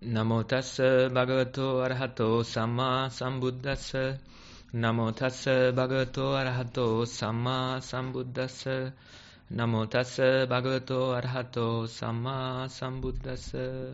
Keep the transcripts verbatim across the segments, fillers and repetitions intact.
නමෝ තස්ස භගවතෝ අරහතෝ සම්මා සම්බුද්දස්ස නමෝ තස්ස භගවතෝ අරහතෝ සම්මා සම්බුද්දස්ස නමෝ තස්ස භගවතෝ අරහතෝ සම්මා සම්බුද්දස්ස.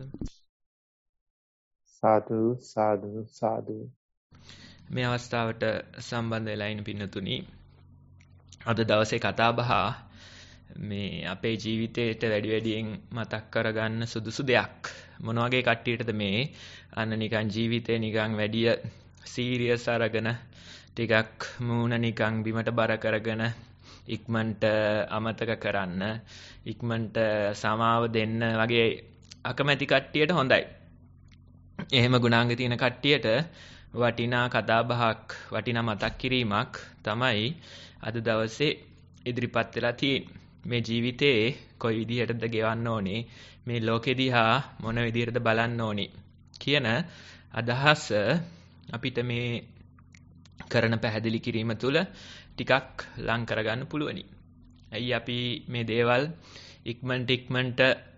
සාදු සාදු සාදු. මේ අවස්ථාවට සම්බන්ධ වෙලා ඉන්න පින්නතුනි, අද දවසේ කතා බහ මේ අපේ ජීවිතේට වැඩි වැඩියෙන් මතක් කරගන්න සුදුසු දෙයක්. මොන වගේ කට්ටියටද මේ අන්න නිකන් ජීවිතේ නිකන් වැඩි සීරියස් අරගෙන ටිකක් මූණ නිකන් බිමට බර කරගෙන ඉක්මනට අමතක කරන්න, ඉක්මනට සමාව දෙන්න වගේ අකමැති කට්ටියට හොඳයි. එහෙම ගුණාංග තියෙන කට්ටියට වටිනා කතා බහක්, වටිනා මතක් කිරීමක් තමයි අද දවසේ ඉදිරිපත් වෙලා තියෙන්නේ. මේ ජීවිතේ කොයි විදිහටද ගෙවන්න ඕනේ, මේ ලෝකෙ දිහා මොන විදිහටද බලන්න ඕනේ කියන අදහස අපිට මේ කරන පැහැදිලි කිරීම තුළ ටිකක් ලං කරගන්න පුළුවනි. ඇයි අපි මේ දේවල් ඉක්මනට ඉක්මනට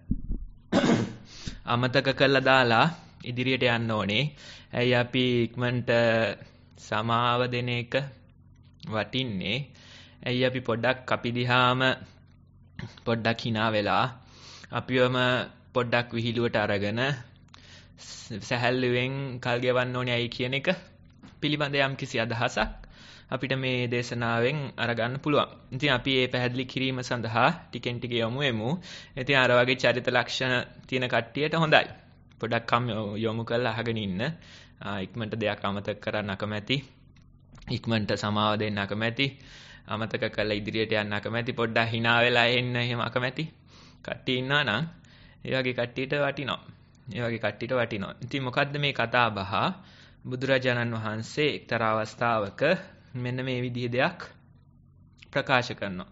අමතක කරලා දාලා ඉදිරියට යන්න ඕනේ? ඇයි අපි ඉක්මනට සමාව දෙන එක වටින්නේ? ඇයි අපි පොඩ්ඩක් අපි දිහාම පොඩ්ඩක් hina වෙලා අපිවම පොඩ්ඩක් විහිළුවට අරගෙන සැහැල්ලුවෙන් කල් ගෙවන්න ඕනේ ඇයි කියන එක පිළිබඳ යම් කිසි අදහසක් අපිට මේ දේශනාවෙන් අරගන්න පුළුවන්. ඉතින් අපි මේ පැහැදිලි කිරීම සඳහා ටිකෙන් ටික යමු එමු. ඉතින් අර වගේ චරිත ලක්ෂණ තියෙන කට්ටියට හොඳයි. පොඩ්ඩක් කම් යොමු කරලා අහගෙන ඉන්න. ඉක්මනට දෙයක් අමතක කරන්න අකමැති, ඉක්මනට සමාව දෙන්න අකමැති, අමතක කරලා ඉදිරියට යන්න අකමැති, පොඩ්ඩක් hina වෙලා එන්න එහෙම අකමැති කට්ටිය ඉන්නවා නම් ඒ වගේ කට්ටියට වටිනවා. ඒ වගේ කට්ටියට වටිනවා. ඉතින් මොකද්ද මේ කතා බහ? බුදුරජාණන් වහන්සේ එක්තරා අවස්ථාවක මෙන්න මේ විදිහේ දෙයක් ප්‍රකාශ කරනවා.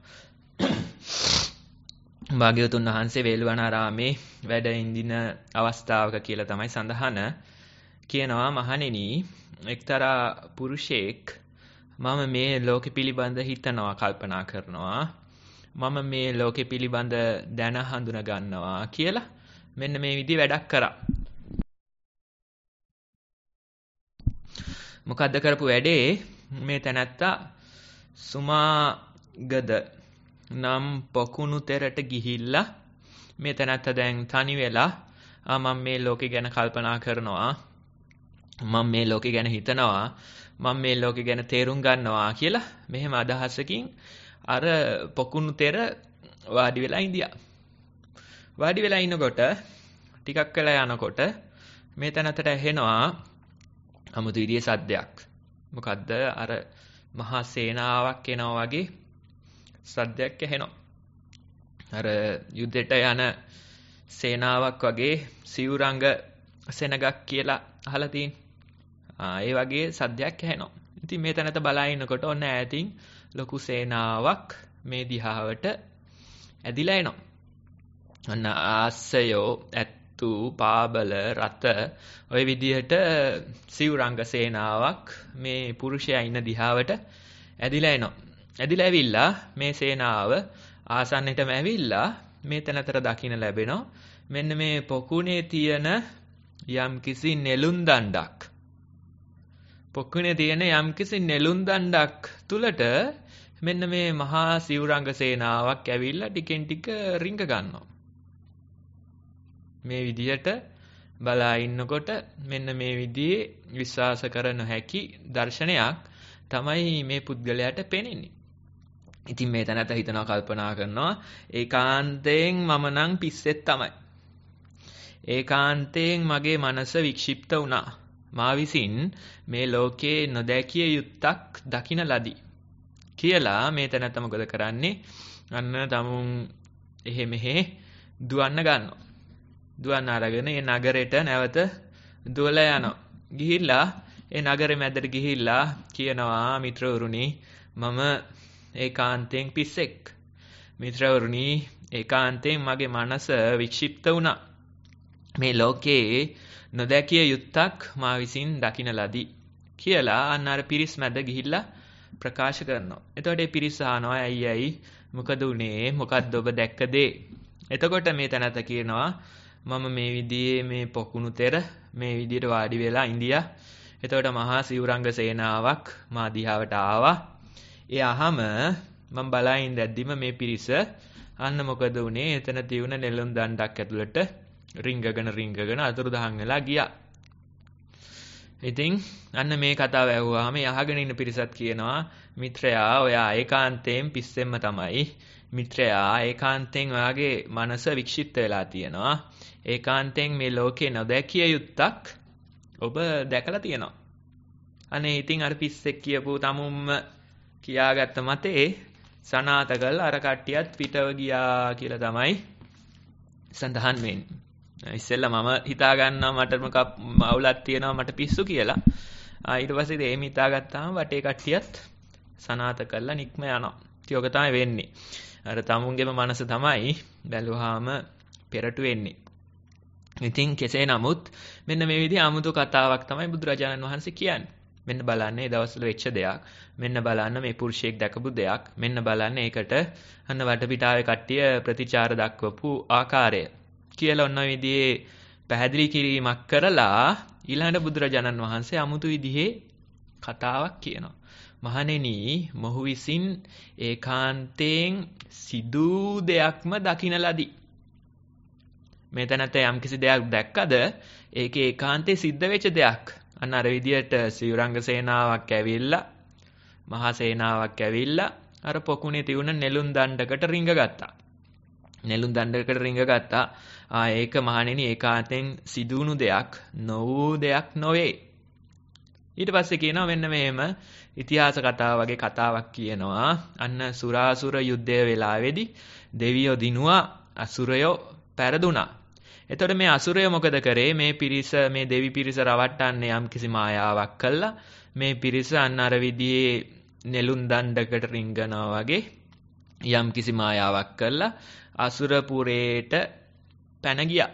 භාග්‍යවතුන් වහන්සේ වේළුවනාරාමේ වැඩ ඉඳින අවස්ථාවක කියලා තමයි සඳහන. කියනවා, මහණෙනි, එක්තරා පුරුෂයෙක් මම මේ ලෝකෙ පිළිබඳ හිතනවා, කල්පනා කරනවා, මම මේ ලෝකෙ පිළිබඳ දැන හඳුන ගන්නවා කියලා මෙන්න මේ විදිහ වැඩක් කරා. මොකද්ද කරපු වැඩේ? මේ තැනැත්තා සුමාගද නම් පොකුණු තෙරට ගිහිල්ලා මේ තැනැත්තා දැන් තනි වෙලා මම මේ ලෝකෙ ගැන කල්පනා කරනවා, මම මේ ලෝකෙ ගැන හිතනවා, මම මේ ලෝකෙ ගැන තේරුම් ගන්නවා කියලා මෙහෙම අදහසකින් අර පොකුණු තෙර වාඩි වෙලා ඉඳියා. වාඩි වෙලා ඉනකොට ටිකක් වෙලා යනකොට මේ තැනතට ඇහෙනවා අමුතු විදිහේ සද්දයක්. මොකද්ද? අර මහා සේනාවක් එනවා වගේ සද්දයක් ඇහෙනවා. අර යුද්ධයට යන සේනාවක් වගේ සිවුරංග සෙනගක් කියලා අහලා තියෙන. ආ ඒ වගේ සද්දයක් ඇහෙනවා. ඉතින් මේ තැනත බලා ඉන්නකොට ඔන්න ඈතින් ලොකු සේනාවක් මේ දිහාවට ඇදිලා එනවා. අන්න ආස්සයෝ, ඇත්තු, පාබල, රත ඔය විදිහට සිවුරංග සේනාවක් මේ පුරුෂයා ඉන්න දිහාවට ඇදිලා එනවා. ඇදිලා ඇවිල්ලා මේ සේනාව ආසන්නයටම ඇවිල්ලා මේ තැනතර දකින්න ලැබෙනවා මෙන්න මේ පොකුණේ තියෙන යම්කිසි නෙළුම් දණ්ඩක්. පොකුණේ තියෙන යම්කිසි නෙළුම් දණ්ඩක් තුලට මෙන්න මේ මහා සිවුරංග සේනාවක් ඇවිල්ලා ටිකෙන් ටික රිංග ගන්නවා. මේ විදිහට බලා ඉන්නකොට මෙන්න මේ විදිහේ විශ්වාස කර නොහැකි දර්ශනයක් තමයි මේ පුද්ගලයාට පෙනෙන්නේ. ඉතින් මේ තැනත හිතනවා, කල්පනා කරනවා, ඒකාන්තයෙන් මම නම් පිස්සෙත් තමයි. ඒකාන්තයෙන් මගේ මනස වික්ෂිප්ත වුණා. මා විසින් මේ ලෝකේ නොදැකිය යුත්තක් දකින ලදී කියලා මේ තැනත මොකද කරන්නේ? අන්න තමුන් එහෙ මෙහෙ දුවන්න ගන්නවා. දුවන්න අරගෙන ඒ නගරෙට නැවත දුවලා යනවා. ගිහිල්ලා ඒ නගරෙ මැදට ගිහිල්ලා කියනවා, මිත්‍රවරුනි, මම ඒකාන්තයෙන් පිස්සෙක්. මිත්‍රවරුනි, ඒකාන්තයෙන් මගේ මනස වික්ෂිප්ත වුණා. මේ ලෝකේ නොදැකිය යුත්තක් මා විසින් දකින ලදී කියලා අන්න අර පිරිස් මැද ගිහිල්ලා ප්‍රකාශ කරනවා. එතකොට ඒ පිරිස අහනවා, ඇයි ඇයි මොකද උනේ? මොකද්ද ඔබ දැක්ක දේ? එතකොට මේ තැනත කියනවා, මම මේ විදිහේ මේ පොකුණු තෙර මේ විදිහට වාඩි වෙලා ඉඳියා. එතකොට මහා සිවුරංග සේනාවක් මා දිහාවට ආවා. ඒ අහම මම බලා ඉඳද්දිම මේ පිරිස අන්න මොකද වුනේ? එතන තියුණ නෙළුම් දණ්ඩක් ඇතුළට රිංගගෙන රිංගගෙන අතුරුදහන් වෙලා ගියා. ඉතින් අන්න මේ කතාව ඇහුවාම යහගෙන ඉන්න පිරිසත් කියනවා මිත්‍රයා ඔයා ඒකාන්තයෙන් පිස්සෙම්ම තමයි. මිත්‍රයා ඒකාන්තයෙන් ඔයාගේ මනස වික්ෂිප්ත වෙලා තියෙනවා. ඒකාන්තයෙන් මේ ලෝකේ නොදැකිය යුත්තක් ඔබ දැකලා තියෙනවා. අනේ ඉතින් අර පිස්සෙක් කියපු තමුම්ම කියාගත්ත මතේ සනාත කළා අර කට්ටියත් පිටව ගියා කියලා තමයි සඳහන් වෙන්නේ. ඉස්සෙල්ලා මම හිතා ගන්නවා මට මොකක් අවුලක් තියෙනවා මට පිස්සු කියලා. ආ ඊට පස්සේ ඒ හිතාගත්තාම වටේ කට්ටියත් සනාත කළා නික්ම යනවා. ඉතින් ඔක තමයි වෙන්නේ. අර තමුන්ගේම මනස තමයි බැලුවාම පෙරට වෙන්නේ. ඉතින් කෙසේ නමුත් මෙන්න මේ විදිහ 아무තු කතාවක් තමයි බුදුරජාණන් වහන්සේ කියන්නේ. මෙන්න බලන්න ඒ දවස්වල වෙච්ච දෙයක්. මෙන්න බලන්න මේ පුරුෂයෙක් දැකපු දෙයක්. මෙන්න බලන්න ඒකට අන්න වටපිටාවේ කට්ටිය ප්‍රතිචාර දක්වපු ආකාරය. කියලා ඔන්න විදිහේ පැහැදිලි කිරීමක් කරලා ඊළඟට බුදුරජාණන් වහන්සේ 아무තු විදිහේ කතාවක් කියනවා. මහණෙනි මොහු විසින් ඒකාන්තයෙන් සිදු දෙයක්ම දකින ලදී. මෙතනත යම්කිසි දෙයක් දැක්කද ඒකේ ඒකාන්තේ සිද්ධ වෙච්ච දෙයක්. අන්න අර විදිහට සිවුරංග සේනාවක් ඇවිල්ලා මහා සේනාවක් ඇවිල්ලා අර පොකුණේ තියුණ නෙළුම් දණ්ඩකට රිංගගත්තා. නෙළුම් දණ්ඩකට රිංගගත්තා. ආ ඒක මහණෙනි ඒකාන්තයෙන් සිදුණු දෙයක් නොවූ දෙයක් නොවේ. ඊට පස්සේ කියනවා මෙන්න මෙහෙම ඉතිහාස කතාව වගේ කතාවක් කියනවා. අන්න සුරාසුර යුද්ධය වෙලාවේදී දෙවියෝ දිනුවා අසුරයෝ පෙරදුනා. එතකොට මේ අසුරයෝ මොකද කරේ? මේ පිරිස මේ දෙවි පිරිස රවට්ටන්නේ යම්කිසි මායාවක් කළා. මේ පිරිස අන්න අර විදිහේ නෙළුම් දණ්ඩකට රිංගනවා වගේ යම්කිසි මායාවක් කළා. අසුරපුරේට පැන ගියා.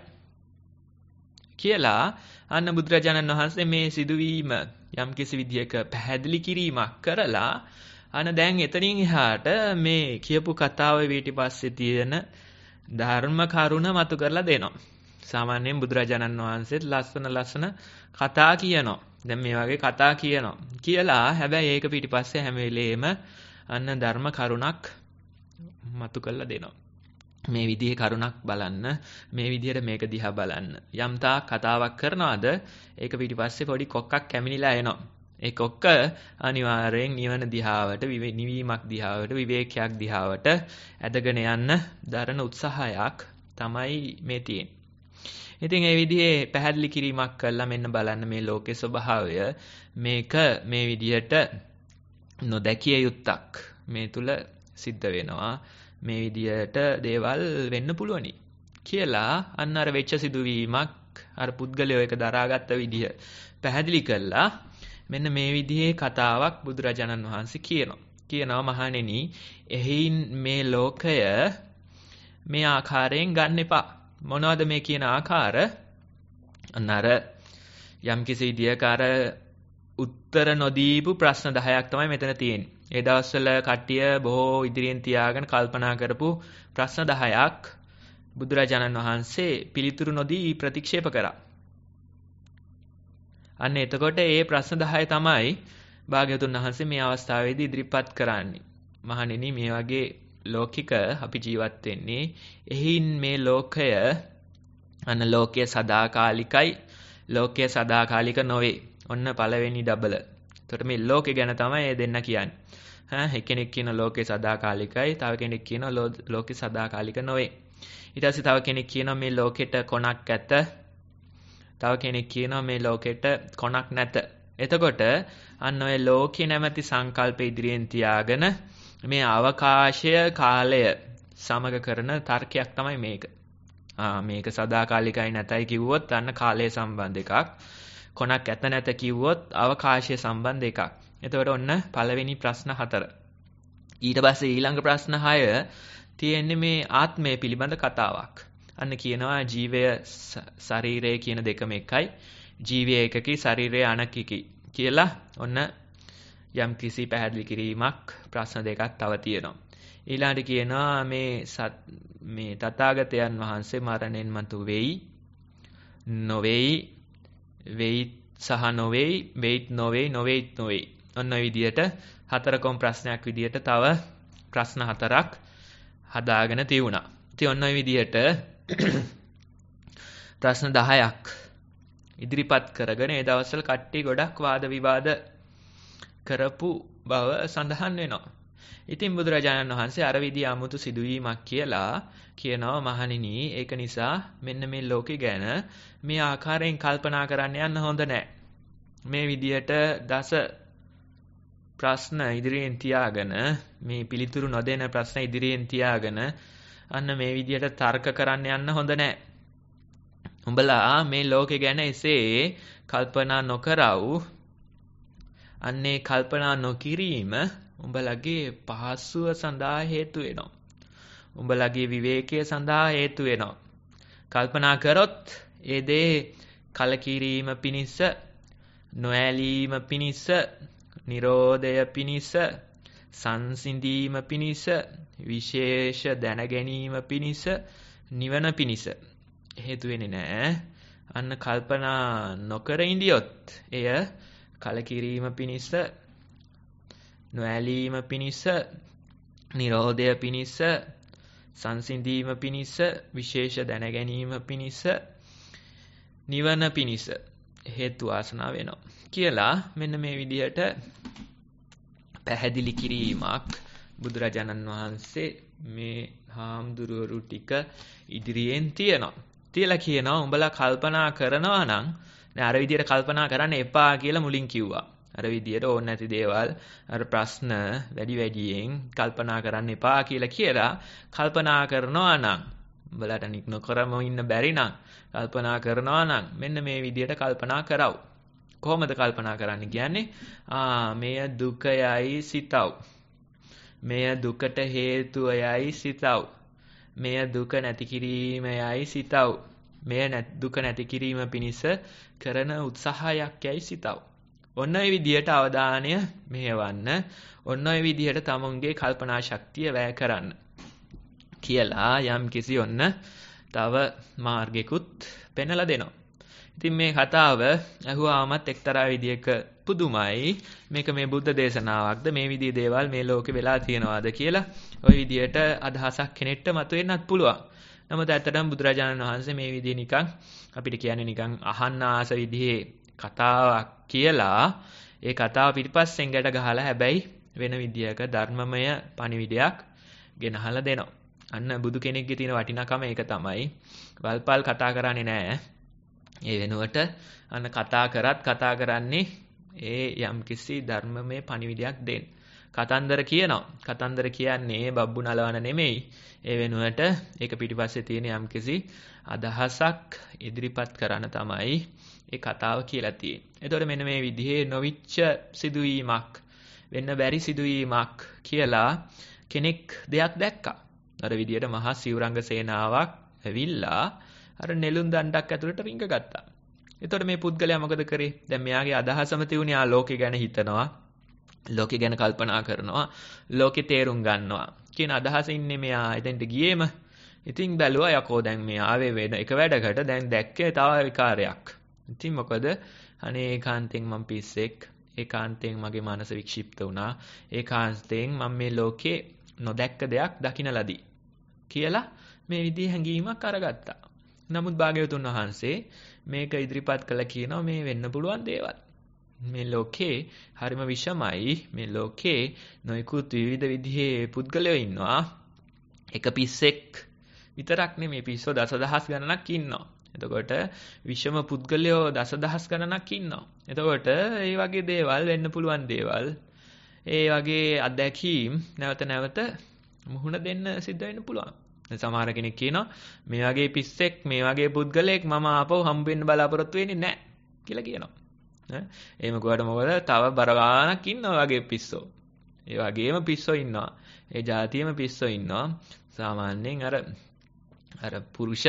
කියලා අන්න බුදුරජාණන් වහන්සේ මේ සිදුවීම යම්කිසි විදියක පැහැදිලි කිරීමක් කරලා අන්න දැන් එතනින් එහාට මේ කියපු කතාවේ ඊට තියෙන ධර්ම කරුණ මතු කරලා දෙනවා. සාමාන්‍යයෙන් බුදුරජාණන් වහන්සේත් ලස්සන ලස්සන කතා කියනවා. දැන් මේ වගේ කතා කියනවා. කියලා හැබැයි ඒක පිටිපස්සේ හැම වෙලේම අන්න ධර්ම කරුණක් මතු කරලා දෙනවා. මේ විදිහේ කරුණක් බලන්න, මේ විදිහට මේක දිහා බලන්න. යම් තාක් කතාවක් කරනවාද ඒක පිටිපස්සේ පොඩි කොක්කක් කැමිනිලා එනවා. ඒ කොක්ක අනිවාර්යෙන් නිවන දිහාවට, නිවීමක් දිහාවට, විවේකයක් දිහාවට ඇදගෙන යන්න දරන උත්සාහයක් තමයි මේ තියෙන්නේ. ඉතින් ඒ විදිහේ පැහැදිලි කිරීමක් කළා මෙන්න බලන්න මේ ලෝකේ ස්වභාවය මේක මේ විදිහට නොදැකිය යුත්තක් මේ තුල සිද්ධ වෙනවා. මේ විදියට දේවල් වෙන්න පුළුවනි කියලා අන්න අර වෙච්ච සිදුවීමක් අර පුද්ගලයෝ එක දරාගත්ත විදිය පැහැදිලි කළා. මෙන්න මේ විදිහේ කතාවක් බුදුරජාණන් වහන්සේ කියනවා. කියනවා මහණෙනි එහින් මේ ලෝකය මේ ආකාරයෙන් ගන්න එපා. මොනවද මේ කියන ආකාර? අන්න අර යම්කිසි විදියක අර උත්තර නොදීපු ප්‍රශ්න දහයක් තමයි මෙතන තියෙන්නේ. ඒ දවස්වල කට්ටිය බොහෝ ඉදිරියෙන් තියාගෙන කල්පනා කරපු ප්‍රශ්න දහයක් බුදුරජාණන් වහන්සේ පිළිතුරු නොදී ප්‍රතික්ෂේප කරා. අන්න එතකොට මේ ප්‍රශ්න දහය තමයි භාග්‍යවතුන් වහන්සේ මේ අවස්ථාවේදී ඉදිරිපත් කරන්නේ. මහණෙනි මේ වගේ ලෞකික අපි ජීවත් වෙන්නේ එහින් මේ ලෝකය අන්න ලෝකයේ සදාකාලිකයි, ලෝකයේ සදාකාලික නොවේ. ඔන්න පළවෙනි ඩබල. එතකොට මේ ලෝකේ ගැන තමයි මේ දෙන්න කියන්නේ. හා එක්කෙනෙක් කියන ලෝකේ සදාකාලිකයි, තව කෙනෙක් කියන ලෝකේ සදාකාලික නොවේ. ඊට පස්සේ තව කෙනෙක් කියනවා මේ ලෝකෙට කොනක් ඇත. තව කෙනෙක් කියනවා මේ ලෝකෙට කොනක් නැත. එතකොට අන්න ඔය ලෝකේ නැමැති සංකල්ප ඉදිරියෙන් තියාගෙන මේ අවකාශය කාලය සමග කරන තර්කයක් තමයි මේක. ආ මේක සදාකාලිකයි නැතයි කිව්වොත් අන්න කාලය සම්බන්ධ එකක්. කොනක් ඇත නැත කිව්වොත් අවකාශය සම්බන්ධ එකක්. එතකොට ඔන්න පළවෙනි ප්‍රශ්න හතර. ඊට පස්සේ ඊළඟ ප්‍රශ්න හය තියෙන්නේ මේ ආත්මය පිළිබඳ කතාවක්. අන්න කියනවා ජීවය ශරීරය කියන දෙකම එකයි. ජීවය එකකි, ශරීරය අනෙකකි කියලා ඔන්න යම් කිසි පැහැදිලි කිරීමක් ප්‍රශ්න දෙකක් තව තියෙනවා. ඊළඟට කියනවා මේ මේ තථාගතයන් වහන්සේ මරණයෙන් මතු වෙයි. නොවේයි, වෙයි සහ නොවේයි, වෙයිත් නොවේයි, නොවේයිත් නොවේයි. ඔන්න ඔය විදිහට හතරකොම් ප්‍රශ්නයක් විදිහට තව ප්‍රශ්න හතරක් හදාගෙන තියුණා. ඉතින් ඔන්න ඔය විදිහට ප්‍රශ්න දහයක් ඉදිරිපත් කරගෙන ඒ දවස්වල කට්ටිය ගොඩක් වාද විවාද කරපු බව සඳහන් වෙනවා. ඉතින් බුදුරජාණන් වහන්සේ අර විදිහ 아무තු සිදුවීමක් කියලා කියනවා මහණෙනි, ඒක නිසා මෙන්න මේ ලෝකෙ ගැන මේ ආකාරයෙන් කල්පනා කරන්න යන්න හොඳ නැහැ. මේ විදිහට දස ප්‍රශ්න ඉදිරියෙන් තියාගෙන, මේ පිළිතුරු නොදෙන ප්‍රශ්න ඉදිරියෙන් තියාගෙන අන්න මේ විදිහට තර්ක කරන්න යන්න හොඳ නැහැ. උඹලා මේ ලෝකෙ ගැන එසේ කල්පනා නොකරව. අන්නේ කල්පනා නොකිරීම උඹලගේ පහසුව සඳහා හේතු වෙනවා. උඹලගේ විවේකයේ සඳහා හේතු වෙනවා. කල්පනා කරොත් ඒ දේ කලකිරීම පිණිස, නොඇලීම පිණිස, නිරෝධය පිණිස, සංසිඳීම පිණිස, විශේෂ දැනගැනීම පිණිස, නිවන පිණිස හේතු වෙන්නේ නැහැ. අන්න කල්පනා නොකර ඉඳියොත් එය කලකිරීම පිණිස, නොඇලීම පිණිස, නිරෝධය පිණිස, සංසිඳීම පිණිස, විශේෂ දැනගැනීම පිණිස, නිවන පිණිස හේතු වාසනා වෙනවා කියලා මෙන්න මේ විදිහට පැහැදිලි කිරීමක් බුදුරජාණන් වහන්සේ මේ හාමුදුරුවරු ටික ඉදිරියෙන් තියනවා. තියලා කියනවා උඹලා කල්පනා කරනවා නම් අර විදිහට කල්පනා කරන්න එපා කියලා මුලින් කිව්වා. අර විදිහට ඕන නැති දේවල්, අර ප්‍රශ්න වැඩි වැඩියෙන් කල්පනා කරන්න එපා කියලා කියලා කල්පනා කරනවා නම්, උඹලාට නික් නොකරම ඉන්න බැරි නම් කල්පනා කරනවා නම් මෙන්න මේ විදිහට කල්පනා කරව. කොහොමද කල්පනා කරන්න කියන්නේ? ආ මෙය දුකයයි සිතව. මෙය දුකට හේතුවයයි සිතව. මෙය දුක නැති කිරීමයයි සිතව. මෙය දුක නැති කිරීම පිණිස කරන උත්සාහයක් යයි සිතව. ඔන්න ඔය විදිහට අවධානය මෙහෙවන්න. ඔන්න ඔය විදිහට තමුන්ගේ කල්පනා ශක්තිය වැය කරන්න කියලා යම් කිසි ඔන්න තව මාර්ගිකුත් පෙන්වලා දෙනවා. ඉතින් මේ කතාව අහුවාමත් එක්තරා විදිහක පුදුමයි. මේක මේ බුද්ධ දේශනාවක්ද, මේ විදිහේ දේවල් මේ ලෝකේ වෙලා තියෙනවාද කියලා ওই විදිහට අදහසක් කෙනෙක්ට මතුවෙන්නත් පුළුවන්. නමුත් ඇත්තටම බුදුරජාණන් වහන්සේ මේ විදිහ නිකන් අපිට කියන්නේ නිකන් අහන්න ආස විදිහේ කතාවක් කියලා ඒ කතාව පිටිපස්සෙන් ගැට ගහලා හැබැයි වෙන විදිහක ධර්මමය පණිවිඩයක් ගෙනහලා දෙනවා. අන්න බුදු කෙනෙක්ගේ තියෙන වටිනාකම ඒක තමයි. වල්පල් කතා කරන්නේ නැහැ. ඒ වෙනුවට අන්න කතා කරත් කතා කරන්නේ ඒ යම්කිසි ධර්මමය පණිවිඩයක් දෙන්න. කතන්දර කියනවා. කතන්දර කියන්නේ බබ්බු නලවන නෙමෙයි. ඒ වෙනුවට ඒක පිටිපස්සේ තියෙන යම්කිසි අදහසක් ඉදිරිපත් කරන්න තමයි ඒ කතාව කියලා තියෙන්නේ. එතකොට මෙන්න මේ විදිහේ නොවිච්ච සිදුවීමක්, වෙන්න බැරි සිදුවීමක් කියලා කෙනෙක් දෙයක් දැක්කා. අර විදිහට මහා සිවුරංග සේනාවක් ඇවිල්ලා අර නෙළුම් දණ්ඩක් ඇතුළට රිංග ගත්තා. එතකොට මේ පුද්ගලයා මොකද කරේ? දැන් මෙයාගේ අදහසම තියුණේ ආ ලෝකේ ගැන හිතනවා, ලෝකේ ගැන කල්පනා කරනවා, ලෝකේ තේරුම් ගන්නවා කියන අදහස ඉන්නේ මෙයා. එතෙන්ට ගියේම ඉතින් බැලුවා යකෝ දැන් මේ ආවේ වෙන එක වැඩකට, දැන් දැක්කේ තව විකාරයක්. ඉතින් මොකද? අනේ ඒකාන්තයෙන් මම පිස්සෙක්, ඒකාන්තයෙන් මගේ මනස වික්ෂිප්ත වුණා, ඒකාන්තයෙන් මම මේ ලෝකේ නොදැක්ක දෙයක් දකින්න ලදී කියලා මේ විදිහේ හැඟීමක් අරගත්තා. නමුත් භාග්‍යවතුන් වහන්සේ මේක ඉදිරිපත් කළා කියනවා මේ වෙන්න පුළුවන් දේවල්. මේ ලෝකේ හරිම විෂමයි. මේ ලෝකේ නොයෙකුත් විවිධ විදිහේ පුද්ගලයෝ ඉන්නවා. එක පිස්සෙක් විතරක් නෙමෙයි, පිස්සෝ දසදහස් ගණනක් ඉන්නවා. එතකොට විෂම පුද්ගලයෝ දසදහස් ගණනක් ඉන්නවා. එතකොට මේ වගේ දේවල් වෙන්න පුළුවන් දේවල්, ඒ වගේ අත්දැකීම් නැවත නැවත මුහුණ දෙන්න සිද්ධ වෙන්න පුළුවන්. සමහර කෙනෙක් කියනවා මේ වගේ පිස්සෙක්, මේ වගේ පුද්ගලයෙක් මම ආපහු හම්බ වෙන්න බලාපොරොත්තු වෙන්නේ නැහැ කියලා කියනවා. ඈ එහෙම කොහොමද? මොකද තව බර ගානක් ඉන්නවා වගේ පිස්සෝ. ඒ වගේම පිස්සෝ ඉන්නවා. ඒ જાතියෙම පිස්සෝ ඉන්නවා. සාමාන්‍යයෙන් අර අර පුරුෂ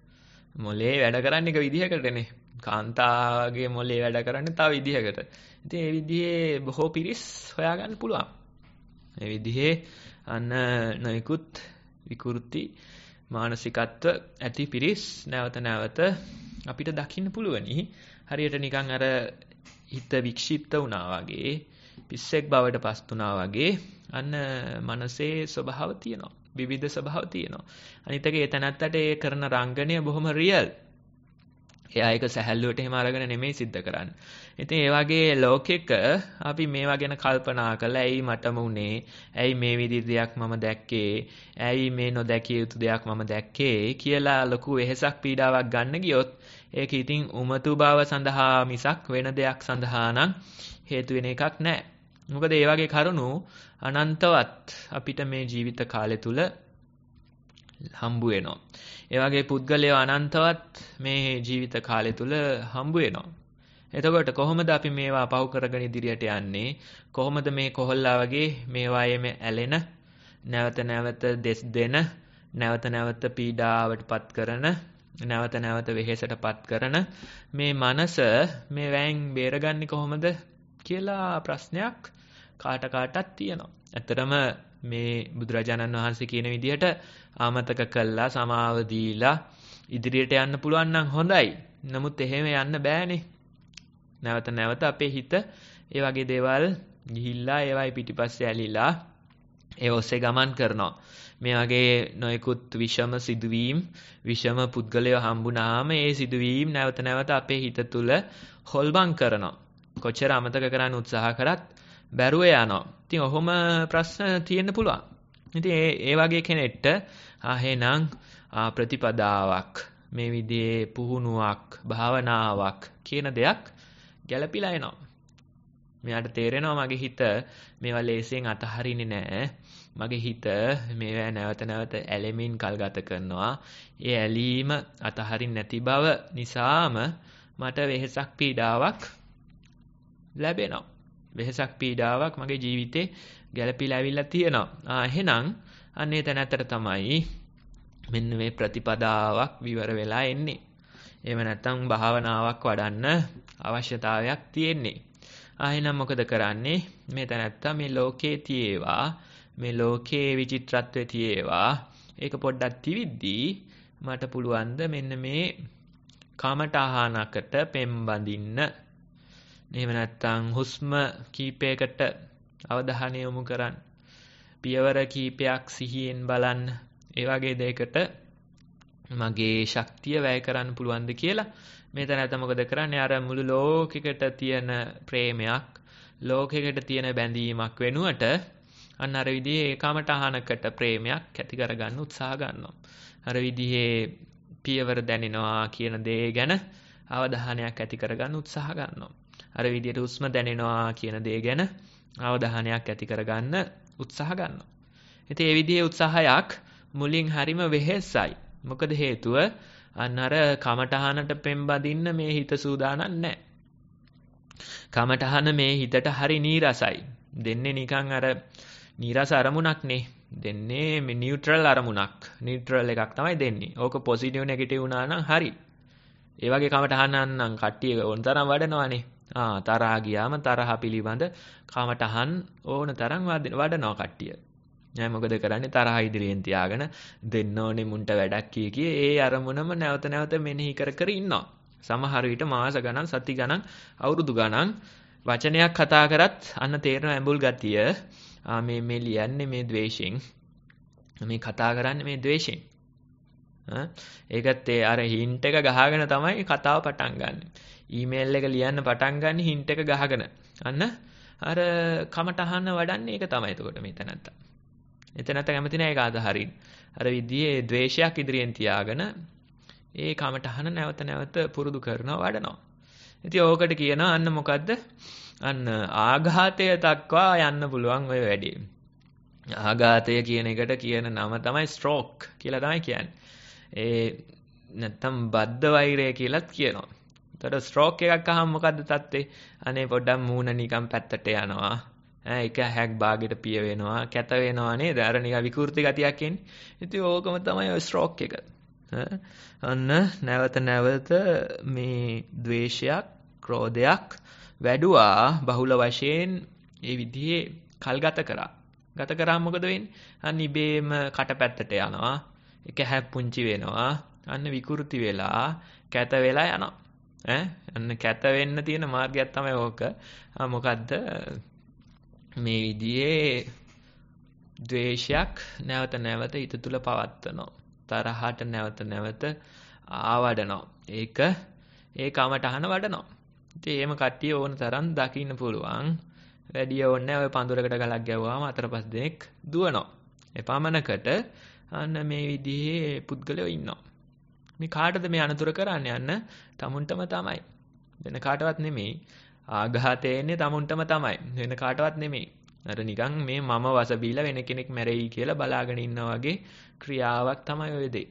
මොලේ වැඩ කරන්නේ එක විදිහකටනේ. කාන්තාවගේ මොලේ වැඩ කරන්නේ තව විදිහකට. ඉතින් මේ විදිහේ බොහෝ පිරිස් හොයාගන්න පුළුවන්. මේ විදිහේ අන්න නොයිකුත් විකෘති මානසිකත්ව ඇති පිරිස් නැවත නැවත අපිට දකින්න පුළුවනි. හරියට නිකන් අර හිත වික්ෂිප්ත වුණා වගේ, පිස්සෙක් බවට පත් වුණා වගේ අන්න මනසේ ස්වභාව තියෙනවා. විවිධ ස්වභාව තියෙනවා. අනිත් එක ඒ තැනත්තට ඒ කරන රංගනය බොහොම රියල්. එයා ඒක සැහැල්ලුවට එහෙම අරගෙන නෙමෙයි සිද්ධ කරන්නේ. ඉතින් ඒ වගේ ලෝකෙක අපි මේවා ගැන කල්පනා කළා. ඇයි මටම උනේ? ඇයි මේ විදිහේ දෙයක් මම දැක්කේ? ඇයි මේ නොදැකිය යුතු දෙයක් මම දැක්කේ කියලා ලොකු වෙහෙසක් පීඩාවක් ගන්න ගියොත් ඒක ඉතින් උමතු බව සඳහා මිසක් වෙන දෙයක් සඳහා නම් හේතු වෙන එකක් නෑ. මොකද ඒ වගේ කරුණු අනන්තවත් අපිට මේ ජීවිත කාලය තුල හම්බ වෙනවා. ඒ වගේ පුද්ගලයෝ අනන්තවත් මේ ජීවිත කාලය තුල හම්බ වෙනවා. එතකොට කොහොමද අපි මේවා පහු කරගෙන ඉදිරියට යන්නේ? කොහොමද මේ කොහොල්ලා වගේ මේවායේම ඇලෙන, නැවත නැවත දෙස් දෙන, නැවත නැවත පීඩාවටපත් කරන, නැවත නැවත වෙහෙසටපත් කරන මේ මනස මේ වැයෙන් බේරගන්නේ කොහොමද කියලා ප්‍රශ්නයක් කාට කාටත් තියෙනවා. ඇත්තටම මේ බුදුරජාණන් වහන්සේ කියන විදිහට ආමතක කළා, සමාව දීලා ඉදිරියට යන්න පුළුවන් නම් හොඳයි. නමුත් එහෙම යන්න බෑනේ. නැවත නැවත අපේ හිත ඒ වගේ දේවල් ගිහිල්ලා ඒවයි පිටිපස්සේ ඇලිලා ඒ ඔස්සේ ගමන් කරනවා. මේ වගේ නොයෙකුත් විෂම සිදුවීම්, විෂම පුද්ගලයෝ හම්බුනාම ඒ සිදුවීම් නැවත නැවත අපේ හිත තුල හොල්මන් කරනවා. කොච්චර අමතක කරන්න උත්සාහ කරත් බැරුව යනවා. ඉතින් ඔහොම ප්‍රශ්න තියෙන්න පුළුවන්. ඉතින් ඒ ඒ වගේ කෙනෙක්ට ආහෙනම් ප්‍රතිපදාවක්, මේ විදිහේ පුහුණුවක්, භාවනාවක් කියන දෙයක් ගැළපීලා එනවා. මෙයාට තේරෙනවා මගේ හිත මේවා ලේසියෙන් අතහරින්නේ නැහැ. මගේ හිත මේවා නැවත නැවත ඇලෙමින් කල් ගත කරනවා. ඒ ඇලීම අතහරින්න නැති බව නිසාම මට වෙහෙසක් පීඩාවක් ලැබෙනවා. වෙහෙසක් පීඩාවක් මගේ ජීවිතේ ගැළපීලා ඇවිල්ලා තියෙනවා. ආ එහෙනම් අන්නේ තැනත්තට තමයි මෙන්න මේ ප්‍රතිපදාවක් විවර වෙලා එන්නේ. එහෙම නැත්නම් භාවනාවක් වඩන්න අවශ්‍යතාවයක් තියෙන්නේ. ආ එහෙනම් මොකද කරන්නේ? මේ තැනත්තා මේ ලෝකේ තියේවා, මේ ලෝකේ විචිත්‍රත්වයේ තියේවා. ඒක පොඩ්ඩක් තිවිද්දී මට පුළුවන් ද මෙන්න මේ කමඨාහනකට පෙම් බඳින්න. එහෙම නැත්නම් හුස්ම කීපයකට අවධානය යොමු කරන්න. පියවර කීපයක් සිහියෙන් බලන්න. ඒ වගේ දෙයකට මගේ ශක්තිය වැය කරන්න පුළුවන්ද කියලා මේ තැනත්තා මොකද කරන්නේ? අර මුළු ලෝකෙකට තියෙන ප්‍රේමයක්, ලෝකෙකට තියෙන බැඳීමක් වෙනුවට අන්න අර විදිහේ කමඨහනකට ප්‍රේමයක් ඇති කරගන්න උත්සාහ ගන්නවා. අර විදිහේ පියවර දැනෙනවා කියන දේ ගැන අවධානයක් ඇති කරගන්න උත්සාහ ගන්නවා. අර විදිහට හුස්ම දැනෙනවා කියන දේ ගැන අවධානයක් ඇති කරගන්න උත්සාහ ගන්නවා. ඉතින් මේ විදිහේ උත්සාහයක් මුලින් හරිම වෙහෙසයි. මොකද හේතුව අන්න අර කමඨහනට පෙම්බදින්න මේ හිත සූදානම් නැහැ. කමඨහන මේ හිතට හරි නීරසයි. දෙන්නේ නිකන් අර නීරස අරමුණක් නේ. දෙන්නේ මේ නියුට්‍රල් අරමුණක්. නියුට්‍රල් එකක් තමයි දෙන්නේ. ඕක පොසිටිව් නෙගටිව් වුණා නම් හරි. ඒ වගේ කමඨහනන් නම් කට්ටිය ඕන තරම් වඩනවානේ. ආ තරහා ගියාම තරහ පිළිබඳ කමඨහන් ඕන තරම් වඩනවා කට්ටිය. දැන් මොකද කරන්නේ? තරහ ඉදිරියෙන් තියාගෙන දෙන්න ඕනේ මුන්ට වැඩක් කිය කී ඒ අරමුණම නැවත නැවත මෙනෙහි කර කර ඉන්නවා. සමහර විට මාස ගණන්, සති ගණන්, අවුරුදු ගණන් වචනයක් කතා කරත් අන්න තේරෙන ඇඹුල් ගතිය. ආ මේ මේ ලියන්නේ මේ ද්වේෂයෙන්. මේ කතා කරන්නේ මේ ද්වේෂයෙන්. ආ ඒකත් ඒ අර හින්ට් එක ගහගෙන තමයි කතාව පටන් ගන්නෙ. ඊමේල් එක ලියන්න පටන් ගන්න හින්ට් එක ගහගෙන. අන්න අර කමටහන වඩන්නේ ඒක තමයි. එතකොට මෙතන නැත්තා. එතන නැත්තා කැමති නෑ ඒක අතහරින්න. අර විදිහේ ද්වේෂයක් ඉදිරියෙන් තියාගෙන ඒ කමටහන නැවත නැවත පුරුදු කරනවා, වඩනවා. ඉතින් ඕකට කියනවා අන්න මොකද්ද? අන්න ආඝාතය දක්වා යන්න පුළුවන් ඔය වැඩේ. ආඝාතය කියන එකට කියන නම තමයි ස්ට්‍රෝක් කියලා තමයි කියන්නේ. ඒ නැත්තම් බද්ධ වෛරය කියලාත් කියනවා. එතකොට ස්ට්‍රෝක් එකක් අහම මොකද්ද තත්ත්වේ? අනේ පොඩ්ඩක් මූණ නිකන් පැත්තට යනවා. ඈ එක හැක් භාගයට පිය වෙනවා, කැත වෙනවා නේද? අර නිකන් විකෘති ගතියක් එන්නේ. ඉතින් ඕකම තමයි ඔය ස්ට්‍රෝක් එක. අන්න නැවත නැවත මේ ද්වේෂයක්, ක්‍රෝධයක් වැඩුවා බහුල වශයෙන් ඒ විදිහේ කල් ගත කරා. ගත කරාම මොකද වෙන්නේ? අන්න ඉබේම කටපැත්තට යනවා. එක හැක් පුංචි වෙනවා. අන්න විකෘති වෙලා කැත වෙලා යනවා. ඈ අන්න කැත වෙන්න තියෙන මාර්ගයක් තමයි ඕක. මොකද්ද? මේ විදිහේ ද්වේෂයක් නැවත නැවත හිත තුල පවත්නවා. තරහට නැවත නැවත ආවඩනවා. ඒක ඒ කමටහන වඩනවා. ඉතින් එහෙම කට්ටිය ඕන තරම් දකින්න පුළුවන්. වැඩි ඕනේ ඔය පඳුරකට ගලක් ගැවුවාම අතර පස් දෙනෙක් දුවනවා. එපමණකට අන්න මේ විදිහේ පුද්ගලයෝ ඉන්නවා. මේ කාටද මේ අනතුර කරන්නේ? යන්න තමුන්ටම තමයි. වෙන කාටවත් නෙමෙයි. ආඝාතය එන්නේ තමුන්ටම තමයි. වෙන කාටවත් නෙමෙයි. අර නිකන් මේ මම වස බීලා වෙන කෙනෙක් මැරෙයි කියලා බලාගෙන ඉන්නා වගේ ක්‍රියාවක් තමයි ඔය දෙය.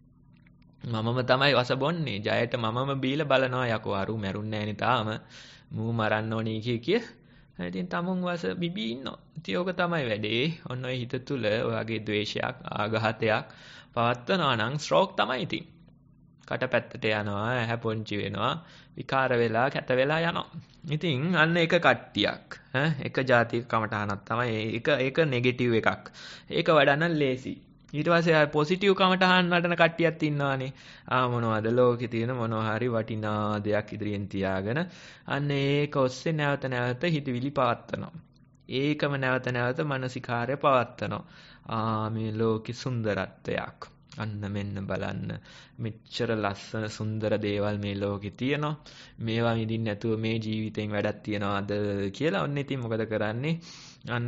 මමම තමයි වස බොන්නේ. ජයට මමම බීලා බලනවා යකෝ අරු මැරුන්නේ නැණි තාම. මූ මරන්න ඕනේ කිය කිය. ඉතින් තමුන් වස බිබී ඉන්නවා. ඉතින් ඕක තමයි වැඩේ. ඔන්න ඔය හිත තුල ඔයගේ ද්වේෂයක් ආඝාතයක් පවත්වනවා නම් ස්ට්‍රෝක් තමයි ඉතින්. කට පැත්තට යනවා, ඇහැ පොන්චි වෙනවා, විකාර වෙලා කැත වෙලා යනවා. ඉතින් අන්න එක කට්ටියක් ඈ එක જાතික කමටහනක් තමයි. ඒක ඒක නෙගටිව් එකක්. ඒක වඩන්න ලේසි. ඊට පස්සේ ආ පොසිටිව් කමටහන් වඩන කට්ටියක් ඉන්නවානේ. ආ මොනවද ලෝකේ තියෙන මොනවා හරි වටිනා දෙයක් ඉදිරියෙන් තියාගෙන අන්න ඒක ඔස්සේ නැවත නැවත හිතවිලි පවත්නවා. ඒකම නැවත නැවත මානසිකාර්ය පවත්නවා. ආ මේ ලෝකේ සුන්දරත්වයක්. අන්න මෙන්න බලන්න මෙච්චර ලස්සන සුන්දර දේවල් මේ ලෝකේ තියෙනවා. මේවා විඳින්න නැතුව මේ ජීවිතෙන් වැඩක් තියනවාද කියලා ඔන්න ඉතින් මොකද කරන්නේ? අන්න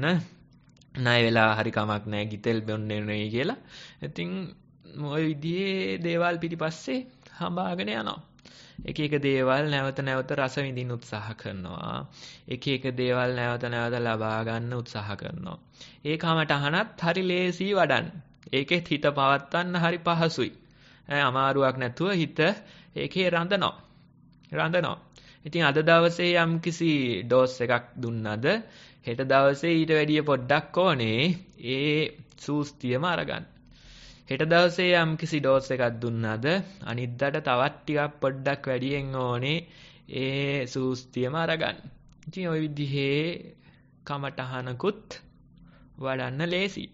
ණය වෙලා හරි කමක් නැහැ ගිතෙල් බොන්නේ නෙවෙයි කියලා. ඉතින් ওই විදිහේ දේවල් පිටිපස්සේ හඹාගෙන යනවා. එක එක දේවල් නැවත නැවත රස විඳින්න උත්සාහ කරනවා. එක එක දේවල් නැවත නැවත ලබා ගන්න උත්සාහ කරනවා. ඒ කමටහනත් හරි ලේසි වඩන්න. ඒකෙත් හිත පවත්වන්න හරි පහසුයි. ඈ අමාරුවක් නැතුව හිත ඒකේ රඳනවා. රඳනවා. ඉතින් අද දවසේ යම්කිසි ඩෝස් එකක් දුන්නද හෙට දවසේ ඊට වැඩිය පොඩ්ඩක් ඕනේ ඒ සූස්තියම අරගන්න. හෙට දවසේ යම්කිසි ඩෝස් එකක් දුන්නද අනිද්දාට තවත් ටිකක් පොඩ්ඩක් වැඩියෙන් ඕනේ ඒ සූස්තියම අරගන්න. ඉතින් ওই විදිහේ කමටහනකුත් වඩන්න ලේසියි.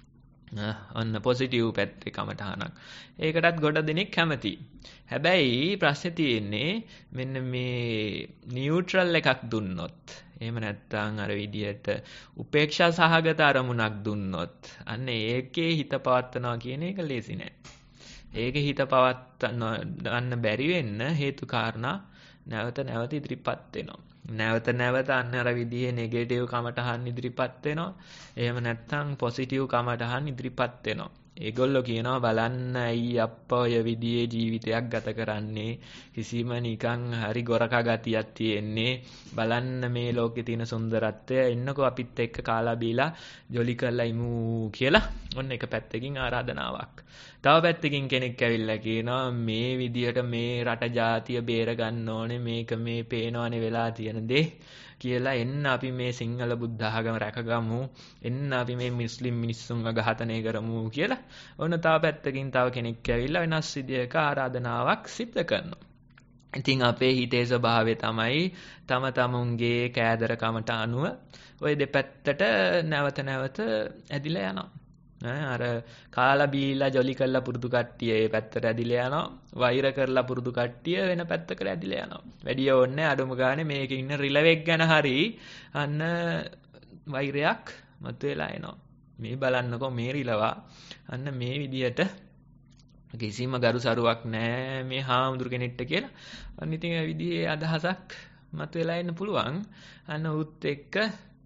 අන්න පොසිටිව් පැත්තේ කමටහනක්. ඒකටත් ගොඩ දෙනෙක් කැමතියි. හැබැයි ප්‍රශ්නේ තියෙන්නේ මෙන්න මේ නියුට්‍රල් එකක් දුන්නොත් එහෙම නැත්නම් අර විදියට උපේක්ෂා සහගත අරමුණක් දුන්නොත් අන්න ඒකේ හිත පවත්නවා කියන එක ලේසි නෑ. ඒකේ හිත පවත්වන්න බැරි වෙන්න හේතු කාරණා නැවත නැවත ඉදිරිපත් වෙනවා. නැවත නැවත අන්න අර විදිහේ නෙගටිව් කමටහන් ඉදිරිපත් වෙනවා. එහෙම නැත්නම් පොසිටිව් කමටහන් ඉදිරිපත් වෙනවා. ඒගොල්ලෝ කියනවා බලන්න ඇයි අප්පා ඔය විදිහේ ජීවිතයක් ගත කරන්නේ කිසිම නිකන් හරි ගොරකා ගතියක් තියෙන්නේ බලන්න මේ ලෝකේ තියෙන සුන්දරත්වය එන්නකෝ අපිත් එක්ක කාලා බීලා ජොලි කරලා ඉමු කියලා ඔන්න එක පැත්තකින් ආරාධනාවක්. තව පැත්තකින් කෙනෙක් ඇවිල්ලා කියනවා මේ විදිහට මේ රට ජාතිය බේර ගන්න ඕනේ මේක මේ පේනවනේ වෙලා තියෙන දේ කියලා එන්න අපි මේ සිංහල බුද්ධ ආගම රැකගමු එන්න අපි මේ මුස්ලිම් මිනිස්සුන්ව ඝාතනය කරමු කියලා ඔන්න තව පැත්තකින් තව කෙනෙක් ඇවිල්ලා වෙනස් විදියක ආරාධනාවක් සිද්ධ කරනවා. ඉතින් අපේ හිතේ ස්වභාවය තමයි තම තමුන්ගේ කෑදරකමට අනුව ওই දෙපැත්තට නැවත නැවත ඇදිලා යනවා. අර කාලා බීලා ජොලි කරලා පුරුදු කට්ටිය ඒ පැත්තට ඇදිලා යනවා. වෛර කරලා පුරුදු කට්ටිය වෙන පැත්තකට ඇදිලා යනවා. වැඩි ඕනේ අඩුම ගානේ මේකේ ඉන්න රිලෙවෙක් ගැන හරි අන්න වෛරයක් මතුවලා එනවා. මේ බලන්නකෝ මේ රිලවා අන්න මේ විදියට කිසිම ගරුසරුවක් නැහැ මේ හාමුදුරු කෙනෙක්ට කියලා. අන්න ඉතින් ඒ විදිහේ අදහසක් මතුවලා එන්න පුළුවන්. අන්න උත් එක්ක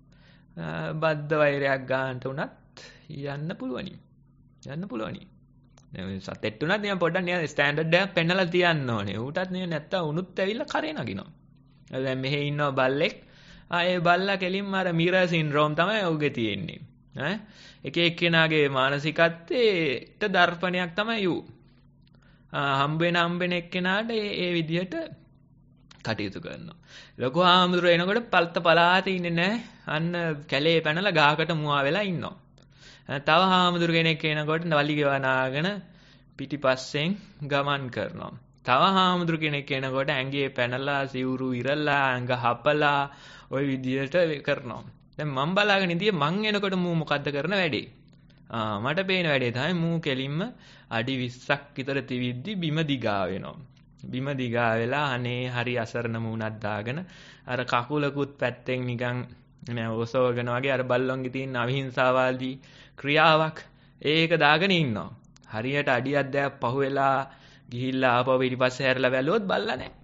බද්ධ වෛරයක් ගන්නට උනත් යන්න පුළුවනි. යන්න පුළුවනි. දැන් සතෙට් උනත් නිකන් පොඩ්ඩක් නිකන් ස්ටෑන්ඩඩ් එකක් පෙන්නලා තියන්න ඕනේ. ඌටත් නේ නැත්තම් උනුත් ඇවිල්ලා කරේ නගිනවා. දැන් මෙහෙ ඉන්නවා බල්ලෙක්. ආ ඒ බල්ලා කෙලින්ම අර මිරර් සින්ඩ්‍රෝම් තමයි ඌගේ තියෙන්නේ. ඈ එක එක්කෙනාගේ මානසිකත්වයේට දර්පණයක් තමයි ඌ. හම්බෙන හම්බෙන එක්කෙනාට ඒ ඒ විදිහට කටයුතු කරනවා. ලොකු ආම්දුර එනකොට පල්ත පලාතේ ඉන්නේ නැහැ. අන්න කැලේ පැනලා ගහකට මුවා වෙලා ඉන්නවා. තව හාමුදුරු කෙනෙක් එනකොට වලි ගෙවනාගෙන පිටිපස්සෙන් ගමන් කරනවා. තව හාමුදුරු කෙනෙක් එනකොට ඇඟේ පැනලා සිවුරු ඉරලා ඇඟ හපලා ওই විදියට කරනවා. දැන් මම බලාගෙන ඉඳියේ මං එනකොට මූ මොකද්ද කරන වැඩේ? ආ මට පේන වැඩේ තමයි මූ කෙලින්ම අඩි විස්සක් විතර තිවිද්දි බිම දිගා වෙනවා. බිම දිගා වෙලා අනේ හරි අසරණ මූණක් දාගෙන අර කකුලකුත් පැත්තෙන් නිකන් නෑ ඔසවගෙන වගේ අර බල්ලොන්ගේ තියෙන අවිහිංසාවාදී ක්‍රියාවක් ඒක දාගෙන ඉන්නවා. හරියට අඩියක් දැක් පහුවෙලා ගිහිල්ලා ආපහු ඊපස්සේ හැරලා බැලුවොත් බල්ලා නෑ.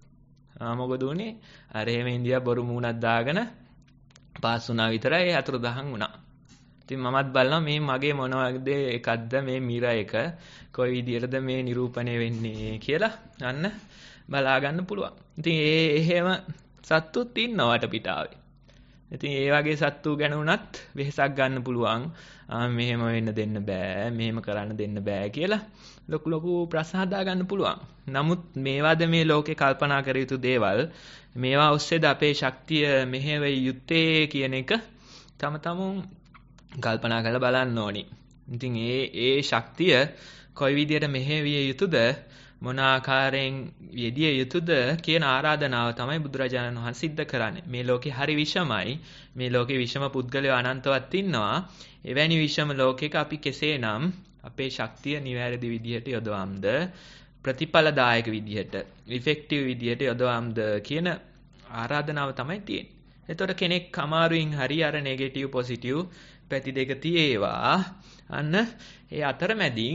ආ මොකද උනේ? අර එහෙම ඉන්දියා බොරු මූණක් දාගෙන පාස් වුණා විතරයි අතුරුදහන් වුණා. ඉතින් මමත් බලනවා මේ මගේ මොන වගේ එකක්ද මේ මිර එක කොයි විදියටද මේ නිරූපණය වෙන්නේ කියලා අන්න බලා ගන්න පුළුවන්. ඉතින් ඒ එහෙම සත්තුත් ඉන්නවා වටපිටාවේ. ඉතින් ඒ වගේ සත්තු ගැන උනත් වෙහසක් ගන්න පුළුවන්. ආ මෙහෙම වෙන්න දෙන්න බෑ, මෙහෙම කරන්න දෙන්න බෑ කියලා ලොකු ලොකු ප්‍රශ්න හදා ගන්න පුළුවන්. නමුත් මේවාද මේ ලෝකේ කල්පනා කර යුතු දේවල් මේවා ඔස්සේද අපේ ශක්තිය මෙහෙවෙ යුත්තේ කියන එක තම තමුන් කල්පනා කරලා බලන්න ඕනි. ඉතින් ඒ ඒ ශක්තිය කොයි විදියට මෙහෙවිය යුතුද මොන ආකාරයෙන් යෙදිය යුතුද කියන ආරාධනාව තමයි බුදුරජාණන් වහන්සේ සිද්ධ කරන්නේ. මේ ලෝකේ හරි විෂමයි. මේ ලෝකේ විෂම පුද්ගලයෝ අනන්තවත් ඉන්නවා. එවැනි විෂම ලෝකයක අපි කෙසේනම් අපේ ශක්තිය නිවැරදි විදිහට යොදවම්ද ප්‍රතිඵලදායක විදිහට ඉෆෙක්ටිව් විදිහට යොදවම්ද කියන ආරාධනාව තමයි තියෙන්නේ. එතකොට කෙනෙක් අමාරුවෙන් හරි අර නෙගටිව් පොසිටිව් පැති දෙක තියේවා අන්න ඒ අතරමැදින්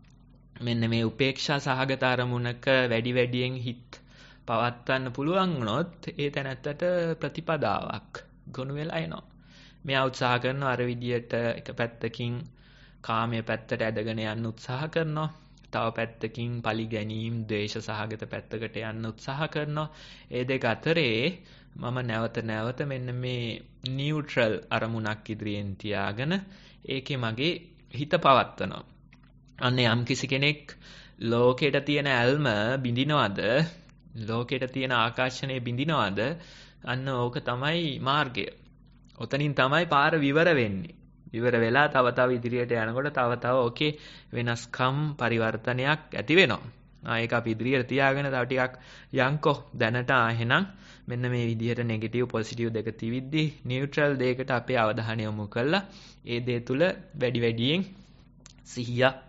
මෙන්න මේ උපේක්ෂා සහගත අරමුණක වැඩි වැඩියෙන් හිත පවත්වන්න පුළුවන් වුණොත් ඒ තැනත්තට ප්‍රතිපදාවක් ගොනු වෙලා එනවා. මෙයා උත්සාහ කරනවා අර විදියට එක පැත්තකින් කාමයේ පැත්තට ඇදගෙන යන්න උත්සාහ කරනවා. තව පැත්තකින් පලි ගැනීම, ද්වේෂ සහගත පැත්තකට යන්න උත්සාහ කරනවා. ඒ දෙක අතරේ මම නැවත නැවත මෙන්න මේ නියුට්‍රල් අරමුණක් ඉදිරියෙන් තියාගෙන ඒකේ මගේ හිත පවත්වනවා. අන්න යම් කිසි කෙනෙක් ලෝකෙට තියෙන ඇල්ම බිඳිනවද, ලෝකෙට තියෙන ආකර්ෂණය බිඳිනවද, අන්න ඕක තමයි මාර්ගය. ඔතනින් තමයි පාර විවර වෙන්නේ. විවර වෙලා තව තව ඉදිරියට යනකොට තව තව ඕකේ වෙනස්කම් පරිවර්තනයක් ඇති වෙනවා. ආ ඒක අපි ඉදිරියට තියාගෙන තව ටිකක් යන්කෝ දැනට එහෙනම් මෙන්න මේ විදිහට නෙගටිව් පොසිටිව් දෙක තිවිද්දි නියුට්‍රල් දෙයකට අපේ අවධානය යොමු කළා. ඒ දේ තුල වැඩි වැඩියෙන් සිහියක්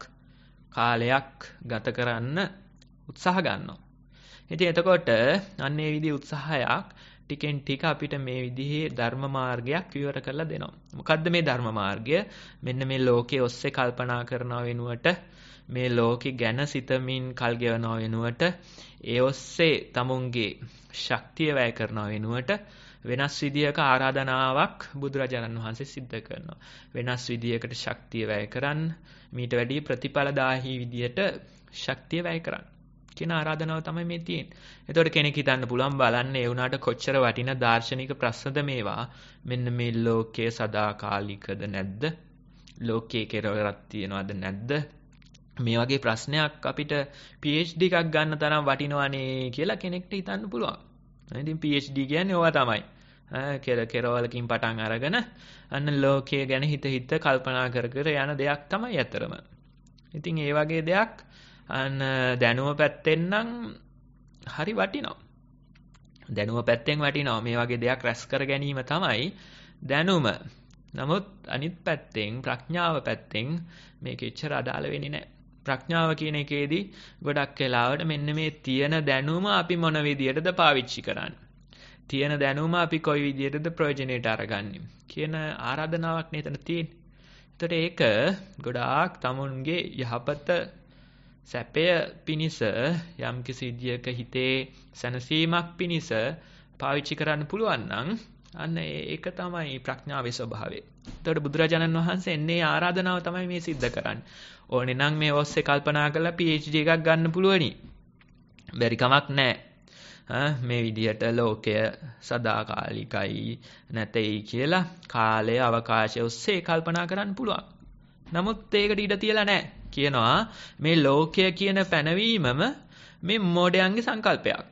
කාලයක් ගත කරන්න උත්සාහ ගන්නවා. ඉතින් එතකොට අන්න ඒ විදිහේ උත්සාහයක් ටිකෙන් ටික අපිට මේ විදිහේ ධර්ම මාර්ගයක් විවර කරලා දෙනවා. මොකද්ද මේ ධර්ම මාර්ගය? මෙන්න මේ ලෝකයේ ඔස්සේ කල්පනා කරනව වෙනුවට මේ ලෝකෙ ගැන සිතමින් කල් ගෙවනව වෙනුවට ඒ ඔස්සේ තමුන්ගේ ශක්තිය වැය කරනව වෙනුවට වෙනස් විදියක ආරාධනාවක් බුදුරජාණන් වහන්සේ සිද්ධ කරනවා. වෙනස් විදියකට ශක්තිය වැය කරන්න, මීට වැඩි ප්‍රතිඵලදායී විදියට ශක්තිය වැය කරන්න කියන ආරාධනාව තමයි මේ තියෙන්නේ. එතකොට කෙනෙක් හිතන්න පුළුවන් බලන්න ඒ වුණාට කොච්චර වටින දාර්ශනික ප්‍රශ්නද මේවා. මෙන්න මේ ලෝකයේ සදාකාලිකද නැද්ද? ලෝකයේ කෙරවරක් තියනවද නැද්ද? මේ වගේ ප්‍රශ්නයක් අපිට පී එච් ඩී එකක් ගන්න තරම් වටිනවනේ කියලා කෙනෙක්ට හිතන්න පුළුවන්. ඉතින් පී එච් ඩී කියන්නේ ඕවා තමයි. කෙර කෙරවලකින් පටන් අරගෙන අන්න ලෝකයේ ගැන හිත හිත කල්පනා කර කර යන දෙයක් තමයි ඇතරම. ඉතින් ඒ වගේ දෙයක් අන්න දැනුම පැත්තෙන් නම් හරි වටිනවා. දැනුම පැත්තෙන් වටිනවා. මේ වගේ දෙයක් රැස් කර ගැනීම තමයි දැනුම. නමුත් අනිත් පැත්තෙන් ප්‍රඥාව පැත්තෙන් මේක එච්චර අදාළ වෙන්නේ නැහැ. ප්‍රඥාව කියන එකේදී ගොඩක් වෙලාවට මෙන්න මේ තියෙන දැනුම අපි මොන විදියටද පාවිච්චි කරන්නේ? තියෙන දැනුම අපි කොයි විදියටද ප්‍රයෝජනෙට අරගන්නේ කියන ආරාධනාවක් නේතන තියෙන්නේ. ඒතට ඒක ගොඩාක් තමුන්ගේ යහපත සැපය පිණිස යම් කිසි විදියක හිතේ සැනසීමක් පිණිස පාවිච්චි කරන්න පුළුවන් නම් අන්න ඒක තමයි ප්‍රඥාවේ ස්වභාවය. එතකොට බුදුරජාණන් වහන්සේ එන්නේ ආරාධනාව තමයි මේ සිද්ධ කරන්නේ. ඕනේ නම් මේ ඔස්සේ කල්පනා කරලා පී එච් ඩී එකක් ගන්න පුළුවනි. බැරි කමක් නැහැ. මේ විදිහට ලෝකය සදාකාලිකයි නැtei කියලා කාලය අවකාශය ඔස්සේ කල්පනා කරන්න පුළුවන්. නමුත් ඒකට ඉඩ තියලා නැහැ. කියනවා මේ ලෝකය කියන පැනවීමම මේ මොඩයන්ගේ සංකල්පයක්.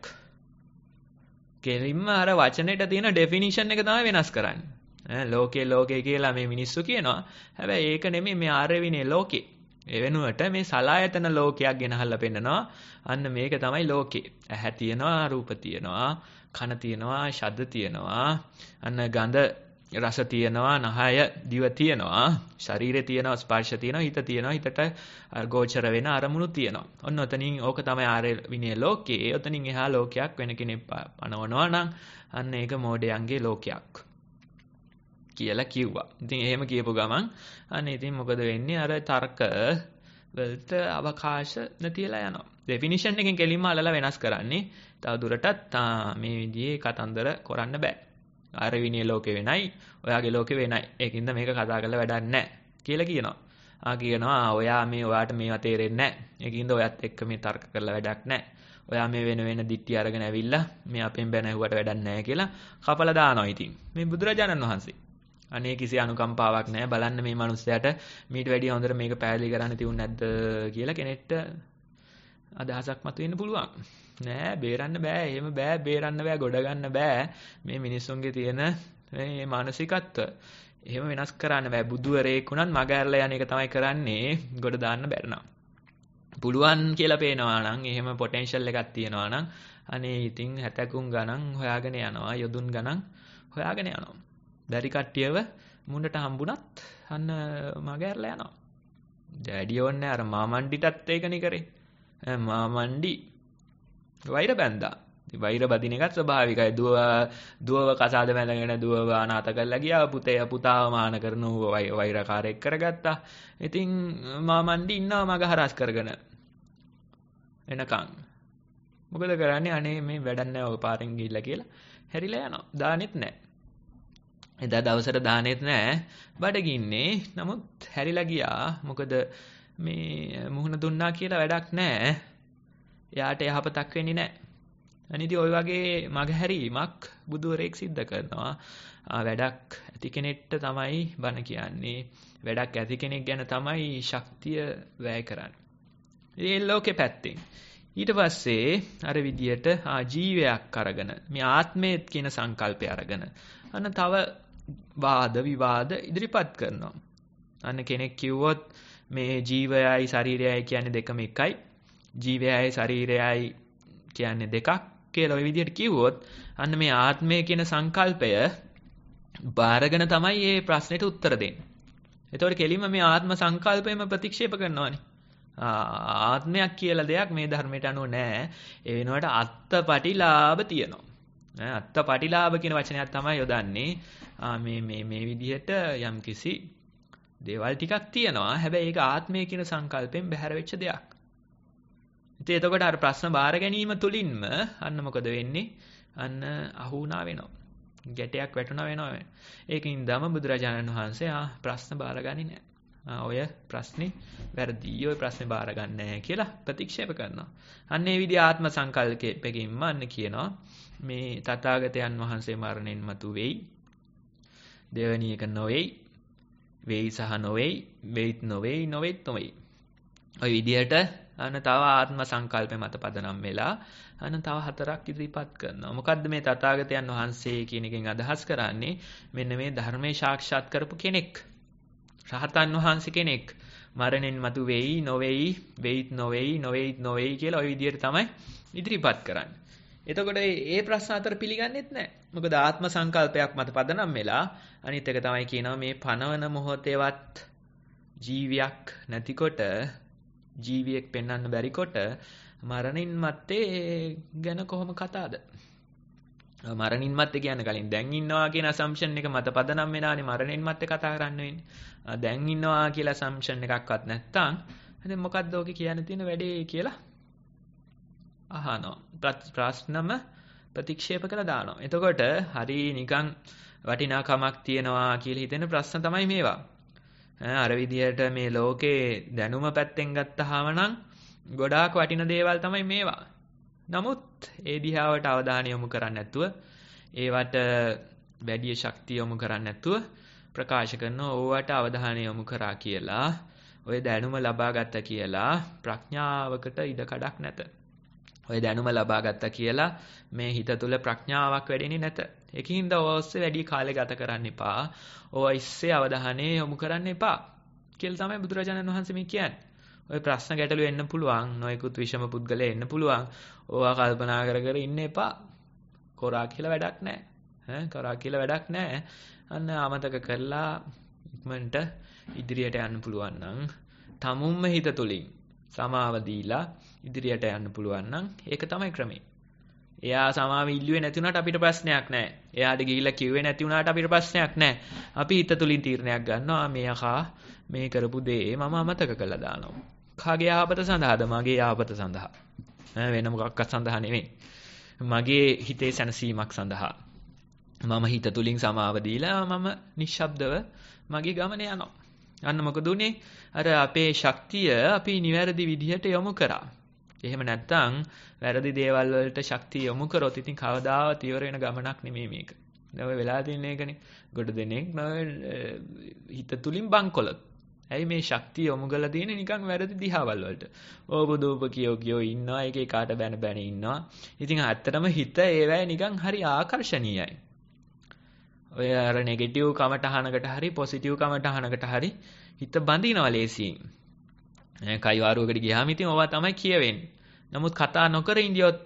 කෙලින්ම අර වචනෙට තියෙන ඩෙෆිනිෂන් එක තමයි වෙනස් කරන්නේ. ලෝකේ ලෝකේ කියලා මේ මිනිස්සු කියනවා. හැබැයි ඒක නෙමෙයි මේ ආර්ය විනය ලෝකේ. ඒ වෙනුවට මේ සලායතන ලෝකයක් ගෙනහල්ලා පෙන්නනවා. අන්න මේක තමයි ලෝකේ. ඇහැ තියෙනවා, රූප තියෙනවා, කන තියෙනවා, ශබ්ද තියෙනවා. අන්න ගඳ රස තියෙනවා, නහය, දිව තියෙනවා, ශරීරේ තියෙනවා, ස්පර්ශ තියෙනවා, හිත තියෙනවා, හිතට ගෝචර වෙන අරමුණු තියෙනවා. ඔන්න ඔතනින් ඕක තමයි ආර්ය විනය ලෝකේ. ඔතනින් එහා ලෝකයක් වෙන කෙනෙක් පනවනවා නම් අන්න ඒක මෝඩයන්ගේ ලෝකයක් කියලා කිව්වා. ඉතින් එහෙම කියපු ගමන් අන්න ඉතින් මොකද වෙන්නේ? අර තර්ක වලට අවකාශ නැතිලා යනවා. ඩෙෆිනිෂන් එකෙන් කෙලින්ම අල්ලලා වෙනස් කරන්නේ. තව දුරටත් මේ විදිහේ කතන්දර කරන්න බෑ. ආර්ය විනය ලෝකේ වෙනයි, ඔයාගේ ලෝකේ වෙනයි. ඒකින්ද මේක කතා කරලා වැඩක් නැහැ කියලා කියනවා. ආ කියනවා ඔයා මේ ඔයාට මේවා තේරෙන්නේ නැහැ. ඒකින්ද ඔයත් එක්ක මේ තර්ක කරලා වැඩක් නැහැ. ඔයා මේ වෙන වෙන දිට්ටි අරගෙන ඇවිල්ලා මේ අපෙන් බැන ඇහුවට වැඩක් නැහැ කියලා කපලා දානවා ඉතින්. මේ බුදුරජාණන් වහන්සේ. අනේ කිසි අනුකම්පාවක් නැහැ. බලන්න මේ මිනිස්සයාට මීට වැඩිය හොඳට මේක පැහැදිලි කරන්න තියුනේ නැද්ද කියලා කෙනෙක්ට අදහසක් මතුවෙන්න පුළුවන්. නෑ බේරන්න බෑ. එහෙම බෑ බේරන්න බෑ. ගොඩ ගන්න බෑ. මේ මිනිස්සුන්ගේ තියෙන මේ මානසිකත්ව. එහෙම වෙනස් කරන්න බෑ. බුදුවරයෙක් උනත් මග ඇරලා යන එක තමයි කරන්නේ. ගොඩ දාන්න බැරි නම්. පුළුවන් කියලා පේනවා නම් එහෙම පොටෙන්ෂල් එකක් තියෙනවා නම් අනේ ඉතින් හැතකුම් ගණන් හොයාගෙන යනවා. යොදුන් ගණන් හොයාගෙන යනවා. බැරි කට්ටියව මුණට හම්බුණත් අන්න මග ඇරලා යනවා. ඩැඩි ඕන්නේ අර මාමණ්ඩිටත් ඒකනේ කරේ. මාමණ්ඩි වෛර බැන්දා. වෛර බදින එකත් ස්වභාවිකයි. දුව දුවව කසාද බැඳගෙන දුවව අනාථ කරලා ගියා. පුතේ පුතාව මාන කරන වෛරකාරයෙක් කරගත්තා. ඉතින් මාමණ්ඩි ඉන්නවා මග හරස් කරගෙන. එනකන්. මොකද කරන්නේ? අනේ මේ වැඩක් නැහැ ඔය පාරෙන් ගිහිල්ලා කියලා හැරිලා යනවා. දානෙත් නැහැ. එදා දවසට දානෙත් නැහැ. බඩගින්නේ. නමුත් හැරිලා ගියා. මොකද මේ මුහුණ දුන්නා කියලා වැඩක් නැහැ. එයාට යහපතක් වෙන්නේ නැහැ. අනිත් ඔය වගේ මගහැරීමක් බුදුවරයෙක් සිද්ධ කරනවා. වැඩක් ඇති කෙනෙක්ට තමයි බණ කියන්නේ. වැඩක් ඇති කෙනෙක් ගැන තමයි ශක්තිය වැය කරන්නේ. ඒ ලෝකේ පැත්තෙන්. ඊට පස්සේ අර විදියට ජීවයක් අරගෙන මේ ආත්මයේත් කියන සංකල්පය අරගෙන අන්න තව වාද විවාද ඉදිරිපත් කරනවා. අන්න කෙනෙක් කිව්වොත් මේ ජීවයයි ශරීරයයි කියන්නේ දෙකම එකයි. ජීවයයි ශරීරයයි කියන්නේ දෙකක් කියලා ඔය විදිහට කිව්වොත් අන්න මේ ආත්මය කියන සංකල්පය බාරගෙන තමයි මේ ප්‍රශ්නෙට උත්තර දෙන්නේ. එතකොට කෙලින්ම මේ ආත්ම සංකල්පයම ප්‍රතික්ෂේප කරනවානේ. ආත්මයක් කියලා දෙයක් මේ ධර්මයට අනුව නැහැ. ඒ වෙනුවට අත්පටිලාභ තියෙනවා. ඈ අත්පටිලාභ කියන වචනයක් තමයි යොදන්නේ. මේ මේ මේ විදිහට යම්කිසි දේවල් ටිකක් තියෙනවා. හැබැයි ඒක ආත්මය කියන සංකල්පයෙන් බැහැර වෙච්ච දෙයක්. ඉතින් එතකොට අර ප්‍රශ්න බාර ගැනීම තුලින්ම අන්න මොකද වෙන්නේ? අන්න අහුණා වෙනවා. ගැටයක් වැටුණා වෙනවා. ඒකින්දම බුදුරජාණන් වහන්සේ ආ ප්‍රශ්න බාරගන්නේ නැහැ. ඔය ප්‍රශ්නේ වැරදි. ඔය ප්‍රශ්නේ බාරගන්නේ නැහැ කියලා ප්‍රතික්ෂේප කරනවා. අන්න ඒ විදිහ ආත්ම සංකල්පයකින්ම අන්න කියනවා මේ තථාගතයන් වහන්සේ මරණයෙන් මතු වෙයි. දෙවැනි එක නොවේයි. වෙයි සහ නොවේයි. වෙයිත් නොවේයි. නොවෙත් නොවේයි. ඔය විදිහට අන්න තව ආත්ම සංකල්ප මත පදනම් වෙලා අන්න තව හතරක් ඉදිරිපත් කරනවා. මොකද්ද මේ තථාගතයන් වහන්සේ කියන එකෙන් අදහස් කරන්නේ? මෙන්න මේ ධර්මයේ සාක්ෂාත් කරපු කෙනෙක්. රහතන් වහන්සේ කෙනෙක්. මරණයෙන් මතු වෙයි, නොවේයි, වෙයිත් නොවේයි, නොවේයිත් නොවේයි කියලා ওই විදිහට තමයි ඉදිරිපත් කරන්නේ. එතකොට මේ ප්‍රශ්න අතර පිළිගන්නෙත් නැහැ. මොකද ආත්ම සංකල්පයක් මත පදනම් වෙලා අනිත් එක තමයි කියනවා මේ පනවන මොහොතේවත් ජීවියක් නැතිකොට ජීවියෙක් පෙන්වන්න බැරිකොට මරණින් මත්තේ ගැන කොහොම කතාවද? මරණින් මත්තේ කියන කලින් දැන් ඉන්නවා කියන assumption එක මත පදනම් වෙනානේ මරණින් මත්තේ කතා කරන්න වෙන්නේ. දැන් ඉන්නවා කියලා assumption එකක්වත් නැත්තම් ඉතින් මොකද්ද ඔකේ කියන්න තියෙන වැඩේ කියලා අහනවා. ප්‍රශ්නම ප්‍රතික්ෂේප කරලා දානවා. එතකොට හරි නිකන් වටිනාකමක් තියනවා කියලා හිතෙන ප්‍රශ්න තමයි මේවා. අර විදියට මේ ලෝකේ දැනුම පැත්තෙන් ගත්තාම නම් ගොඩාක් වටින දේවල් තමයි මේවා. නමුත් ඒ දිහාවට අවධානය යොමු කරන්නේ නැතුව ඒවට වැඩි ශක්තිය යොමු කරන්නේ නැතුව ප්‍රකාශ කරන ඕවට අවධානය යොමු කරා කියලා ඔය දැනුම ලබා ගත්තා කියලා ප්‍රඥාවකට ඉඩ කඩක් නැත. ඔය දැනුම ලබා ගත්තා කියලා මේ හිත තුළ ප්‍රඥාවක් වැඩෙන්නේ නැත. ඒකින්ද ඔස්සේ වැඩි කාලය ගත කරන්න එපා. ඔය ඉස්සේ අවධානය යොමු කරන්න එපා කියලා තමයි බුදුරජාණන් වහන්සේ මේ කියන්නේ. ඔය ප්‍රශ්න ගැටලු එන්න පුළුවන්. නොයෙකුත් විෂම පුද්ගලයන් එන්න පුළුවන්. ඕවා කල්පනා කර කර ඉන්න එපා. කොරා කියලා වැඩක් නැහැ. ඈ කරා කියලා වැඩක් නැහැ. අන්න අමතක කරලා ඉක්මනට ඉදිරියට යන්න පුළුවන් නම් තමුන්ම හිත තුලින් සමාව දීලා ඉදිරියට යන්න පුළුවන් නම් ඒක තමයි ක්‍රමය. එයා සමාව ඉල්ලුවේ නැති වුණාට අපිට ප්‍රශ්නයක් නැහැ. එයාට ගිහිල්ලා කිව්වේ නැති වුණාට අපිට ප්‍රශ්නයක් නැහැ. අපි හිත තුලින් තීරණයක් ගන්නවා මේ යකා මේ කරපු දේ මම අමතක කළා දානවා. කාගේ යහපත සඳහාද? මගේ යහපත සඳහා. වෙන මොකක්වත් සඳහා නෙමෙයි. මගේ හිතේ සැනසීමක් සඳහා. මම හිත තුලින් සමාව දීලා මම නිශ්ශබ්දව මගේ ගමන යනවා. අන්න මොකද උනේ? අර අපේ ශක්තිය අපි නිවැරදි විදිහට යොමු කරා. එහෙම නැත්නම් වැරදි දේවල් වලට ශක්තිය යොමු කරොත් ඉතින් කවදාවත් ඉවර වෙන ගමනක් නෙමෙයි මේක. දැන් ඔය වෙලා තියෙන එකනේ. ගොඩ දෙනෙක් හිත තුලින් බංකොලොත්. ඇයි මේ ශක්තිය යොමු කරලා තියෙන්නේ නිකන් වැරදි දිහාවල් වලට. ඕබදෝප කියෝ කියෝ ඉන්නවා. ඒකේ කාට බැන බැන ඉන්නවා. ඉතින් ඇත්තටම හිත ඒවැය නිකන් හරි ආකර්ශනීයයි. ඔය අර නෙගටිව් කමටහනකට හරි පොසිටිව් කමටහනකට හරි හිත බඳිනවා ලේසියෙන්. කයිවාරුවකට ගියාම ඉතින් ඕවා තමයි කියවෙන්නේ. නමුත් කතා නොකර ඉඳියොත්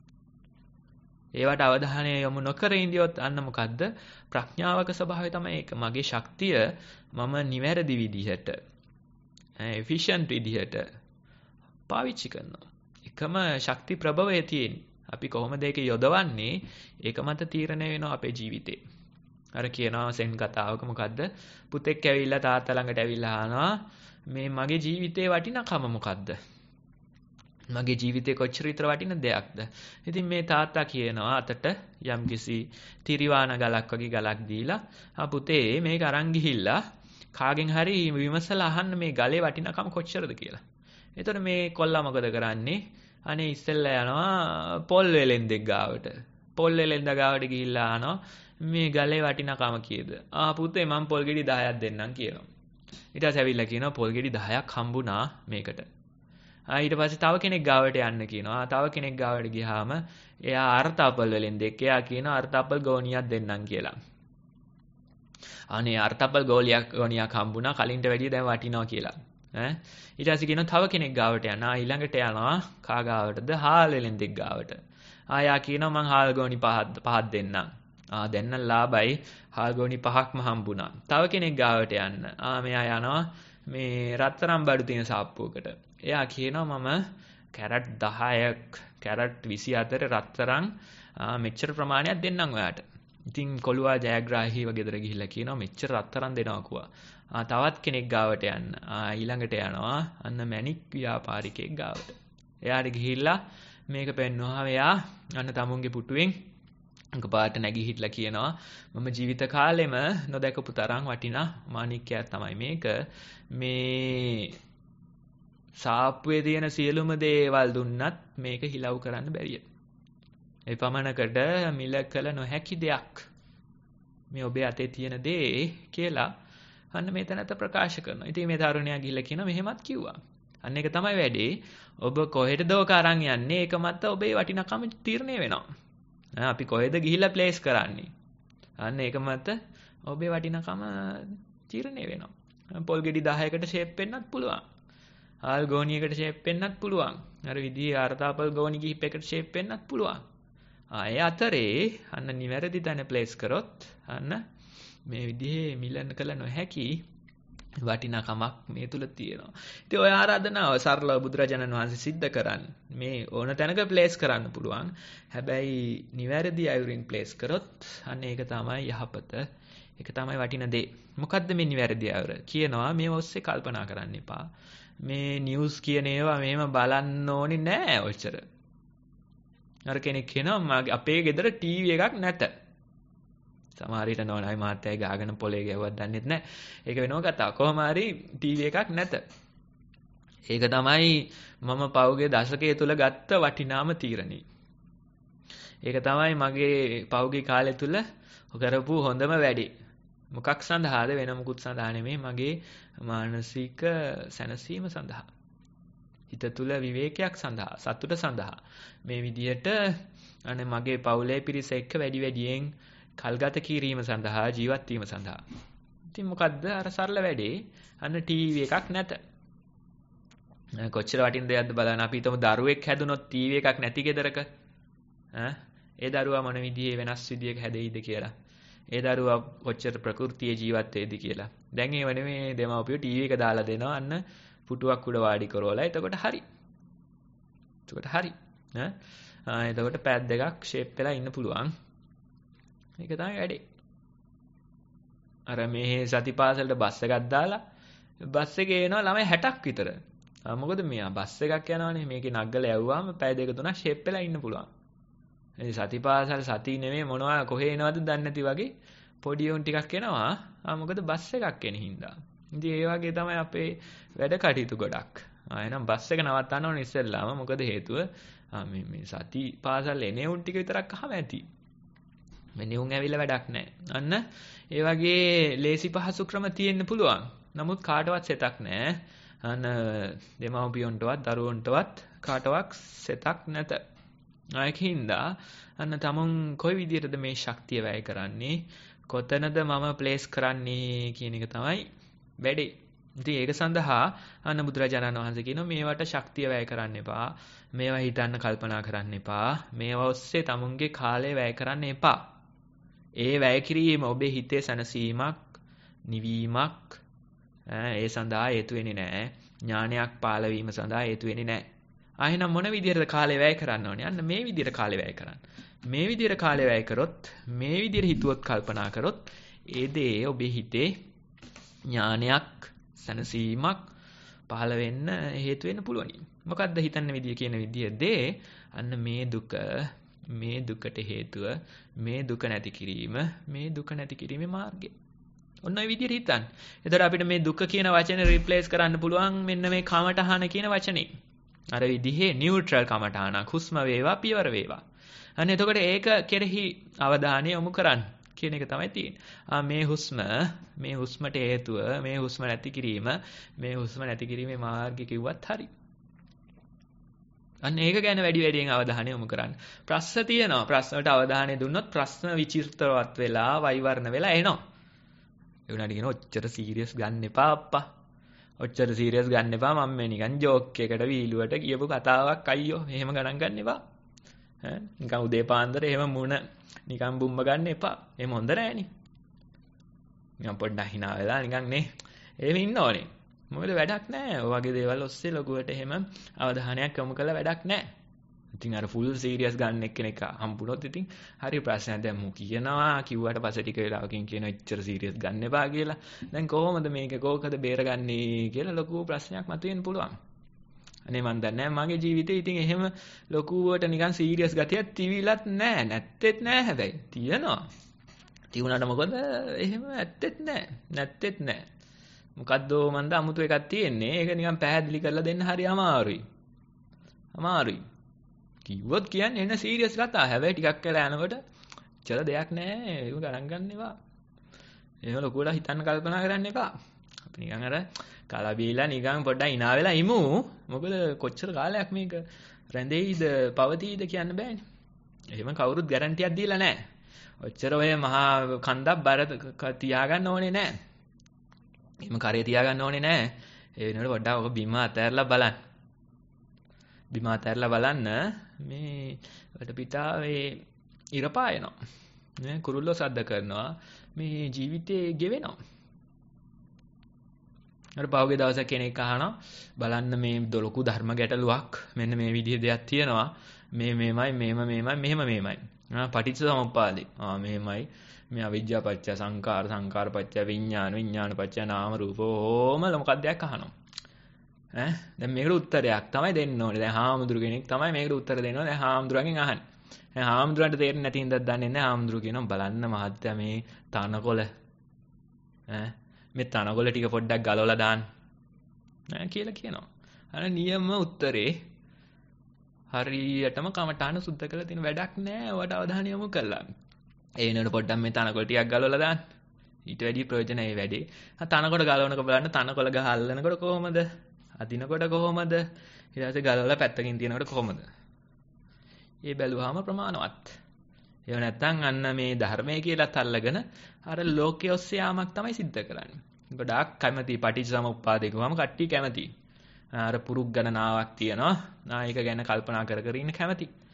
ඒවට අවධානය යොමු නොකර ඉඳියොත් අන්න මොකද්ද? ප්‍රඥාවක ස්වභාවය තමයි ඒක. මගේ ශක්තිය මම නිවැරදි විදිහට එෆිෂන්ට් විදිහට පාවිච්චි කරනවා. එකම ශක්ති ප්‍රභවය තියෙන්නේ. අපි කොහොමද ඒක යොදවන්නේ? ඒක මත තීරණය වෙනවා අපේ ජීවිතේ. අර කියනවා සෙන් කතාවක මොකද්ද? පුතෙක් ඇවිල්ලා තාත්තා ළඟට ඇවිල්ලා අහනවා මේ මගේ ජීවිතේ වටිනකම මොකද්ද? මගේ ජීවිතේ කොච්චර විතර වටින දෙයක්ද? ඉතින් මේ තාත්තා කියනවා අතට යම්කිසි තිරිවාන ගලක් වගේ ගලක් දීලා ආ පුතේ මේක අරන් ගිහිල්ලා කාගෙන් හරි විමසලා අහන්න මේ ගලේ වටිනකම කොච්චරද කියලා. එතකොට මේ කොල්ලා මොකද කරන්නේ? අනේ ඉස්සෙල්ලා යනවා පොල් වෙලෙන්දෙක් ගාවට. පොල් වෙලෙන්ද ගාවට ගිහිල්ලා අහනවා මේ ගලේ වටිනකම කීයද? ආ පුතේ මම පොල් ගෙඩි දහයක් දෙන්නම් කියනවා. ඊට පස්සේ ඇවිල්ලා කියනවා පොල් ගෙඩි දහයක් හම්බුණා මේකට. ආ ඊට පස්සේ තව කෙනෙක් ගාවට යන්න කියනවා. තව කෙනෙක් ගාවට ගියාම එයා අර්ථාපල් වලින් දෙක එයා කියනවා අර්ථාපල් ගෝණියක් දෙන්නම් කියලා. අනේ අර්ථාපල් ගෝලියක් ගෝණියක් හම්බුණා කලින්ට වැඩිය දැන් වටිනවා කියලා. ඈ ඊට පස්සේ කියනවා තව කෙනෙක් ගාවට යන්න. ආ ඊළඟට යනවා කා ගාවටද? හාල් වලින් දෙක ගාවට. ආ යා කියනවා මං හාල් ගෝණි පහක් පහක් දෙන්නම්. ආ දැන් නම් ලාභයි හාල් ගෝණි පහක්ම හම්බුණා. තව කෙනෙක් ගාවට යන්න. ආ මෙයා යනවා මේ රත්තරන් බඩු තියෙන සාප්පුවකට. එයා කියනවා මම කැරට් දහයක් කැරට් විසිහතර රත්තරන් මෙච්චර ප්‍රමාණයක් දෙන්නම් ඔයාට. ඉතින් කොළුවා ජයග්‍රාහීව ගෙදර ගිහිල්ලා කියනවා මෙච්චර රත්තරන් දෙනවා කිව්වා. ආ තවත් කෙනෙක් ගාවට යන්න. ආ ඊළඟට යනවා අන්න මැණික් ව්‍යාපාරිකයෙක් ගාවට. එයාට ගිහිල්ලා මේක පෙන්වුවා. එයා අන්න තමුන්ගේ පුටුවෙන් එකපාරට නැගී හිටලා කියනවා මම ජීවිත කාලෙම නොදකපු තරම් වටිනා මාණික්කයක් තමයි මේක. මේ සාප්පුවේ තියෙන සියලුම දේවල් දුන්නත් මේක හිලව් කරන්න බැරිය. ඒ පමණකට මිල කළ නොහැකි දෙයක් මේ ඔබේ අතේ තියෙන දේ කියලා අන්න මේ තැනත ප්‍රකාශ කරනවා. ඉතින් මේ තරුණයා ගිහිල්ලා කියනවා මෙහෙමත් කිව්වා. අන්න ඒක තමයි වැඩේ. ඔබ කොහෙටද ඔක අරන් යන්නේ? ඒක මත ඔබේ වටිනාකම තීරණය වෙනවා. අපි කොහෙද ගිහිල්ලා ප්ලේස් කරන්නේ? අන්න ඒක මත ඔබේ වටිනාකම තීරණය වෙනවා. පොල් ගෙඩි දහයකට ෂේප් වෙන්නත් පුළුවන්. හාල් ගෝණියකට ෂේප් වෙන්නත් පුළුවන්. අර විදිහේ අර්ථාපල් ගෝණි කිහිපයකට ෂේප් වෙන්නත් පුළුවන්. ආ ඒ අතරේ අන්න නිවැරදි තැන ප්ලේස් කරොත් අන්න මේ විදිහේ මිලන කළ නොහැකි වටිනාකමක් මේ තුල තියෙනවා. ඉතින් ඔය ආරාධනාව සරලව බුදුරජාණන් වහන්සේ සිද්ධ කරන්නේ මේ ඕන තැනක ප්ලේස් කරන්න පුළුවන්. හැබැයි නිවැරදි අයුරින් ප්ලේස් කරොත් අන්න ඒක තමයි යහපත. ඒක තමයි වටින දේ. මොකද්ද මේ නිවැරදි අයුර? කියනවා මේ ඔස්සේ කල්පනා කරන්න එපා. මේ නිවුස් කියන ඒවා මෙහෙම බලන්න ඕනේ නෑ ඔච්චර. අර කෙනෙක් කියනවා මගේ අපේ ගෙදර ටීවී එකක් නැත. සමහර විට නෝනායි මාත්‍යයි ගාගෙන පොලේ ගැවුවත් දන්නෙත් නැහැ. ඒක වෙනම කතාවක්. කොහොම හරි ටීවී එකක් නැත. ඒක තමයි මම පෞගේ දශකයේ තුල ගත්ත වටිනාම තීරණය. ඒක තමයි මගේ පෞගේ කාලය තුල කරපු හොඳම වැඩේ. මොකක් සඳහාද? වෙන මොකුත් සඳහා නෙමෙයි මගේ මානසික සැනසීම සඳහා. හිත තුල විවේකයක් සඳහා, සතුට සඳහා. මේ විදිහට අනේ මගේ පවුලේ පිරිස එක්ක වැඩි වැඩියෙන් කල්ගත කිරීම සඳහා ජීවත් වීම සඳහා. ඉතින් මොකද්ද අර සරල වැඩේ? අන්න ටීවී එකක් නැත. කොච්චර වටින දෙයක්ද බලන්න. අපි හිතමු දරුවෙක් හැදුනොත් ටීවී එකක් නැති ගෙදරක. ඈ ඒ දරුවා මොන විදිහේ වෙනස් විදියක හැදෙයිද කියලා. ඒ දරුවා කොච්චර ප්‍රകൃතියේ ජීවත් වෙයිද කියලා. දැන් ඒ වනේ මේ දෙමව්පියෝ ටීවී එක දාලා දෙනවා අන්න පුටුවක් උඩ වාඩි කරවලා. එතකොට හරි. එතකොට හරි. ඈ එතකොට පැඩ් දෙකක් ෂේප් වෙලා ඉන්න පුළුවන්. ඒක තමයි වැඩේ. අර මේ සතිපාසලට බස් එකක් දාලා බස් එකේ එනවා ළමයි හැටක් විතර. මොකද මෙයා බස් එකක් යනවනේ මේකේ නග්ගලා යවුවාම පැය දෙක තුනක් ෂේප් වෙලා ඉන්න පුළුවන්. ඒ සතිපාසල සති නෙමෙයි මොනවා කොහේ එනවද දන්නේ නැති වගේ පොඩි උන් ටිකක් එනවා. ආ මොකද බස් එකක් එන හින්දා. ඉතින් ඒ වගේ තමයි අපේ වැඩ කටයුතු ගොඩක්. ආ එහෙනම් බස් එක නවත්තන්න ඕනේ ඉස්සෙල්ලාම. මොකද හේතුව ආ මේ මේ සතිපාසල එනේ උන් ටික විතරක් අහම ඇති. මෙන්න උන් ඇවිල්ලා වැඩක් නැහැ. අන්න ඒ වගේ ලේසි පහසු ක්‍රම තියෙන්න පුළුවන්. නමුත් කාටවත් සෙතක් නැහැ. අන්න දෙමව්පියන්ටවත් දරුවන්ටවත් කාටවත් සෙතක් නැත. ආයකින්ද අන්න තමුන් කොයි විදිහටද මේ ශක්තිය වැය කරන්නේ? කොතනද මම ප්ලේස් කරන්නේ කියන එක තමයි වැඩේ. ඉතින් ඒක සඳහා අන්න බුදුරජාණන් වහන්සේ කියනවා මේවට ශක්තිය වැය කරන්න එපා. මේවා හිතන්න කල්පනා කරන්න එපා. මේවා ඔස්සේ තමුන්ගේ කාලය වැය කරන්න එපා. ඒ වැය කිරීම ඔබේ හිතේ සැනසීමක්, නිවීමක් ඒ සඳහා හේතු වෙන්නේ නැහැ. ඥානයක් පාළ වීම සඳහා හේතු වෙන්නේ නැහැ. ආයෙනම් මොන විදිහටද කාලය වැය කරන්න ඕනේ? අන්න මේ විදිහට කාලය වැය කරන්න. මේ විදිහට කාලය වැය කරොත්, මේ විදිහට හිතුවොත් කල්පනා කරොත්, ඒ දේ ඔබේ හිතේ ඥානයක්, සැනසීමක් පහළ වෙන්න හේතු වෙන්න පුළුවනි. මොකද්ද හිතන්න විදිය කියන විදියදී අන්න මේ දුක, මේ දුකට හේතුව, මේ දුක නැති කිරීම, මේ දුක නැති කිරීමේ මාර්ගය. ඔන්න ඔය විදිහට හිතන්න. එතකොට අපිට මේ දුක කියන වචනේ රිප්ලේස් කරන්න පුළුවන් මෙන්න මේ කමඨහන කියන වචනේ. අර විදිහේ නියුට්‍රල් කමඨහනක් හුස්ම වේවා පියවර වේවා. අන්න එතකොට ඒක කෙරෙහි අවධානය යොමු කරන්න කියන එක තමයි තියෙන්නේ. ආ මේ හුස්ම, මේ හුස්මට හේතුව, මේ හුස්ම නැති කිරීම, මේ හුස්ම නැති කිරීමේ මාර්ගය කිව්වත් හරි. අන්න ඒක ගැන වැඩි වැඩියෙන් අවධානය යොමු කරන්න. ප්‍රශ්න තියෙනවා. ප්‍රශ්න වලට අවධානය දුන්නොත් ප්‍රශ්න විචිත්‍රවත් වෙලා, වෛවර්ණ වෙලා එනවා. ඒ උනාට කියන ඔච්චර සීරියස් ගන්න එපා අප්පා. ඔච්චර සීරියස් ගන්න එපා. මම මේ නිකන් ජෝක් එකකට වීලුවට කියපු කතාවක් අයියෝ. එහෙම ගණන් ගන්න එපා. ඈ නිකන් උදේ පාන්දර එහෙම මුණ නිකන් බුම්බ ගන්න එපා. එහෙම හොඳ නෑනේ. නිකන් පොඩ්ඩක් hina වෙලා නිකන් නේ. එහෙම ඉන්න ඕනේ. මොකද වැඩක් නෑ. ඔය වගේ දේවල් ඔස්සේ ලොකුවට එහෙම අවධානයක් යොමු කළා වැඩක් නෑ. ඉතින් අර ෆුල් සීරියස් ගන්න එක්කෙනෙක් හම්බුනොත් ඉතින් හරි ප්‍රශ්නයක්. දැන් මු කියනවා කිව්වට පස්සේ ටික වෙලාවකින් කියන ඉච්චර සීරියස් ගන්න එපා කියලා. දැන් කොහොමද මේක කොහොමද බේරගන්නේ කියලා ලොකු ප්‍රශ්නයක් මතුවෙන්න පුළුවන්. අනේ මන් දන්නේ මගේ ජීවිතේ ඉතින් එහෙම ලොකුවට නිකන් සීරියස් ගතියක් තිවිලත් නෑ. නැත්තේත් නෑ හැබැයි. තියෙනවා. තියුණාට මොකද එහෙම ඇත්තෙත් නෑ. නැත්තේත් නෑ. මොකද්ද මන්ද අමුතු එකක් තියෙන්නේ. ඒක නිකන් පැහැදිලි කරලා දෙන්න හරි අමාරුයි. අමාරුයි. කිව්වොත් කියන්නේ එන සීරියස් කතා. හැබැයි ටිකක් වෙලා යනකොට චල දෙයක් නෑ. ඒක ගණන් ගන්න එපා. එහෙම ලොකුවට හිතන්න කල්පනා කරන්න එපා. අපි නිකන් අර කාලා බීලා නිකන් පොඩ්ඩක් hina වෙලා ඉමු. මොකද කොච්චර කාලයක් මේක රැඳෙයිද පවතීද කියන්න බෑනේ. එහෙම කවුරුත් ගැරන්ටියක් දීලා නෑ. ඔච්චර ඔය මහා කන්දක් බර තියාගන්න ඕනේ නෑ. එහෙම කරේ තියාගන්න ඕනේ නෑ. ඒ වෙනකොට පොඩ්ඩක් ඔක බිම අතහැරලා බලන්න. බිම අතහැරලා බලන්න මේ වටපිටාවේ ඉර පායනවා. නේ කුරුල්ලෝ සද්ද කරනවා. මේ ජීවිතේ ගෙවෙනවා. අර පහුගිය දවසක් කෙනෙක් අහනවා බලන්න මේ දොලකු ධර්ම ගැටලුවක් මෙන්න මේ විදිහේ දෙයක් තියෙනවා. මේ මේමයි මේම මේමයි මෙහෙම මේමයි. ආ පටිච්චසමුප්පාදේ. ආ මේමයි මේ අවිජ්ජා පත්‍ය සංකාර සංකාර පත්‍ය විඥාන විඥාන පත්‍ය නාම රූප ඕම මොකක්දයක් අහනවා. ඈ දැන් මේකට උත්තරයක් තමයි දෙන්න ඕනේ. දැන් හාමුදුරු කෙනෙක් තමයි මේකට උත්තර දෙන්න ඕනේ. දැන් හාමුදුරගෙන් අහන්න. දැන් හාමුදුරන්ට තේරෙන්නේ නැති හින්දා දන්නේ නැහැ. හාමුදුරු කියනවා බලන්න මහත්තයා මේ තනකොළ ඈ මේ තනකොළ ටික පොඩ්ඩක් ගලවලා දාන්න ඈ කියලා කියනවා. අර නියම උත්තරේ හරියටම කමඨාන සුද්ධ කරලා තියෙන වැඩක් නෑ. ඔයාට අවධානය යොමු කළා. ඒ වෙනකොට පොඩ්ඩක් මේ තනකොළ ටිකක් ගලවලා දාන්න. ඊට වැඩි ප්‍රයෝජන ඒ වැඩේ. ආ තනකොළ ගලවනකොට බලන්න තනකොළ ගහ අල්ලනකොට කොහොමද? අදිනකොට කොහොමද? ඊට පස්සේ ගලවලා පැත්තකින් තියනකොට කොහොමද? ඒ බැලුවාම ප්‍රමාණවත්. ඒව නැත්තම් අන්න මේ ධර්මයේ කියලාත් අල්ලගෙන අර ලෝකයේ ඔස්සේ යාමක් තමයි සිද්ධ කරන්නේ. ගොඩාක් කැමති පටිච්චසමුප්පාදේ ගාම කට්ටිය කැමති. අර පුරුක් ගණනාවක් තියෙනවා. ආ ඒක ගැන කල්පනා කර කර ඉන්න කැමති.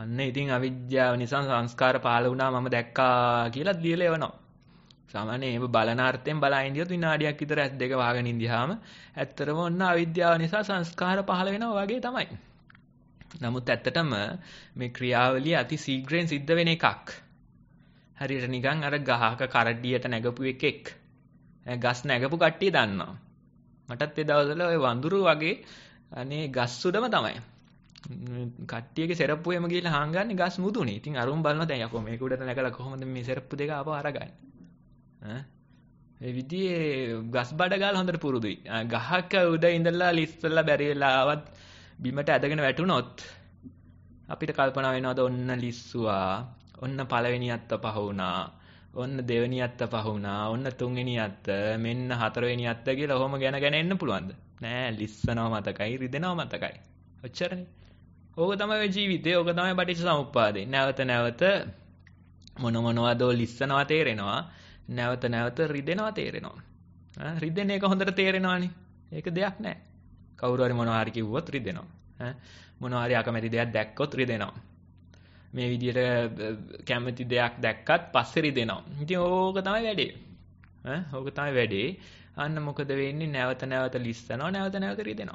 අන්න ඉතින් අවිද්‍යාව නිසා සංස්කාර පහළ වුණා මම දැක්කා කියලා ලියලා එවනවා. සාමාන්‍යයෙන් ඒක බලන අර්ථයෙන් බලා ඉඳියොත් විනාඩියක් විතර ඇස් දෙක වහගෙන ඉඳියාම ඇත්තටම ඔන්න අවිද්‍යාව නිසා සංස්කාර පහළ වෙනවා වගේ තමයි. නමුත් ඇත්තටම මේ ක්‍රියාවලිය අති ශීඝ්‍රයෙන් සිද්ධ වෙන එකක්. හරියට නිකන් අර ගහක කරඩියට නැගපු එකෙක්. ගස් නැගපු කට්ටිය දන්නවා. මටත් ඒ දවස්වල ওই වඳුරු වගේ අනේ ගස් උඩම තමයි. කට්ටියගේ සෙරප්පුවෙම ගිහලා හාංගන්නේ ගස් මුදුනේ. ඉතින් අරුන් බලනවා දැන් යකෝ මේක උඩට නැගලා කොහොමද මේ සෙරප්පු දෙක ආපහු අරගන්නේ? ඈ මේ විදිහේ ගස් බඩ ගාලා හොඳට පුරුදුයි. ගහක උඩ ඉඳලා ලිස්සලා බැරි වෙලාවත් බිමට ඇදගෙන වැටුනොත් අපිට කල්පනා වෙනවද ඔන්න ලිස්සුවා, ඔන්න පළවෙනි අත්ත පහ වුණා, ඔන්න දෙවෙනි අත්ත පහ වුණා, ඔන්න තුන්වෙනි අත්ත, මෙන්න හතරවෙනි අත්ත කියලා ඔහොම ගැන ගැන එන්න පුළුවන්ද? නෑ, ලිස්සනවා මතකයි, රිදෙනවා මතකයි. ඔච්චරනේ. ඕක තමයි ජීවිතේ, ඕක තමයි පටිච්චසමුප්පාදේ. නැවත නැවත මොන මොනවදෝ ලිස්සනවා තේරෙනවා, නැවත නැවත රිදෙනවා තේරෙනවා. ඈ රිදෙන එක හොඳට තේරෙනවානේ. ඒක දෙයක් නෑ. කවුරු හරි මොනවා හරි කිව්වොත් රිදෙනවා. ඈ මොනවා හරි අකමැති දෙයක් දැක්කොත් රිදෙනවා. මේ විදිහට කැමති දෙයක් දැක්කත් පස්සේ රිදෙනවා. ඉතින් ඕක තමයි වැඩේ. ඈ ඕක තමයි වැඩේ. අන්න මොකද වෙන්නේ? නැවත නැවත ලිස්සනවා, නැවත නැවත රිදෙනවා.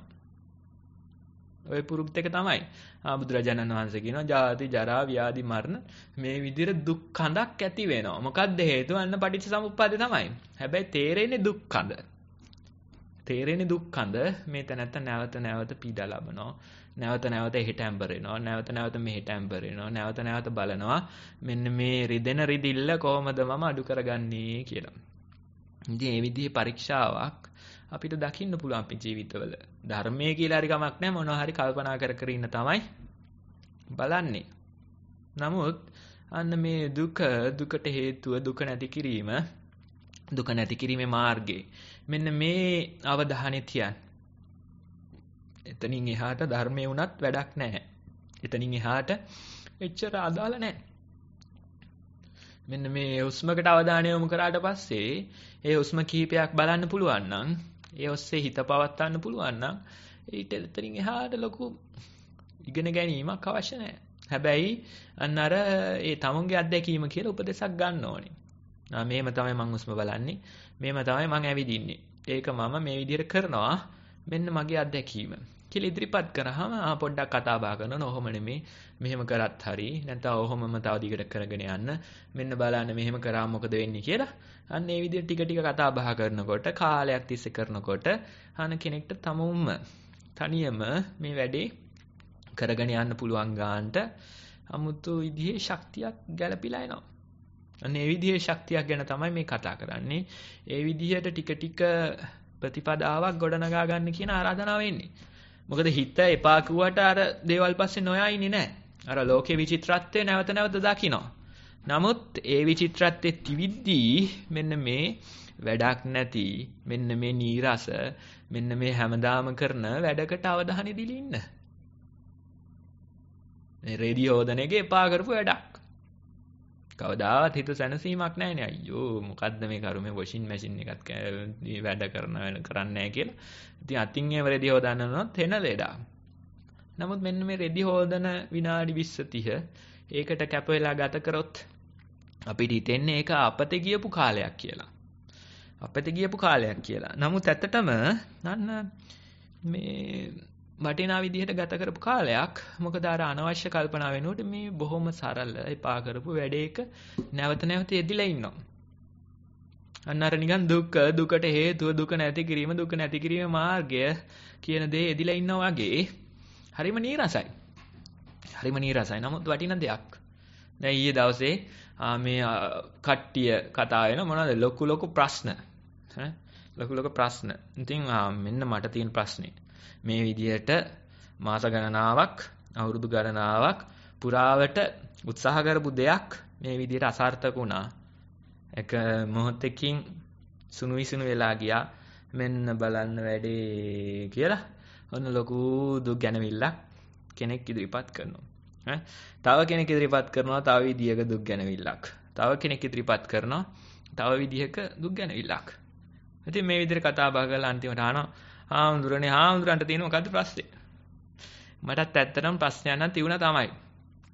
ඔය පුරුද්ද එක තමයි. ආ බුදුරජාණන් වහන්සේ කියනවා ජාති ජරා ව්‍යාධි මරණ මේ විදිහට දුක් කඳක් ඇති වෙනවා. මොකක්ද හේතුව? අන්න පටිච්චසමුප්පාදේ තමයි. හැබැයි තේරෙන්නේ දුක් කඳ. තේරෙන්නේ දුක් කඳ මේ තැනත්ත නැවත නැවත පීඩා ලබනවා. නැවත නැවත එහෙට ඇම්බරෙනවා. නැවත නැවත මෙහෙට ඇම්බරෙනවා. නැවත නැවත බලනවා මෙන්න මේ රිදෙන රිදිල්ල කොහොමද මම අඩු කරගන්නේ කියලා. ඉතින් මේ විදිහේ පරීක්ෂාවක් අපිට දකින්න පුළුවන් අපේ ජීවිතවල. ධර්මයේ කියලා හරි කමක් නැහැ, මොනවා හරි කල්පනා කර කර ඉන්න තමයි බලන්නේ. නමුත් අන්න මේ දුක, දුකට හේතුව, දුක නැති කිරීම, දුක නැති කිරීමේ මාර්ගය. මෙන්න මේ අවධානය තියන්න. එතනින් එහාට ධර්මයේ වුණත් වැඩක් නැහැ. එතනින් එහාට එච්චර අදාළ නැහැ. මෙන්න මේ හුස්මකට අවධානය යොමු කරාට පස්සේ ඒ හුස්ම කිහිපයක් බලන්න පුළුවන් නම්, ඒ ඔස්සේ හිත පවත්වන්න පුළුවන් නම් ඊට එතනින් එහාට ලොකු ඉගෙන ගැනීමක් අවශ්‍ය නැහැ. හැබැයි අන්න අර ඒ තමුන්ගේ අත්දැකීම කියලා උපදේශක් ගන්න ඕනේ. ආ මේම තමයි මම හුස්ම බලන්නේ. මේම තමයි මම ඇවිදින්නේ. ඒක මම මේ විදිහට කරනවා. මෙන්න මගේ අත්දැකීම. කියලා ඉදිරිපත් කරාම ආ පොඩ්ඩක් කතා බහ කරනවා. ඔහොම නෙමෙයි. මෙහෙම කරත් හරි. නැත්නම් ඔහොමම තව දිගට කරගෙන යන්න. මෙන්න බලන්න මෙහෙම කරාම මොකද වෙන්නේ කියලා. අන්න ඒ විදිහට ටික ටික කතා බහ කරනකොට, කාලයක් තිස්සේ කරනකොට අන කෙනෙක්ට තමුම්ම තනියම මේ වැඩේ කරගෙන යන්න පුළුවන් ගන්නට 아무තු විදිහේ ශක්තියක් ගැලපිලා එනවා. අන්න ඒ විදිහේ ශක්තියක් ගැන තමයි මේ කතා කරන්නේ. ඒ විදිහට ටික ටික ප්‍රතිපදාවක් ගොඩනගා ගන්න කියන ආරාධනාව වෙන්නේ. මොකද හිත එපා කිව්වට අර දේවල් පස්සේ නොයා ඉන්නේ නැහැ. අර ලෝකේ විචිත්‍රත්වය නැවත නැවත දකිනවා. නමුත් ඒ විචිත්‍රත්වයේ තිවිද්දී මෙන්න මේ වැඩක් නැති, මෙන්න මේ නීරස, මෙන්න මේ හැමදාම කරන වැඩකට අවධානය දීලා ඉන්න. මේ රේඩියෝ හොදන එකේ එපා කරපු වැඩක්. කවදාවත් හිත සැනසීමක් නැහැ නේ. අයියෝ මොකද්ද මේ කරුමේ වොෂින් මැෂින් එකත් වැඩ කරන කරන්නේ නැහැ කියලා. ඉතින් අතින් ඒ රේඩියෝ හොදන්නනොත් එන ලෙඩක්. නමුත් මෙන්න මේ රේඩියෝ හොදන විනාඩි විස්ස තිහ ඒකට කැප වෙලා ගත කරොත් අපිට හිතෙන්නේ ඒක අපතේ ගියපු කාලයක් කියලා. අපතේ ගියපු කාලයක් කියලා. නමුත් ඇත්තටම නන්න මේ වටිනා විදිහට ගත කරපු කාලයක්. මොකද අර අනවශ්‍ය කල්පනා වෙනුවට මේ බොහොම සරල එපා කරපු වැඩේක නැවත නැවත යෙදිලා ඉන්නවා. අන්න අර නිකන් දුක, දුකට හේතුව, දුක නැති කිරීම, දුක නැති කිරීමේ මාර්ගය කියන දේ යෙදිලා ඉන්නවා වගේ හරිම නීරසයි. හරිම නීරසයි. නමුත් වටින දෙයක්. දැන් ඊයේ දවසේ මේ කට්ටිය කතා වෙන මොනවද ලොකු ලොකු ප්‍රශ්න. ඈ ලොකු ලොකු ප්‍රශ්න. ඉතින් මෙන්න මට තියෙන ප්‍රශ්නේ. මේ විදිහට මාස ගණනාවක්, අවුරුදු ගණනාවක් පුරාවට උත්සාහ කරපු දෙයක් මේ විදිහට අසාර්ථක වුණා. එක මොහොතකින් සුණු විසුණු වෙලා ගියා. මෙන්න බලන්න වැඩේ කියලා ඔන්න ලොකු දුක් ගැනවිල්ලක් කෙනෙක් ඉදිරිපත් කරනවා. ඈ තව කෙනෙක් ඉදිරිපත් කරනවා තව විදියක දුක් ගැනවිල්ලක්. තව කෙනෙක් ඉදිරිපත් කරනවා තව විදියක දුක් ගැනවිල්ලක්. ඉතින් මේ විදිහට කතා බහ කරලා අන්තිමට අහනවා ආඳුරනේ ආඳුරන්ට තියෙන මොකද්ද ප්‍රශ්නේ? මටත් ඇත්තටම ප්‍රශ්නයක් නම් තියුණා තමයි.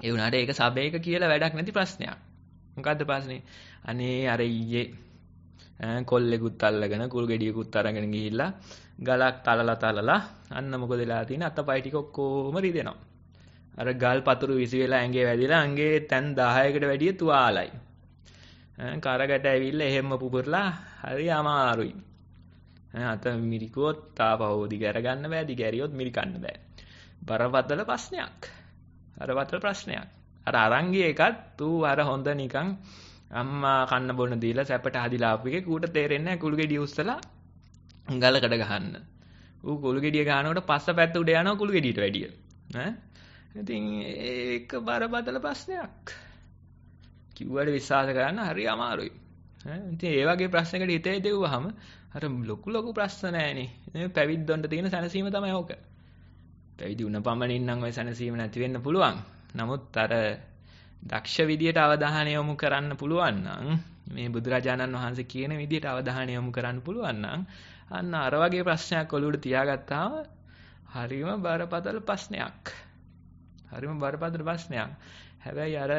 ඒ වුණාට ඒක සබේක කියලා වැඩක් නැති ප්‍රශ්නයක්. මොකද්ද ප්‍රශ්නේ? අනේ අර ඊයේ කොල්ලෙකුත් අල්ලගෙන කුල් ගෙඩියකුත් අරගෙන ගිහිල්ලා ගලක් තලලා තලලා අන්න මොකද වෙලා තියෙන්නේ? අතපය ටික ඔක්කොම රිදෙනවා. අර ගල් පතුරු විසි වෙලා ඇඟේ වැදිලා ඇඟේ තැන් දහයකට වැඩිය තුවාලයි. කරකට ඇවිල්ලා එහෙම පුපුරලා හරි අමාරුයි. අත මිරිකුවොත් තාපහෝ දිග අරගන්න බෑ, දිග ඇරියොත් මිරිකන්න බෑ. බරපතල ප්‍රශ්නයක්. බරපතල ප්‍රශ්නයක්. අර අරන් ගිය එකත් ඌ අර හොඳ නිකන් අම්මා කන්න බොන්න දීලා සැපට හදිලා ආපු එකේ ඌට තේරෙන්නේ නැහැ කුළු ගෙඩිය උස්සලා ගලකට ගහන්න. ඌ කුළු ගෙඩිය ගහනකොට පස්ස පැත්ත උඩ යනවා කුළු ගෙඩියට වැඩිය. ඈ ඉතින් ඒක බරපතල ප්‍රශ්නයක්. කිව්වට විශ්වාස කරන්න හරි අමාරුයි. ඈ ඉතින් ඒ වගේ ප්‍රශ්නයකට හිතේ දෙවුවාම අර ලොකු ලොකු ප්‍රශ්න නෑනේ. මේ පැවිද්දොන්ට තියෙන සැනසීම තමයි ඕක. පැවිදි වුණ පමණින් නම් ওই සැනසීම නැති වෙන්න පුළුවන්. නමුත් අර දක්ෂ විදියට අවධානය යොමු කරන්න පුළුවන් නම් මේ බුදුරජාණන් වහන්සේ කියන විදියට අවධානය යොමු කරන්න පුළුවන් නම් අන්න අර වගේ ප්‍රශ්නයක් ඔලුවට තියාගත්තාම හරිම බරපතල ප්‍රශ්නයක්. හරිම බරපතල ප්‍රශ්නයක්. හැබැයි අර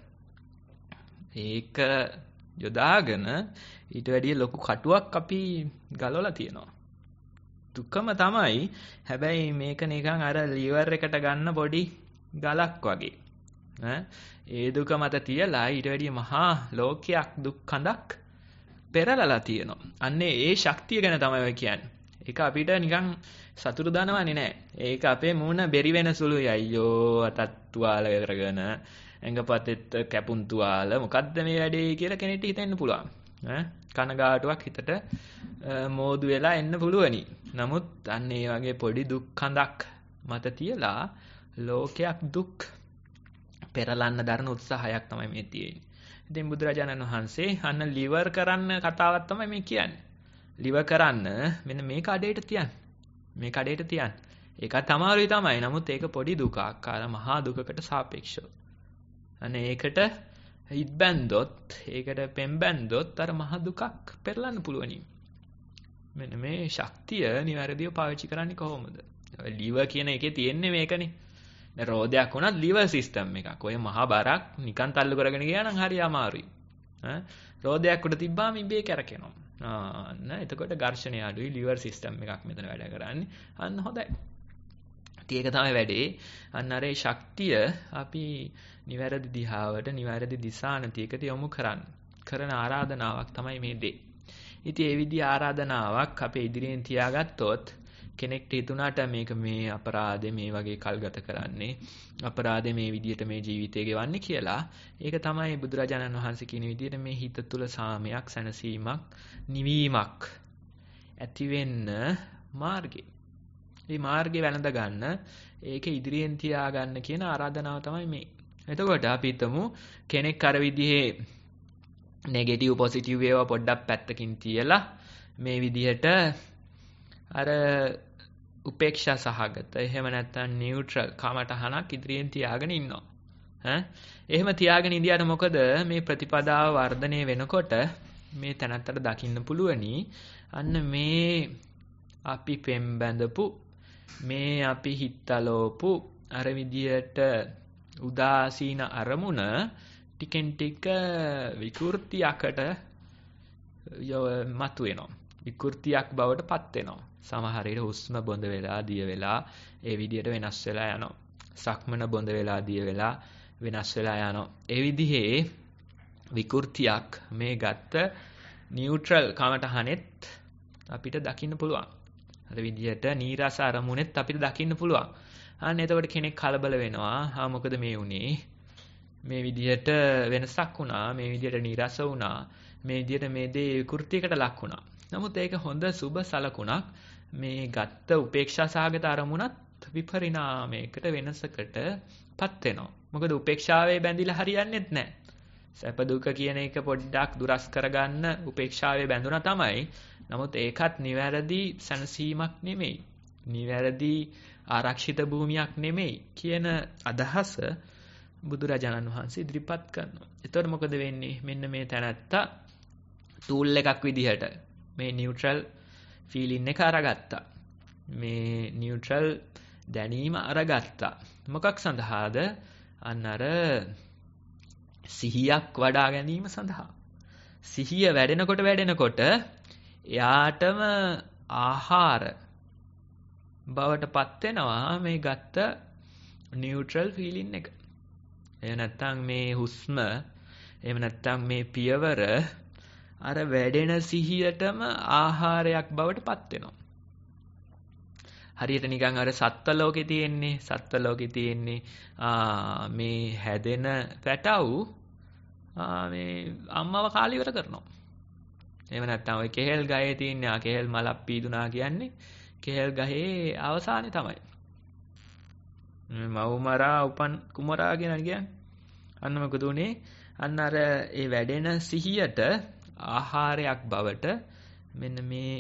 ඒක යොදාගෙන ඊට වැඩිය ලොකු කටුවක් අපි ගලවලා තියෙනවා. දුකම තමයි. හැබැයි මේක නිකන් අර ලිවර් එකට ගන්න පොඩි ගලක් වගේ. ඈ ඒ දුක මත තියලා ඊට වැඩිය මහා ලෝකයක් දුක් කඳක් පෙරලලා තියෙනවා. අන්නේ ඒ ශක්තිය ගැන තමයි ඔය කියන්නේ. ඒක අපිට නිකන් සතුරු දනවන්නේ නැහැ. ඒක අපේ මූණ බෙරි වෙන සුළුයි. අයියෝ අතත් තුවාල කරගෙන ඇඟපතෙත් කැපුම් තුවාල මොකද්ද මේ වැඩේ කියලා කෙනෙක්ට හිතෙන්න පුළුවන්. ඈ කනගාටුවක් හිතට මෝදු වෙලා එන්න පුළුවනි. නමුත් අන්න ඒ වගේ පොඩි දුක් කඳක් මත තියලා ලෝකයක් දුක් පෙරලන්න දරන උත්සාහයක් තමයි මේ තියෙන්නේ. ඉතින් බුදුරජාණන් වහන්සේ අන්න ලිවර් කරන්න කතාවක් තමයි මේ කියන්නේ. ලිවර් කරන්න මෙන්න මේ කඩේට තියන්න. මේ කඩේට තියන්න. ඒකත් අමාරුයි තමයි. නමුත් ඒක පොඩි දුකක්. අර මහා දුකකට සාපේක්ෂව. අනේ ඒකට හිත බැන්දොත්, ඒකට පෙම් බැන්දොත් අර මහා දුකක් පෙරලන්න පුළුවනි. මෙන්න මේ ශක්තිය නිවැරදිව පාවිච්චි කරන්නේ කොහොමද? ලිවර් කියන එකේ තියෙන්නේ මේකනේ. දැන් රෝදයක් වුණත් ලිවර් සිස්ටම් එකක්. ඔය මහා බරක් නිකන් තල්ලු කරගෙන ගියා නම් හරි අමාරුයි. ඈ රෝදයක් උඩ තිබ්බාම ඉබේ කැරකෙනවා. ආන්න එතකොට ඝර්ෂණය අඩුයි. ලිවර් සිස්ටම් එකක් මෙතන වැඩ කරන්නේ. අන්න හොඳයි. ඉතින් ඒක තමයි වැඩේ. අන්න අර ඒ ශක්තිය අපි නිවැරදි දිහාවට, නිවැරදි දිශානතියකට යොමු කරන්න කරන ආරාධනාවක් තමයි මේ දේ. ඉතින් ඒ විදිහ ආරාධනාවක් අපේ ඉදිරියෙන් තියාගත්තොත් කෙනෙක්ට හිතුණාට මේක මේ අපරාධේ මේ වගේ කල් ගත කරන්නේ, අපරාධේ මේ විදියට මේ ජීවිතය ගෙවන්නේ කියලා, ඒක තමයි බුදුරජාණන් වහන්සේ කියන විදියට මේ හිත තුළ සාමයක්, සැනසීමක්, නිවීමක් ඇති වෙන්න මාර්ගය. මේ මාර්ගය වැළඳ ගන්න, ඒක ඉදිරියෙන් තියාගන්න කියන ආරාධනාව තමයි මේ. එතකොට අපි හිතමු කෙනෙක් අර විදිහේ නෙගටිව් පොසිටිව් ඒවා පොඩ්ඩක් පැත්තකින් තියලා මේ විදිහට අර උපේක්ෂා සහගත, එහෙම නැත්නම් නියුට්‍රල් කමටහනක් ඉදිරියෙන් තියාගෙන ඉන්නවා. ඈ එහෙම තියාගෙන ඉඳියට මොකද මේ ප්‍රතිපදාව වර්ධනය වෙනකොට මේ තැනත්තට දකින්න පුළුවනි අන්න මේ අපි පෙම් බැඳපු, මේ අපි හිතලෝපු අර විදියට උදාසීන අරමුණ ටිකෙන් ටික විකෘතියකට මතුවෙනවා. විකෘතියක් බවට පත් වෙනවා. සමහර විට හුස්ම බොඳ වෙලා දිය වෙලා ඒ විදියට වෙනස් වෙලා යනවා. සක්මන බොඳ වෙලා දිය වෙලා වෙනස් වෙලා යනවා. ඒ විදිහේ විකෘතියක් මේ ගත්ත නියුට්‍රල් කමටහනෙත් අපිට දකින්න පුළුවන්. අර විදියට නීරස අරමුණෙත් අපිට දකින්න පුළුවන්. අන්න එතකොට කෙනෙක් කලබල වෙනවා. ආ මොකද මේ උනේ? මේ විදියට වෙනසක් වුණා, මේ විදියට නීරස වුණා, මේ විදියට මේ දේ විකෘතියකට ලක් වුණා. නමුත් ඒක හොඳ සුබ සලකුණක්. මේ ගත්ත උපේක්ෂා සහගත අරමුණත් විපරිණාමයකට වෙනසකට පත් වෙනවා. මොකද උපේක්ෂාවේ බැඳිලා හරියන්නේත් නැහැ. සැප දුක කියන එක පොඩ්ඩක් දුරස් කරගන්න උපේක්ෂාවේ බැඳුණා තමයි. නමුත් ඒකත් නිවැරදි සැනසීමක් නෙමෙයි. නිවැරදි ආරක්ෂිත භූමියක් නෙමෙයි කියන අදහස බුදුරජාණන් වහන්සේ ඉදිරිපත් කරනවා. එතකොට මොකද වෙන්නේ? මෙන්න මේ තැනත්තා ටූල් එකක් විදිහට මේ නියුට්‍රල් ෆීලින් එක අරගත්තා. මේ නියුට්‍රල් දැනීම අරගත්තා. මොකක් සඳහාද? අන්න අර සිහියක් වඩා ගැනීම සඳහා. සිහිය වැඩෙනකොට වැඩෙනකොට එයාටම ආහාර බවට පත් වෙනවා මේ ගත්ත නියුට්‍රල් ෆීලින් එක. එහෙම නැත්නම් මේ හුස්ම, එහෙම නැත්නම් මේ පියවර අර වැඩෙන සිහියටම ආහාරයක් බවට පත් වෙනවා. හරියට නිකන් අර සත්ත්ව ලෝකේ තියෙන්නේ සත්ත්ව ලෝකේ තියෙන්නේ මේ හැදෙන පැටව් මේ අම්මව කාලි ඉවර කරනවා. එහෙම නැත්නම් ඔය කෙහෙල් ගහේ තියෙන ආ කෙහෙල් මලක් පීදුනා කියන්නේ කෙහෙල් ගහේ අවසානේ තමයි. මව්මරා උපන් කුමරා කියන කියන්නේ. අන්න මොකද උනේ? අන්න අර ඒ වැඩෙන සිහියට ආහාරයක් බවට මෙන්න මේ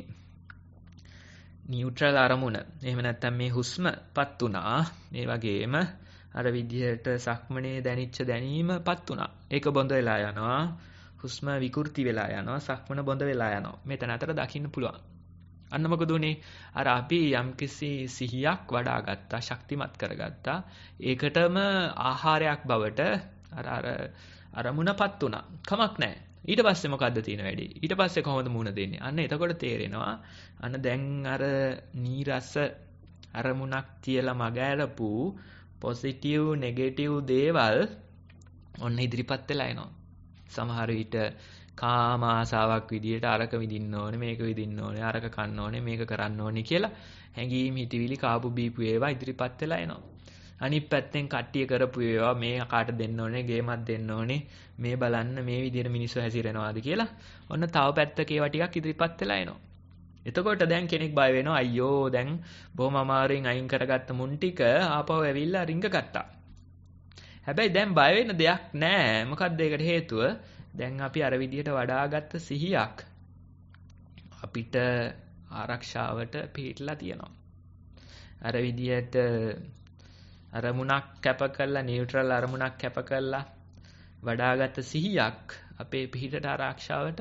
නියුට්‍රල් අරමුණ. එහෙම නැත්නම් මේ හුස්මපත් උනා. මේ වගේම අර විදිහට සක්මනේ දැනිච්ච දැනීමපත් උනා. ඒක බොඳ වෙලා යනවා. හුස්ම විකෘති වෙලා යනවා. සක්මන බොඳ වෙලා යනවා. මෙතන අතර දකින්න පුළුවන්. අන්න මොකද උනේ? අර අපි යම්කිසි සිහියක් වඩා ගත්තා, ශක්තිමත් කරගත්තා. ඒකටම ආහාරයක් බවට අර අර අරමුණපත් උනා. කමක් නැහැ. ඊට පස්සේ මොකද්ද තියෙන වැඩි? ඊට පස්සේ කොහොමද මුණ දෙන්නේ? අන්න එතකොට තේරෙනවා. අන්න දැන් අර නීරස අරමුණක් තියලා මග ඇරපු පොසිටිව් නෙගටිව් දේවල් ඔන්න ඉදිරිපත් වෙලා එනවා. සමහර විට කාම ආසාවක් විදියට අරක විඳින්න ඕනේ, මේක විඳින්න ඕනේ, අරක කන්න ඕනේ, මේක කරන්න ඕනේ කියලා හැඟීම් හිතවිලි කාපු බීපු ඒවා ඉදිරිපත් වෙලා එනවා. අනිත් පැත්තෙන් කට්ටිය කරපු ඒවා මේ කාට දෙන්න ඕනේ, ගේමක් දෙන්න ඕනේ, මේ බලන්න මේ විදියට මිනිස්සු හැසිරෙනවාද කියලා ඔන්න තව පැත්තක ඒවා ටිකක් ඉදිරිපත් වෙලා එනවා. එතකොට දැන් කෙනෙක් බය වෙනවා අයියෝ දැන් බොහොම අමාරුවෙන් අයින් කරගත්ත මුන් ටික ආපහු ඇවිල්ලා රිංග ගත්තා. හැබැයි දැන් බය වෙන්න දෙයක් නැහැ. මොකක්ද ඒකට හේතුව? දැන් අපි අර විදියට වඩාගත්ත සිහියක් අපිට ආරක්ෂාවට පිටලා තියෙනවා. අර විදියට අරමුණක් කැප කළා, නියුට්‍රල් අරමුණක් කැප කළා වඩාගත්ත සිහියක් අපේ පිටට ආරක්ෂාවට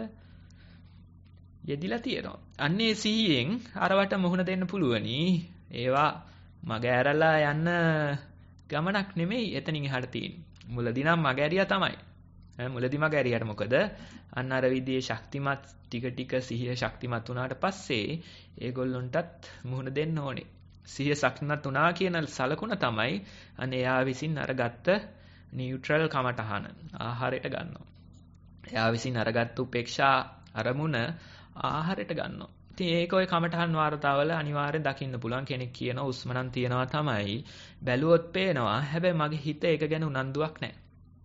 යෙදිලා තියෙනවා. අන්නේ සිහියෙන් අරවට මුහුණ දෙන්න පුළුවනි. ඒවා මග ඇරලා යන්න ගමනක් නෙමෙයි එතනින් එහාට තියෙන්නේ. මුලදී නම් මග ඇරියා තමයි. මුලදී මග ඇරියට මොකද? අන්න අර විදිහේ ශක්තිමත් ටික ටික සිහිය ශක්තිමත් වුණාට පස්සේ ඒගොල්ලොන්ටත් මුහුණ දෙන්න ඕනේ. සිහිය ශක්තිමත් වුණා කියන සලකුණ තමයි අන්න එයා විසින් අරගත්ත නියුට්‍රල් කමටහන ආහාරයට ගන්නවා. එයා විසින් අරගත්ත උපේක්ෂා අරමුණ ආහාරයට ගන්නවා. ඉතින් ඒක ඔය කමටහන් වාර්තාවල අනිවාර්යෙන් දකින්න පුළුවන්. කෙනෙක් කියන උස්ම නම් තියනවා තමයි. බැලුවොත් පේනවා. හැබැයි මගේ හිත ඒක ගැන උනන්දුවක් නැහැ.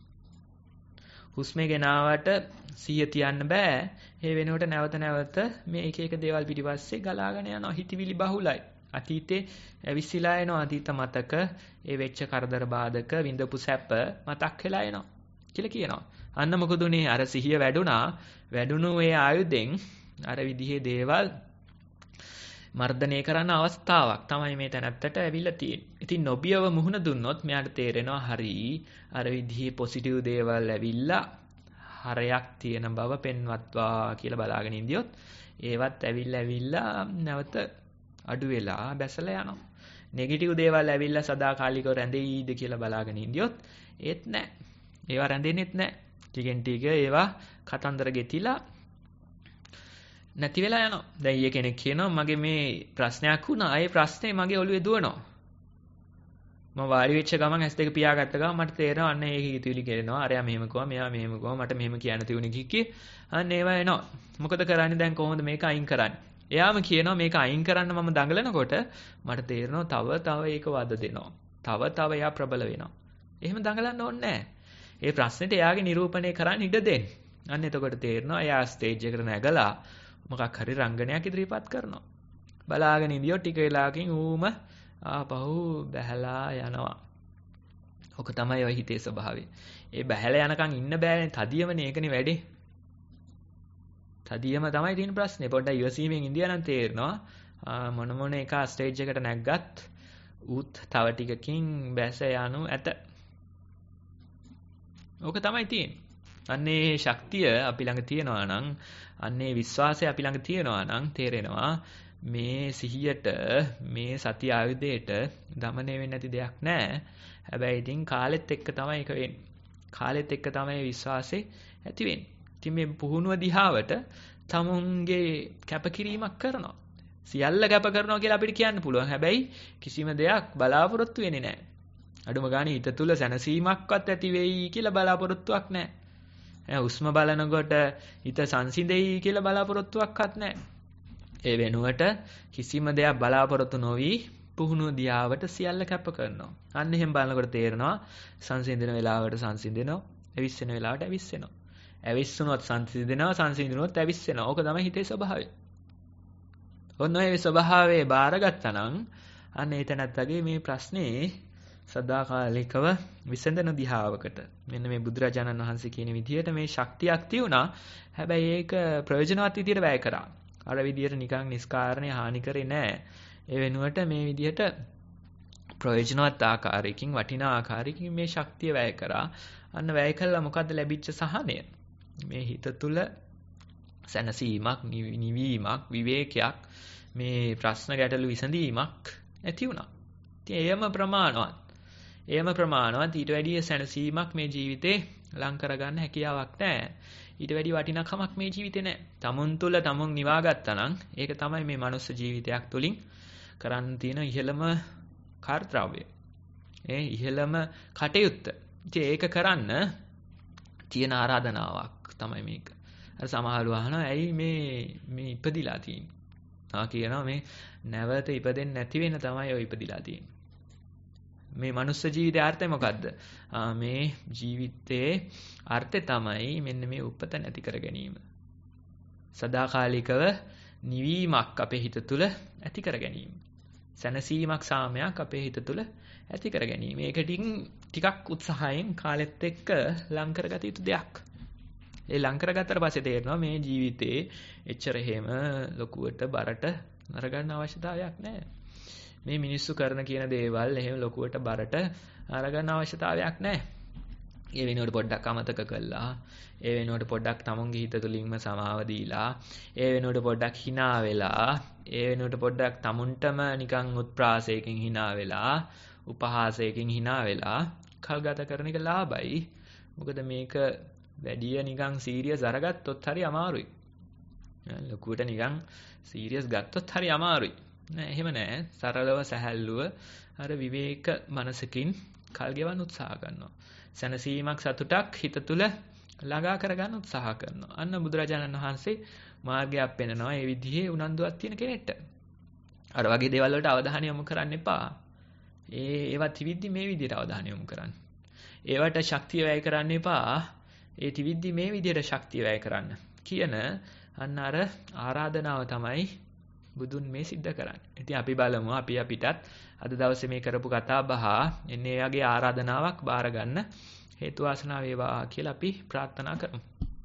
හුස්මේ ගෙනාවට සිහිය තියන්න බෑ. ඒ වෙනුවට නැවත නැවත මේ එක එක දේවල් පිටිපස්සේ ගලාගෙන යනවා. හිතවිලි බහුලයි. අතීතේ ඇවිස්සලා එනවා. අතීත මතක, ඒ වෙච්ච කරදර බාධක, විඳපු සැප මතක් වෙලා එනවා කියලා කියනවා. අන්න මොකද උනේ? අර සිහිය වැඩුණා. වැඩුණු ඒ ආයුධෙන් අර විදිහේ දේවල් මර්ධනය කරන්න අවස්ථාවක් තමයි මේ තැනත්තට ඇවිල්ලා තියෙන්නේ. ඉතින් නොබියව මුහුණ දුන්නොත් මෙයාට තේරෙනවා හරි අර විදිහේ පොසිටිව් දේවල් ඇවිල්ලා හරයක් තියෙන බව පෙන්වත්වා කියලා බලාගෙන ඉඳියොත් ඒවත් ඇවිල්ලා ඇවිල්ලා නැවත අඩු වෙලා බැසලා යනවා. නෙගටිව් දේවල් ඇවිල්ලා සදාකාලිකව රැඳෙයිද කියලා බලාගෙන ඉඳියොත් ඒත් නැහැ. ඒවා රැඳෙන්නෙත් නැහැ. ටිකෙන් ටික ඒවා කතන්දර ගෙතිලා නැති වෙලා යනවා. දැන් ඊයේ කෙනෙක් කියනවා මගේ මේ ප්‍රශ්නයක් වුණා. ඒ ප්‍රශ්නේ මගේ ඔළුවේ දුවනවා. මම වාඩි වෙච්ච ගමන් ඇස් දෙක පියාගත්ත ගමන් මට තේරෙනවා අන්න ඒක හිතවිලි කෙරෙනවා. අරයා මෙහෙම කිව්වා, මෙයා මෙහෙම කිව්වා, මට මෙහෙම කියන්න තියුනේ කික්කේ. අන්න ඒවා එනවා. මොකද කරන්නේ දැන් කොහොමද මේක අයින් කරන්නේ? එයාම කියනවා මේක අයින් කරන්න මම දඟලනකොට මට තේරෙනවා තව තව ඒක වද දෙනවා. තව තව එයා ප්‍රබල වෙනවා. එහෙම දඟලන්න ඕනේ නැහැ. ඒ ප්‍රශ්නෙට එයාගේ නිරූපණය කරන්න ඉඩ දෙන්න. අන්න එතකොට තේරෙනවා එයා ස්ටේජ් එකට නැගලා මොකක් හරි රංගනයක් ඉදිරිපත් කරනවා. බලාගෙන ඉඳියොත් ටික වෙලාවකින් ඌම ආපහු බැහැලා යනවා. ඔක තමයි ඔය හිතේ ස්වභාවය. ඒ බැහැලා යනකම් ඉන්න බෑනේ. තදියමනේ ඒකනේ වැඩේ. තදියම තමයි තියෙන ප්‍රශ්නේ. පොඩ්ඩක් ඉවසීමෙන් ඉඳියා නම් තේරෙනවා මොන මොන එක ස්ටේජ් එකට නැග්ගත් ඌත් තව ටිකකින් බැස යනු ඇත. ඕක තමයි තියෙන්නේ. අන්නේ ශක්තිය අපි ළඟ තියෙනවා නම්, අන්නේ විශ්වාසය අපි ළඟ තියෙනවා නම් තේරෙනවා මේ සිහියට මේ සති ආයුධයට දමනය වෙන්නේ නැති දෙයක් නැහැ. හැබැයි ඉතින් කාලෙත් එක්ක තමයි ඒක වෙන්නේ. කාලෙත් එක්ක තමයි විශ්වාසය ඇති වෙන්නේ. ඉතින් මේ පුහුණුව දිහාවට තමුන්ගේ කැපකිරීමක් කරනවා. සියල්ල කැප කරනවා කියලා අපිට කියන්න පුළුවන්. හැබැයි කිසිම දෙයක් බලාපොරොත්තු වෙන්නේ නැහැ. අඩුම ගානේ හිත තුල සැනසීමක්වත් ඇති වෙයි කියලා බලාපොරොත්තුවක් නැහැ. ඈ හුස්ම බලනකොට හිත සංසිඳෙයි කියලා බලාපොරොත්තුවක්වත් නැහැ. ඒ වෙනුවට කිසිම දෙයක් බලාපොරොත්තු නොවි පුහුණුව දියාවට සියල්ල කැප කරනවා. අන්න එහෙම බලනකොට තේරෙනවා සංසිඳන වෙලාවට සංසිඳෙනවා, ඇවිස්සෙන වෙලාවට ඇවිස්සෙනවා. ඇවිස්සුනොත් සංසිඳෙනවා, සංසිඳුනොත් ඇවිස්සෙනවා. ඕක තමයි හිතේ ස්වභාවය. ඔන්න ඔය ස්වභාවයේ බාරගත්තා නම් අන්න එතනත්තගේ මේ ප්‍රශ්නේ සදාකාලිකව විසඳන දිහාවකට මෙන්න මේ බුදුරජාණන් වහන්සේ කියන විදිහට මේ ශක්තියක් තියුණා. හැබැයි ඒක ප්‍රයෝජනවත් විදිහට වැය කරා. අර විදිහට නිකන් නිස්කාරණේ හානි කරේ නැහැ. ඒ වෙනුවට මේ විදිහට ප්‍රයෝජනවත් ආකාරයකින් වටිනා ආකාරයකින් මේ ශක්තිය වැය කරා. අන්න වැය කළා මොකද්ද ලැබිච්ච සහනය? මේ හිත තුල සැනසීමක්, නිවීමක්, විවේකයක්, මේ ප්‍රශ්න ගැටලු විසඳීමක් ඇති වුණා. ඉතින් එයම ප්‍රමාණවත්. එයම ප්‍රමාණවත් ඊට වැඩිය සැනසීමක් මේ ජීවිතේ ලං කරගන්න හැකියාවක් නැහැ. ඊට වැඩි වටිනාකමක් මේ ජීවිතේ නැහැ. තමුන් තුල තමුන් නිවා ගත්තා නම් ඒක තමයි මේ මනුස්ස ජීවිතයක් තුලින් කරන්න තියෙන ඉහළම කාර්යය. ඒ ඉහළම කටයුත්ත. ඉතින් ඒක කරන්න තියෙන ආරාධනාවක් තමයි මේක. අර සමහරව අහනවා ඇයි මේ මේ ඉපදිලා තියෙන්නේ? ආ කියනවා මේ නැවත ඉපදෙන්නේ නැති වෙන තමයි ඔය ඉපදිලා තියෙන්නේ. මේ මනුස්ස ජීවිතයේ අර්ථය මොකද්ද? මේ ජීවිතයේ අර්ථය තමයි මෙන්න මේ උපත නැති කර ගැනීම. සදාකාලිකව නිවීමක් අපේ හිත තුළ ඇති කර ගැනීම. සැනසීමක් සාමයක් අපේ හිත තුළ ඇති කර ගැනීම. ඒක ටිකක් උත්සාහයෙන් කාලෙත් එක්ක ලං කරගත යුතු දෙයක්. ඒ ලං කරගත්තට පස්සේ තේරෙනවා මේ ජීවිතේ එච්චර එහෙම ලොකුවට බරට අරගන්න අවශ්‍යතාවයක් නැහැ. මේ මිනිස්සු කරන කියන දේවල් එහෙම ලොකුවට බරට අරගන්න අවශ්‍යතාවයක් නැහැ. ඒ වෙනුවට පොඩ්ඩක් අමතක කළා. ඒ වෙනුවට පොඩ්ඩක් තමුන්ගේ හිත තුළින්ම සමාව දීලා, ඒ වෙනුවට පොඩ්ඩක් hina වෙලා, ඒ වෙනුවට පොඩ්ඩක් තමුන්ටම නිකන් උත්ප්‍රාසයකින් hina වෙලා, උපහාසයකින් hina වෙලා කල් ගත කරන එක ලාභයි. මොකද මේක වැඩිය නිකන් සීරියස් අරගත්තොත් හරි අමාරුයි. ලොකුවට නිකන් සීරියස් ගත්තොත් හරි අමාරුයි. නෑ එහෙම නෑ. සරලව සැහැල්ලුව අර විවේක මනසකින් කල් ගෙවන්න උත්සාහ කරනවා. සැනසීමක් සතුටක් හිත තුළ ළඟා කරගන්න උත්සාහ කරනවා. අන්න බුදුරජාණන් වහන්සේ මාර්ගයක් පෙන්නනවා ඒ විදිහේ උනන්දුවක් තියෙන කෙනෙක්ට. අර වගේ දේවල් වලට අවධානය යොමු කරන්න එපා. ඒ ඒවා තිවිද්දි මේ විදිහට අවධානය යොමු කරන්න. ඒවට ශක්තිය වැය කරන්න එපා. ඒ තිවිද්දි මේ විදිහට ශක්තිය වැය කරන්න කියන අන්න අර ආරාධනාව තමයි බුදුන් මේ සිද්ධ කරන්නේ. ඉතින් අපි බලමු අපි අපිටත් අද දවසේ මේ කරපු කතා බහ එන්නේ එයාගේ ආරාධනාවක් බාර ගන්න හේතු වාසනා වේවා කියලා අපි ප්‍රාර්ථනා කරමු.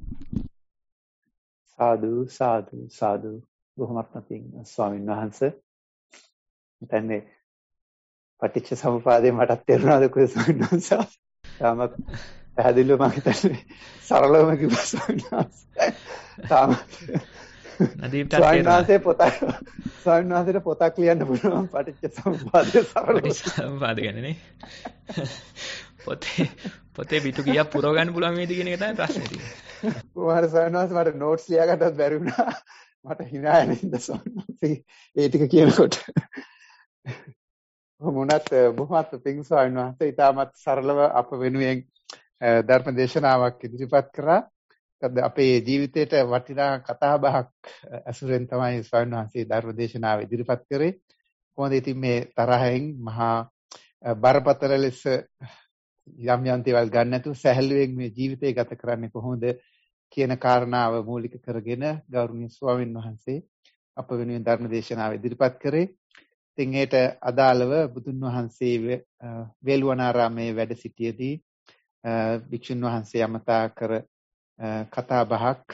සාදු සාදු සාදු බොහොමත්ම පිං ස්වාමීන් වහන්සේ. දැන් මේ පටිච්ච සමුපාදේ මටත් තේරුණාද කොහේ ස්වාමීන් වහන්සේ? තාමත් පැහැදිලිව මම හිතන්නේ සරලවම කිව්වා ස්වාමීන් වහන්සේ. තාම නදීප්ට ස්වාමීන් වහන්සේ පොතක් ස්වාමීන් වහන්සේට පොතක් ලියන්න පුළුවන් පටිච්ච සමුපාදේ සරලව. පටිච්ච සමුපාද ගැන නේ. පොතේ පොතේ පිටු කීයක් පුරව ගන්න පුළුවන් වේද කියන එක තමයි ප්‍රශ්නේ තියෙන්නේ. කොහොමද ස්වාමීන් වහන්සේ මට නෝට්ස් ලියා ගන්නත් බැරි වුණා. මට hina යනින්ද ස්වාමීන් වහන්සේ ඒ ටික කියනකොට. මොනත් බොහොමත් පිං ස්වාමීන් වහන්සේ ඉතාමත් සරලව අප වෙනුවෙන් ධර්ම දේශනාවක් ඉදිරිපත් කරා. අපේ ජීවිතේට වටිනා කතා බහක් ඇසුරෙන් තමයි ස්වාමීන් වහන්සේ ධර්ම දේශනාව ඉදිරිපත් කරේ. කොහොමද ඉතින් මේ තරහෙන් මහා බරපතල ලෙස යම් යම් දේවල් ගන්න නැතුව සැහැල්ලුවෙන් මේ ජීවිතය ගත කරන්නේ කොහොමද කියන කාරණාව මූලික කරගෙන ගෞරවනීය ස්වාමීන් වහන්සේ අප වෙනුවෙන් ධර්ම දේශනාව ඉදිරිපත් කරේ. ඉතින් ඒට අදාළව බුදුන් වහන්සේ වේළුවනාරාමයේ වැඩ සිටියේදී භික්ෂුන් වහන්සේ යමතා කර කතා බහක්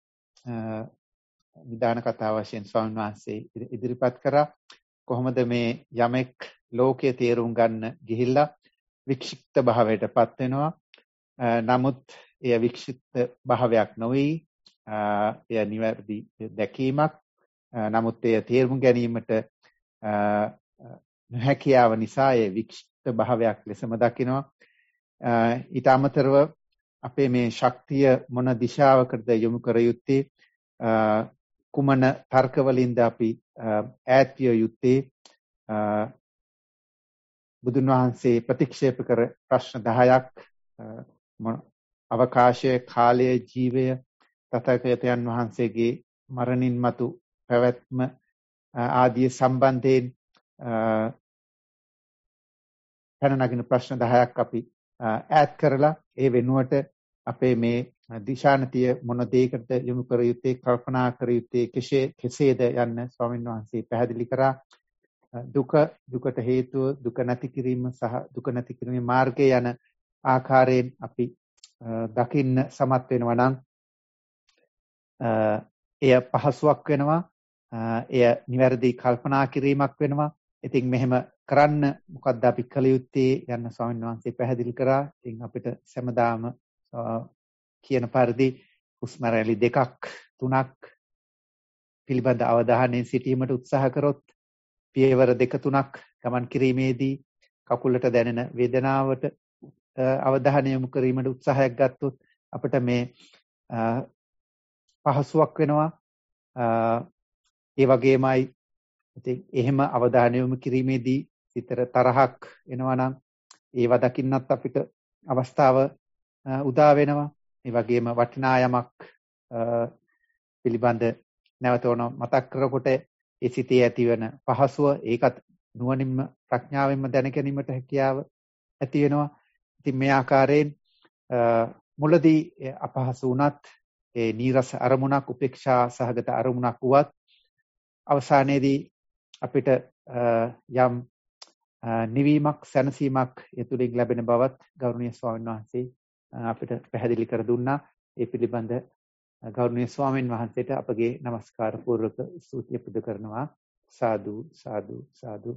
විදාන කතා වශයෙන් ස්වාමීන් වහන්සේ ඉදිරිපත් කරා. කොහොමද මේ යමෙක් ලෝකයේ තේරුම් ගන්න ගිහිල්ලා වික්ෂිප්ත භාවයටපත් වෙනවා. නමුත් එය වික්ෂිප්ත භාවයක් නොවේ. එය නිවැරදි දැකීමක්. නමුත් එය තේරුම් ගැනීමට නොහැකියාව නිසා ඒ වික්ෂිප්ත භාවයක් ලෙසම දකිනවා. ඊට අමතරව අපේ මේ ශක්තිය මොන දිශාවකටද යොමු කර යුත්තේ, කුමන තර්කවලින්ද අපි ඈත් විය යුත්තේ, බුදුන් වහන්සේ ප්‍රතික්ෂේප කර ප්‍රශ්න දහයක් අවකාශය, කාලය, ජීවය, තථාගතයන් වහන්සේගේ මරණින් මතු පැවැත්ම ආදී සම්බන්ධයෙන් පැන නගින ප්‍රශ්න දහයක් අපි ඈත් කරලා ඒ වෙනුවට අපේ මේ දිශානතිය මොන දෙයකට යොමු කර යුත්තේ, කල්පනා කර යුත්තේ කෙසේ කෙසේද යන්න ස්වාමීන් වහන්සේ පැහැදිලි කරා. දුක, දුකට හේතුව, දුක නැති කිරීම සහ දුක නැති කිරීමේ මාර්ගය යන ආකාරයෙන් අපි දකින්න සමත් වෙනවා නම් එය පහසුවක් වෙනවා, එය නිවැරදි කල්පනා කිරීමක් වෙනවා. ඉතින් මෙහෙම කරන්න මොකද්ද අපි කළ යුත්තේ යන්න ස්වාමීන් වහන්සේ පැහැදිලි කරා. ඉතින් අපිට සෑමදාම කියන පරිදි හුස්ම රැලි දෙකක් තුනක් පිළිබඳ අවධානයෙන් සිටීමට උත්සාහ කරොත්, පියවර දෙක තුනක් ගමන් කිරීමේදී කකුලට දැනෙන වේදනාවට අවධානය යොමු කිරීමට උත්සාහයක් ගත්තොත් අපිට මේ පහසුවක් වෙනවා. ඒ වගේමයි ඉතින් එහෙම අවධානය යොමු කිරීමේදී සිතට තරහක් එනවා නම් ඒව දකින්නත් අපිට අවස්ථාව උදා වෙනවා. ඒ වගේම වටිනා යමක් පිළිබඳ නැවතවන මතක් කරකොට ඒ සිතේ ඇතිවන පහසුව ඒකත් නුවණින්ම ප්‍රඥාවෙන්ම දැන ගැනීමට හැකියාව ඇති වෙනවා. ඉතින් මේ ආකාරයෙන් මුලදී අපහසු වුණත් ඒ නීරස අරමුණක්, උපේක්ෂා සහගත අරමුණක් වුවත් අවසානයේදී අපිට යම් නිවීමක්, සැනසීමක් ඒ තුලින් ලැබෙන බවත් ගෞරවනීය ස්වාමීන් වහන්සේ අපිට පැහැදිලි කර දුන්නා. ඒ පිළිබඳ ගෞරවනීය ස්වාමීන් වහන්සේට අපගේ নমස්කාර පූර්වක ස්තුතිය පුද කරනවා. සාදු සාදු සාදු.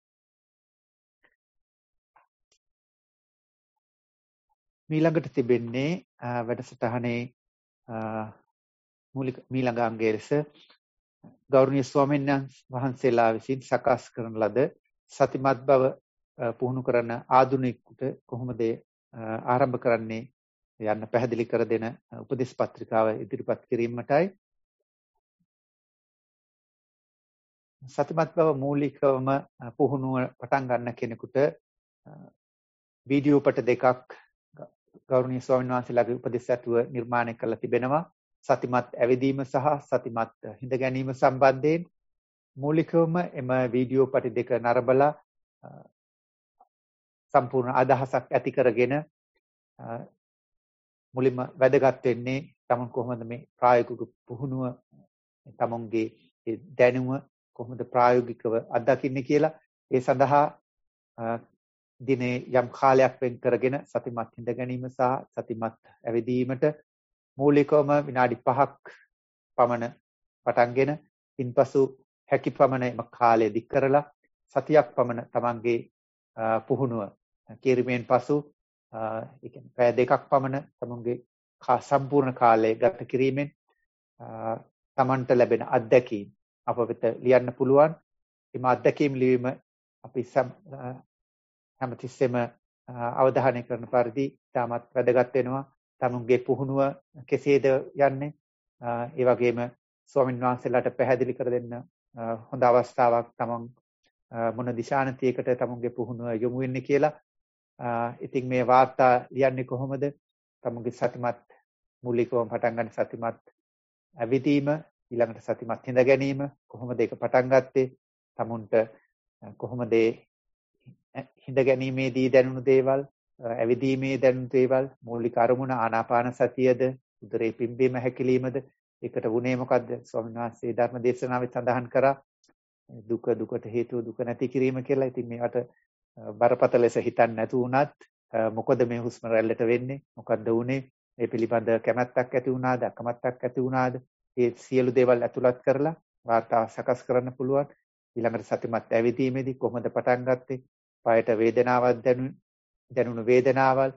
මීළඟට තිබෙන්නේ වැඩසටහනේ මූලික මීළඟ අංගය ලෙස ගෞරවනීය ස්වාමීන් වහන්සේලා විසින් සකස් කරන ලද සතිමත් බව පුහුණු කරන ආධුනිකයෙකුට කොහොමද ආරම්භ කරන්නේ යන්න පැහැදිලි කර දෙන උපදේශ පත්‍රිකාව ඉදිරිපත් කිරීමටයි. සතිමත් බව මූලිකවම පුහුණුව පටන් ගන්න කෙනෙකුට වීඩියෝ පට දෙකක් ගෞරවනීය ස්වාමීන් වහන්සේලාගේ උපදෙස් ඇතුව නිර්මාණය කරලා තිබෙනවා. සතිමත් ඇවිදීම සහ සතිමත් හිඳ ගැනීම සම්බන්ධයෙන් මූලිකවම එම වීඩියෝ පට දෙක නරඹලා සම්පූර්ණ අදහසක් ඇති කරගෙන මුලින්ම වැදගත් වෙන්නේ තමන් කොහොමද මේ ප්‍රායෝගික පුහුණුව, තමන්ගේ දැනුම කොහොමද ප්‍රායෝගිකව අත්දකින්නේ කියලා. ඒ සඳහා දිනේ යම් කාලයක් වෙන් කරගෙන සතිමත් හිඳ ගැනීම සහ සතිමත් ඇවිදීමට මූලිකවම විනාඩි පහක් පමණ පටන්ගෙන ඉන්පසු හැකි පමණ එම කාලය දික් කරලා සතියක් පමණ තමන්ගේ පුහුණුව කිරීමෙන් පසු ඒ කියන්නේ පැය දෙකක් පමණ තමන්ගේ සම්පූර්ණ කාලය ගත කිරීමෙන් තමන්ට ලැබෙන අත්දැකීම් අප වෙත ලියන්න පුළුවන්. එම අත්දැකීම් ලිවීම අපි හැමතිස්සෙම අවධානය කරන පරිදි තාමත් වැදගත් වෙනවා. තමුන්ගේ පුහුණුව කෙසේද යන්නේ, ඒ වගේම ස්වාමීන් වහන්සේලාට පැහැදිලි කර දෙන්න හොඳ අවස්ථාවක් තමන් මොන දිශානතියකට තමුන්ගේ පුහුණුව යොමු වෙන්නේ කියලා. ඉතින් මේ වාර්තා ලියන්නේ කොහොමද? තමුන්ගේ සතිමත් මූලිකවම පටන් ගන්න සතිමත් ඇවිදීම, ඊළඟට සතිමත් හිඳ ගැනීම කොහොමද ඒක පටන් ගත්තේ? තමුන්ට කොහොමද හිඳ ගැනීමේදී දැනුණු දේවල්, ඇවිදීමේ දැනුණු දේවල්, මූලික අරමුණ ආනාපාන සතියද, උදරේ පිම්බීම හැකිලීමද, ඒකට වුණේ මොකද්ද? ස්වාමීන් වහන්සේ ධර්ම දේශනාවේ සඳහන් කරා දුක, දුකට හේතුව දුක නැති කිරීම කියලා. ඉතින් මේවට බරපතල ලෙස හිතන්න නැතු වුණත් මොකද මේ හුස්ම රැල්ලට වෙන්නේ? මොකද්ද වුනේ? මේ පිළිබඳ කැමැත්තක් ඇති වුණාද, අකමැත්තක් ඇති වුණාද? මේ සියලු දේවල් ඇතුළත් කරලා වාර්තාව සකස් කරන්න පුළුවන්. ඊළඟට සතිමත් ඇවිදීමේදී කොහොමද පටන් ගත්තේ? පායට වේදනාවක් දැනුණු වේදනාවල්,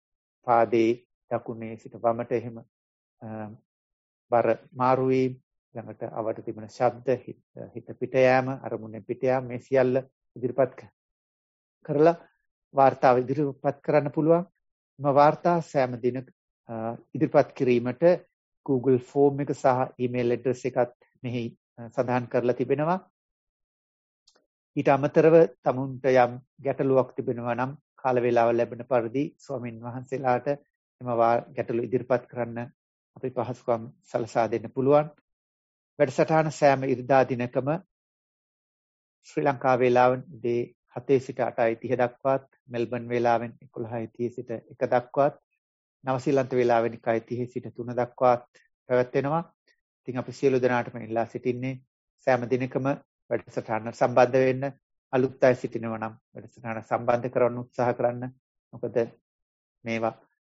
පාදේ දකුණේ සිට වමට එහෙම බර මාරු වීම, ළඟට අවට තිබෙන ශබ්ද හිත පිට යෑම අරමුණෙන් පිට යෑම මේ සියල්ල ඉදිරිපත් කරලා වාර්තාව ඉදිරිපත් කරන්න පුළුවන්. මේ වාර්තා සෑම දින ඉදිරිපත් කිරීමට Google ෆෝම් එක සහ ඊමේල් ඇඩ්‍රස් එකත් මෙහි සඳහන් කරලා තිබෙනවා. ඊට අමතරව තමුන්ට යම් ගැටලුවක් තිබෙනවා නම් කාල වේලාව ලැබෙන පරිදි ස්වාමින් වහන්සේලාට එම ගැටලු ඉදිරිපත් කරන්න අපි පහසුකම් සලසා දෙන්න පුළුවන්. වැඩසටහන සෑම ඉරිදා දිනකම ශ්‍රී ලංකා වේලාවෙන් උදේ හතේ සිට අටයි තිහ දක්වාත්, මෙල්බන් වේලාවෙන් එකොළහයි තිහ සිට එක දක්වාත්, නවසීලන්ත වේලාවෙන් එකයි තිහ සිට තුන දක්වාත් පැවැත්වෙනවා. ඉතින් අපි සියලු දෙනාටම ඉල්ලා සිටින්නේ සෑම දිනකම වැඩසටහන සම්බන්ධ වෙන්න. අලුත් අය සිටිනවා නම් වැඩසටහන සම්බන්ධ කරවන්න උත්සාහ කරන්න. මොකද මේවා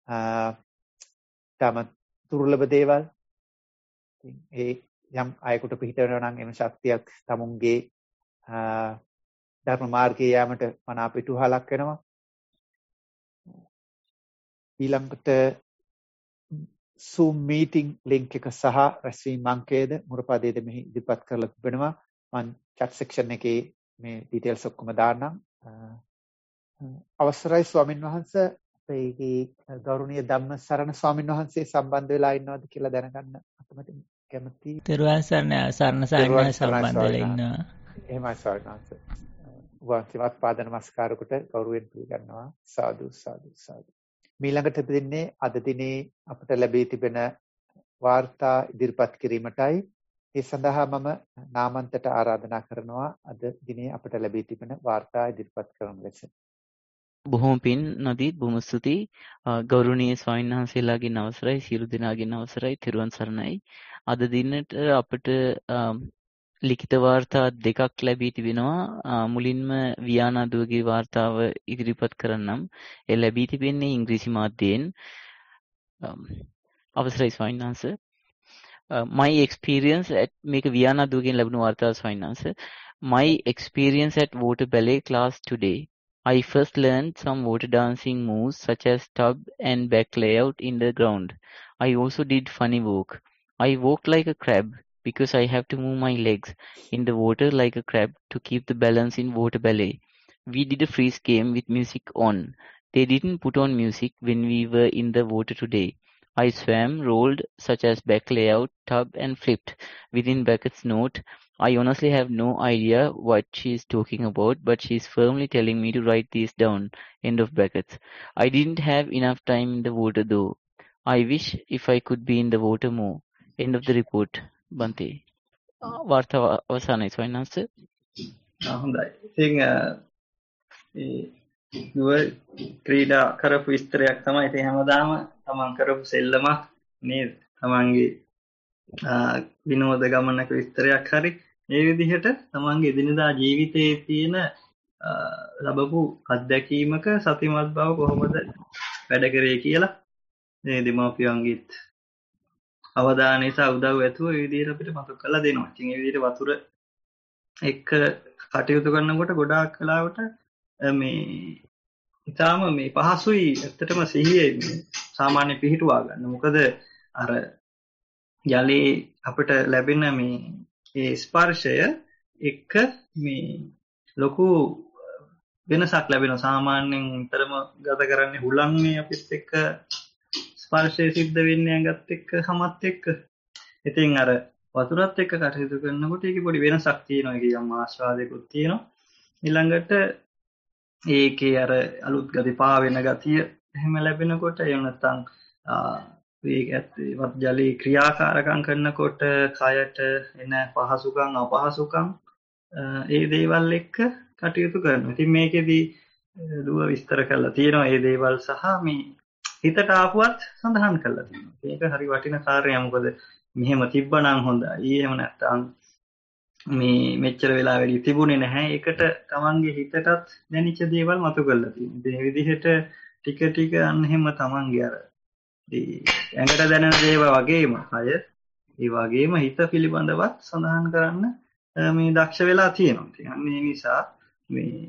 තම දුර්ලභ දේවල්. ඒ යම් අයෙකුට පිට වෙනවා නම් එම ශක්තියක් තමුන්ගේ ධර්ම මාර්ගයේ යාමට මනා පිටුහලක් වෙනවා. ඊළඟට Zoom meeting link එක සහ රැස්වීම අංකයේද මුරපදයේද මෙහි ඉදිරිපත් කරලා තිබෙනවා. මම chat section එකේ මේ details ඔක්කොම දාන්නම්. අවසරයි ස්වාමින් වහන්සේ, අපේ ගෞරවනීය ධම්මසරණ ස්වාමින් වහන්සේ සම්බන්ධ වෙලා ඉන්නවද කියලා දැනගන්න අකමැති කැමතියි. තෙරුවන් සරණ සරණ සායනා සම්බන්ධ වෙලා ඉන්නවා. එහෙමයි ස්වාමීන් වහන්සේ. වහන්සේවත් පාද නමස්කාර කොට ගෞරවයෙන් පිළිගන්නවා. සාදු සාදු සාදු. මීළඟට දෙන්නේ අද දිනේ අපට ලැබී තිබෙන වාර්තා ඉදිරිපත් කිරීමටයි. ඒ සඳහා මම නාමන්තට ආරාධනා කරනවා අද දිනේ අපට ලැබී තිබෙන වාර්තා ඉදිරිපත් කරන ලෙස. බොහොම පින් නදීත් බොහොම ස්තුතියි. ගෞරවනීය ස්වාමීන් වහන්සේලාගෙන් අවසරයි, සියලු දෙනාගෙන් අවසරයි, තෙරුවන් සරණයි. අද දිනට අපට ලිඛිත වාර්තා දෙකක් ලැබී තිබෙනවා. මුලින්ම වියානා දුවගේ වාර්තාව ඉදිරිපත් කරන්නම්. ඒ ලැබී තිබෙන්නේ ඉංග්‍රීසි මාධ්‍යයෙන්. අවසරයි ස්වාමීන් වහන්සේ. My experience at මේක වියානා දුවගෙන් ලැබුණු වාර්තාව ස්වාමීන් වහන්සේ. My experience at water ballet class today. I first learned some water dancing moves such as tub and back layout in the ground. I also did funny walk. I walked like a crab because I have to move my legs in the water like a crab to keep the balance in water ballet. We did a freeze game with music on. They didn't put on music when we were in the water today. I swam, rolled such as back layout, tub and flipped. Within brackets note, I honestly have no idea what she is talking about, but she is firmly telling me to write these down. End of brackets. I didn't have enough time in the water though. I wish if I could be in the water more. End of the report. Bante. වාර්තාව අවසానයි ස්වාමීන් වහන්සේ. හොඳයි. ඉතින් ඒ දුව ක්‍රීඩා කරපු විස්තරයක් තමයි. ඉතින් හැමදාම තමන් කරපු සෙල්ලමක් නේද? තමන්ගේ විනෝද ගමනක විස්තරයක් හරි මේ විදිහට තමන්ගේ එදිනදා ජීවිතයේ තියෙන ලැබපු අත්දැකීමක සතිමත් බව කොහොමද වැඩ කරේ කියලා මේ දෙමාපියන්ගෙත් අවධානය සහ උදව් ඇතුව මේ විදිහට අපිට මතක් කරලා දෙනවා. ඉතින් මේ විදිහට වතුර එක්ක කටයුතු කරනකොට ගොඩාක් වෙලාවට මේ ඊටාම මේ පහසුයි ඇත්තටම සිහියේ සාමාන්‍ය පිහිටුවා ගන්න. මොකද අර ජලයේ අපිට ලැබෙන මේ ඒ ස්පර්ශය එක්ක මේ ලොකු වෙනසක් ලැබෙනවා. සාමාන්‍යයෙන් විතරම ගත කරන්නේ හුලන්නේ අපිත් එක්ක ස්පර්ශය සිද්ධ වෙන්නේ ඇඟත් එක්ක හැමත් එක්ක. ඉතින් අර වතුරත් එක්ක කටයුතු කරනකොට ඒකේ පොඩි වෙනසක් තියෙනවා. ඒකේ යම් ආස්වාදයක්ත් තියෙනවා. ඊළඟට ඒකේ අර අලුත් ගති පාවෙන ගතිය එහෙම ලැබෙනකොට එහෙම නැත්නම් ඒකත් ජලී ක්‍රියාකාරකම් කරනකොට කයට එන පහසුකම් අපහසුකම් ඒ දේවල් එක්ක කටයුතු කරනවා. ඉතින් මේකෙදි දුව විස්තර කරලා තියෙනවා මේ දේවල් සහ මේ හිතට ආපුවත් සඳහන් කරලා තියෙනවා. මේක හරි වටින කාර්යයක්. මොකද මෙහෙම තිබ්බනම් හොඳයි. එහෙම නැත්නම් මේ මෙච්චර වෙලා වැඩි තිබුණේ නැහැ. ඒකට තමන්ගේ හිතටත් දැනෙච්ච දේවල් මතු කරලා තියෙනවා. මේ විදිහට ටික ටික අන්න එහෙම තමන්ගේ අර ඇඟට දැනෙන දේවල් වගේම අය ඒ වගේම හිත පිළිබඳවත් සඳහන් කරන්න මේ දක්ෂ වෙලා තියෙනවා. ඉතින් අන්න ඒ නිසා මේ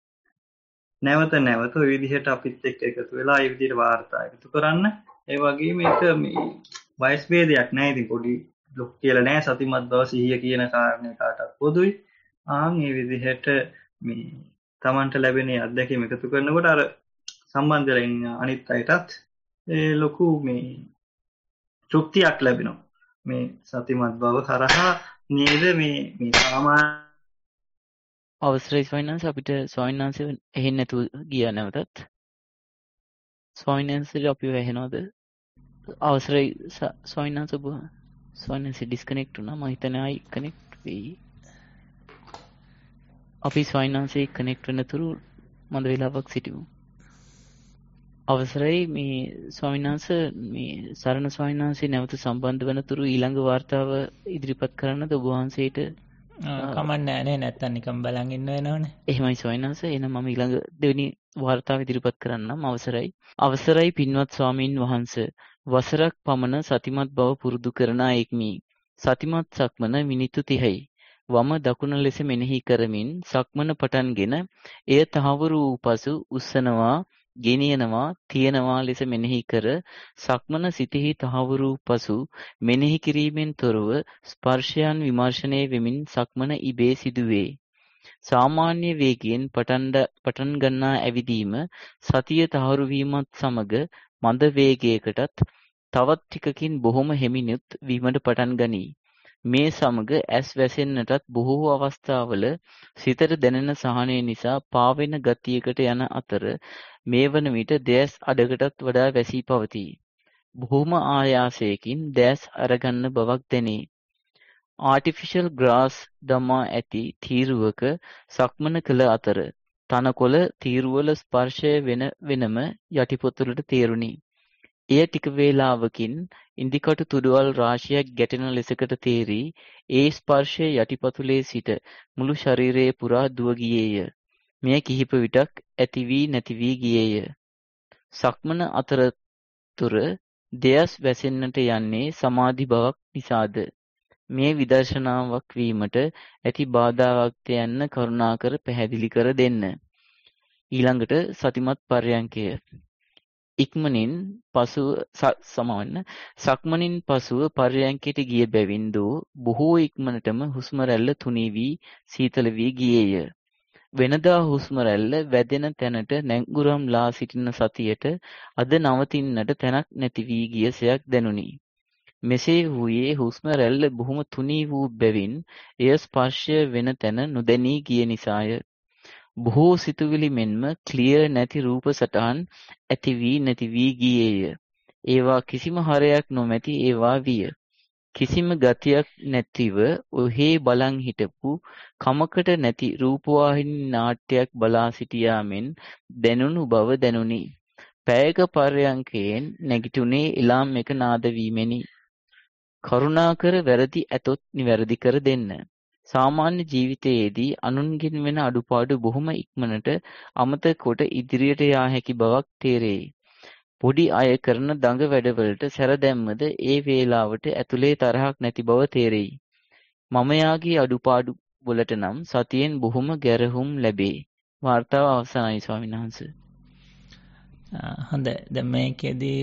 නැවත නැවත ඔය විදිහට අපිත් එක්ක එකතු වෙලා ඒ විදිහට වාර්තා එකතු කරන්න. ඒ වගේම ඒක මේ වයස් ભેදයක් නැහැ. ඉතින් පොඩි ලොකු කියලා නෑ සතිමත් බව සිහිය කියන කාරණේ කාටත් පොදුයි. ආන් මේ විදිහට මේ Tamanට ලැබෙන අත්දැකීම් එකතු කරනකොට අර සම්බන්ධ වෙලා ඉන්න අනිත් අයටත් ඒ ලොකු මේ තෘප්තියක් ලැබෙනවා. මේ සතිමත් බව කරහා නේද මේ මේ සාමාන්‍ය අවසරයි ස්වාමීන් අපිට ස්වාමීන් වහන්සේ ඇහෙන්නේ නැතුව ගියා නැවතත්. ස්වාමීන් වහන්සේට අපිව ඇහෙනවද? අවසරයි ස්වාමීන් වහන්සේ ඔබ ස්වාමීන් වහන්සේ ඩිස්කනෙක්ට් වුණා. මම හිතන්නේ ආයි කනෙක්ට් වෙයි. අපි ස්වාමීන් වහන්සේ කනෙක්ට් වෙනතුරු මන්ද වේලාවක් සිටිමු. අවසරයි මේ ස්වාමීන් වහන්සේ මේ සරණ ස්වාමීන් වහන්සේ නැවත සම්බන්ධ වෙනතුරු ඊළඟ වார்த்தාව ඉදිරිපත් කරන්නද ඔබ වහන්සේට? කමක් නැහැ නේ නැත්තම් නිකන් බලන් ඉන්න වෙනවනේ. එහෙමයි ස්වාමීන් වහන්සේ. එහෙනම් මම ඊළඟ දෙවෙනි වார்த்தාව ඉදිරිපත් කරන්නම්. අවසරයි. අවසරයි පින්වත් ස්වාමීන් වහන්සේ. වසරක් පමණ සතිමත් බව පුරුදු කරන අයෙක්මි. සතිමත් සක්මන මිනිත්තු තිහයි. වම දකුණ ලෙස මෙනෙහි කරමින් සක්මන පටන්ගෙන එය තහවුරු වූ පසු උස්සනවා, ගෙනියනවා, තියනවා ලෙස මෙනෙහි කර සක්මන සිතෙහි තහවුරු පසු මෙනෙහි කිරීමෙන් තොරව ස්පර්ශයන් විමර්ශනය වෙමින් සක්මන ඉබේ සිදුවේ. සාමාන්‍ය වේගයෙන් පටන් ගන්නා ඇවිදීම සතිය තහවුරු වීමත් සමග මන්ද වේගයකටත් තවත් ටිකකින් බොහොම හෙමිනුත් වීමට පටන් ගනී. මේ සමග ඇස් වැසෙන්නටත් බොහෝ අවස්ථාවල සිතට දැනෙන සහනය නිසා පාවෙන ගතියකට යන අතර මේ වන විට දැස් අඩකටත් වඩා වැසී පවතී. බොහොම ආයාසයකින් දැස් අරගන්න බවක් දැනේ. ආටිෆිෂල් ග්‍රාස් දමා ඇති තීරුවක සක්මන කළ අතර තනකොළ තීරුවල ස්පර්ශය වෙන වෙනම යටිපොතුලට තේරුණි. එය ටික වේලාවකින් ඉන්දිකටු තුඩුවල් රාශියක් ගැටෙන ලෙසකට තේරී ඒ ස්පර්ශය යටිපතුලේ සිට මුළු ශරීරයේ පුරා දුව ගියේය. මෙය කිහිප විටක් ඇති වී නැති වී ගියේය. සක්මන අතරතුර දෙයස් වැසෙන්නට යන්නේ සමාධි බවක් නිසාද? මේ විදර්ශනාවක් වීමට ඇති බාධාවක්ද යන්න කරුණාකර පැහැදිලි කර දෙන්න. ඊළඟට සතිමත් පර්යංකය. ඉක්මනින් පසුව සමවන්න සක්මනින් පසුව පර්යංකයට ගිය බැවින් දෝ බොහෝ ඉක්මනටම හුස්ම රැල්ල තුනී වී සීතල වී ගියේය. වෙනදා හුස්ම රැල්ල වැදෙන තැනට නැංගුරම්ලා සිටින සතියට අද නවතින්නට තැනක් නැති වී ගියසයක් දැනුනි. මෙසේ වූයේ හුස්ම රැල්ල බොහොම තුනී වූ බැවින් එය ස්පර්ශය වෙන තැන නොදැනී ගිය නිසාය. බොහෝ සිතුවිලි මෙන්ම ක්ලියර් නැති රූප සටහන් ඇති වී නැති වී ගියේය. ඒවා කිසිම හරයක් නොමැති ඒවා විය. කිසිම ගතියක් නැතිව ඔහේ බලන් හිටපු කමකට නැති රූපවාහිනී නාට්‍යයක් බලා සිටියා මෙන් දැනුණු බව දැනුනි. පැයක පර්යංකයෙන් නැගිටුනේ එලාම් එක නාද වීමෙනි. කරුණාකර වැරදි ඇතොත් නිවැරදි කර දෙන්න. සාමාන්‍ය ජීවිතයේදී අනුන්ගෙන් වෙන අඩුපාඩු බොහොම ඉක්මනට අමතක කොට ඉදිරියට යා හැකි බවක් තේරෙයි. පොඩි අය කරන දඟ වැඩවලට සැර දැම්මද ඒ වේලාවට ඇතුලේ තරහක් නැති බව තේරෙයි. මම යාගේ අඩුපාඩු වලට නම් සතියෙන් බොහොම ගැරහුම් ලැබේ. වාර්තාව අවසන්යි ස්වාමීන් වහන්සේ. හොඳයි. දැන් මේකෙදී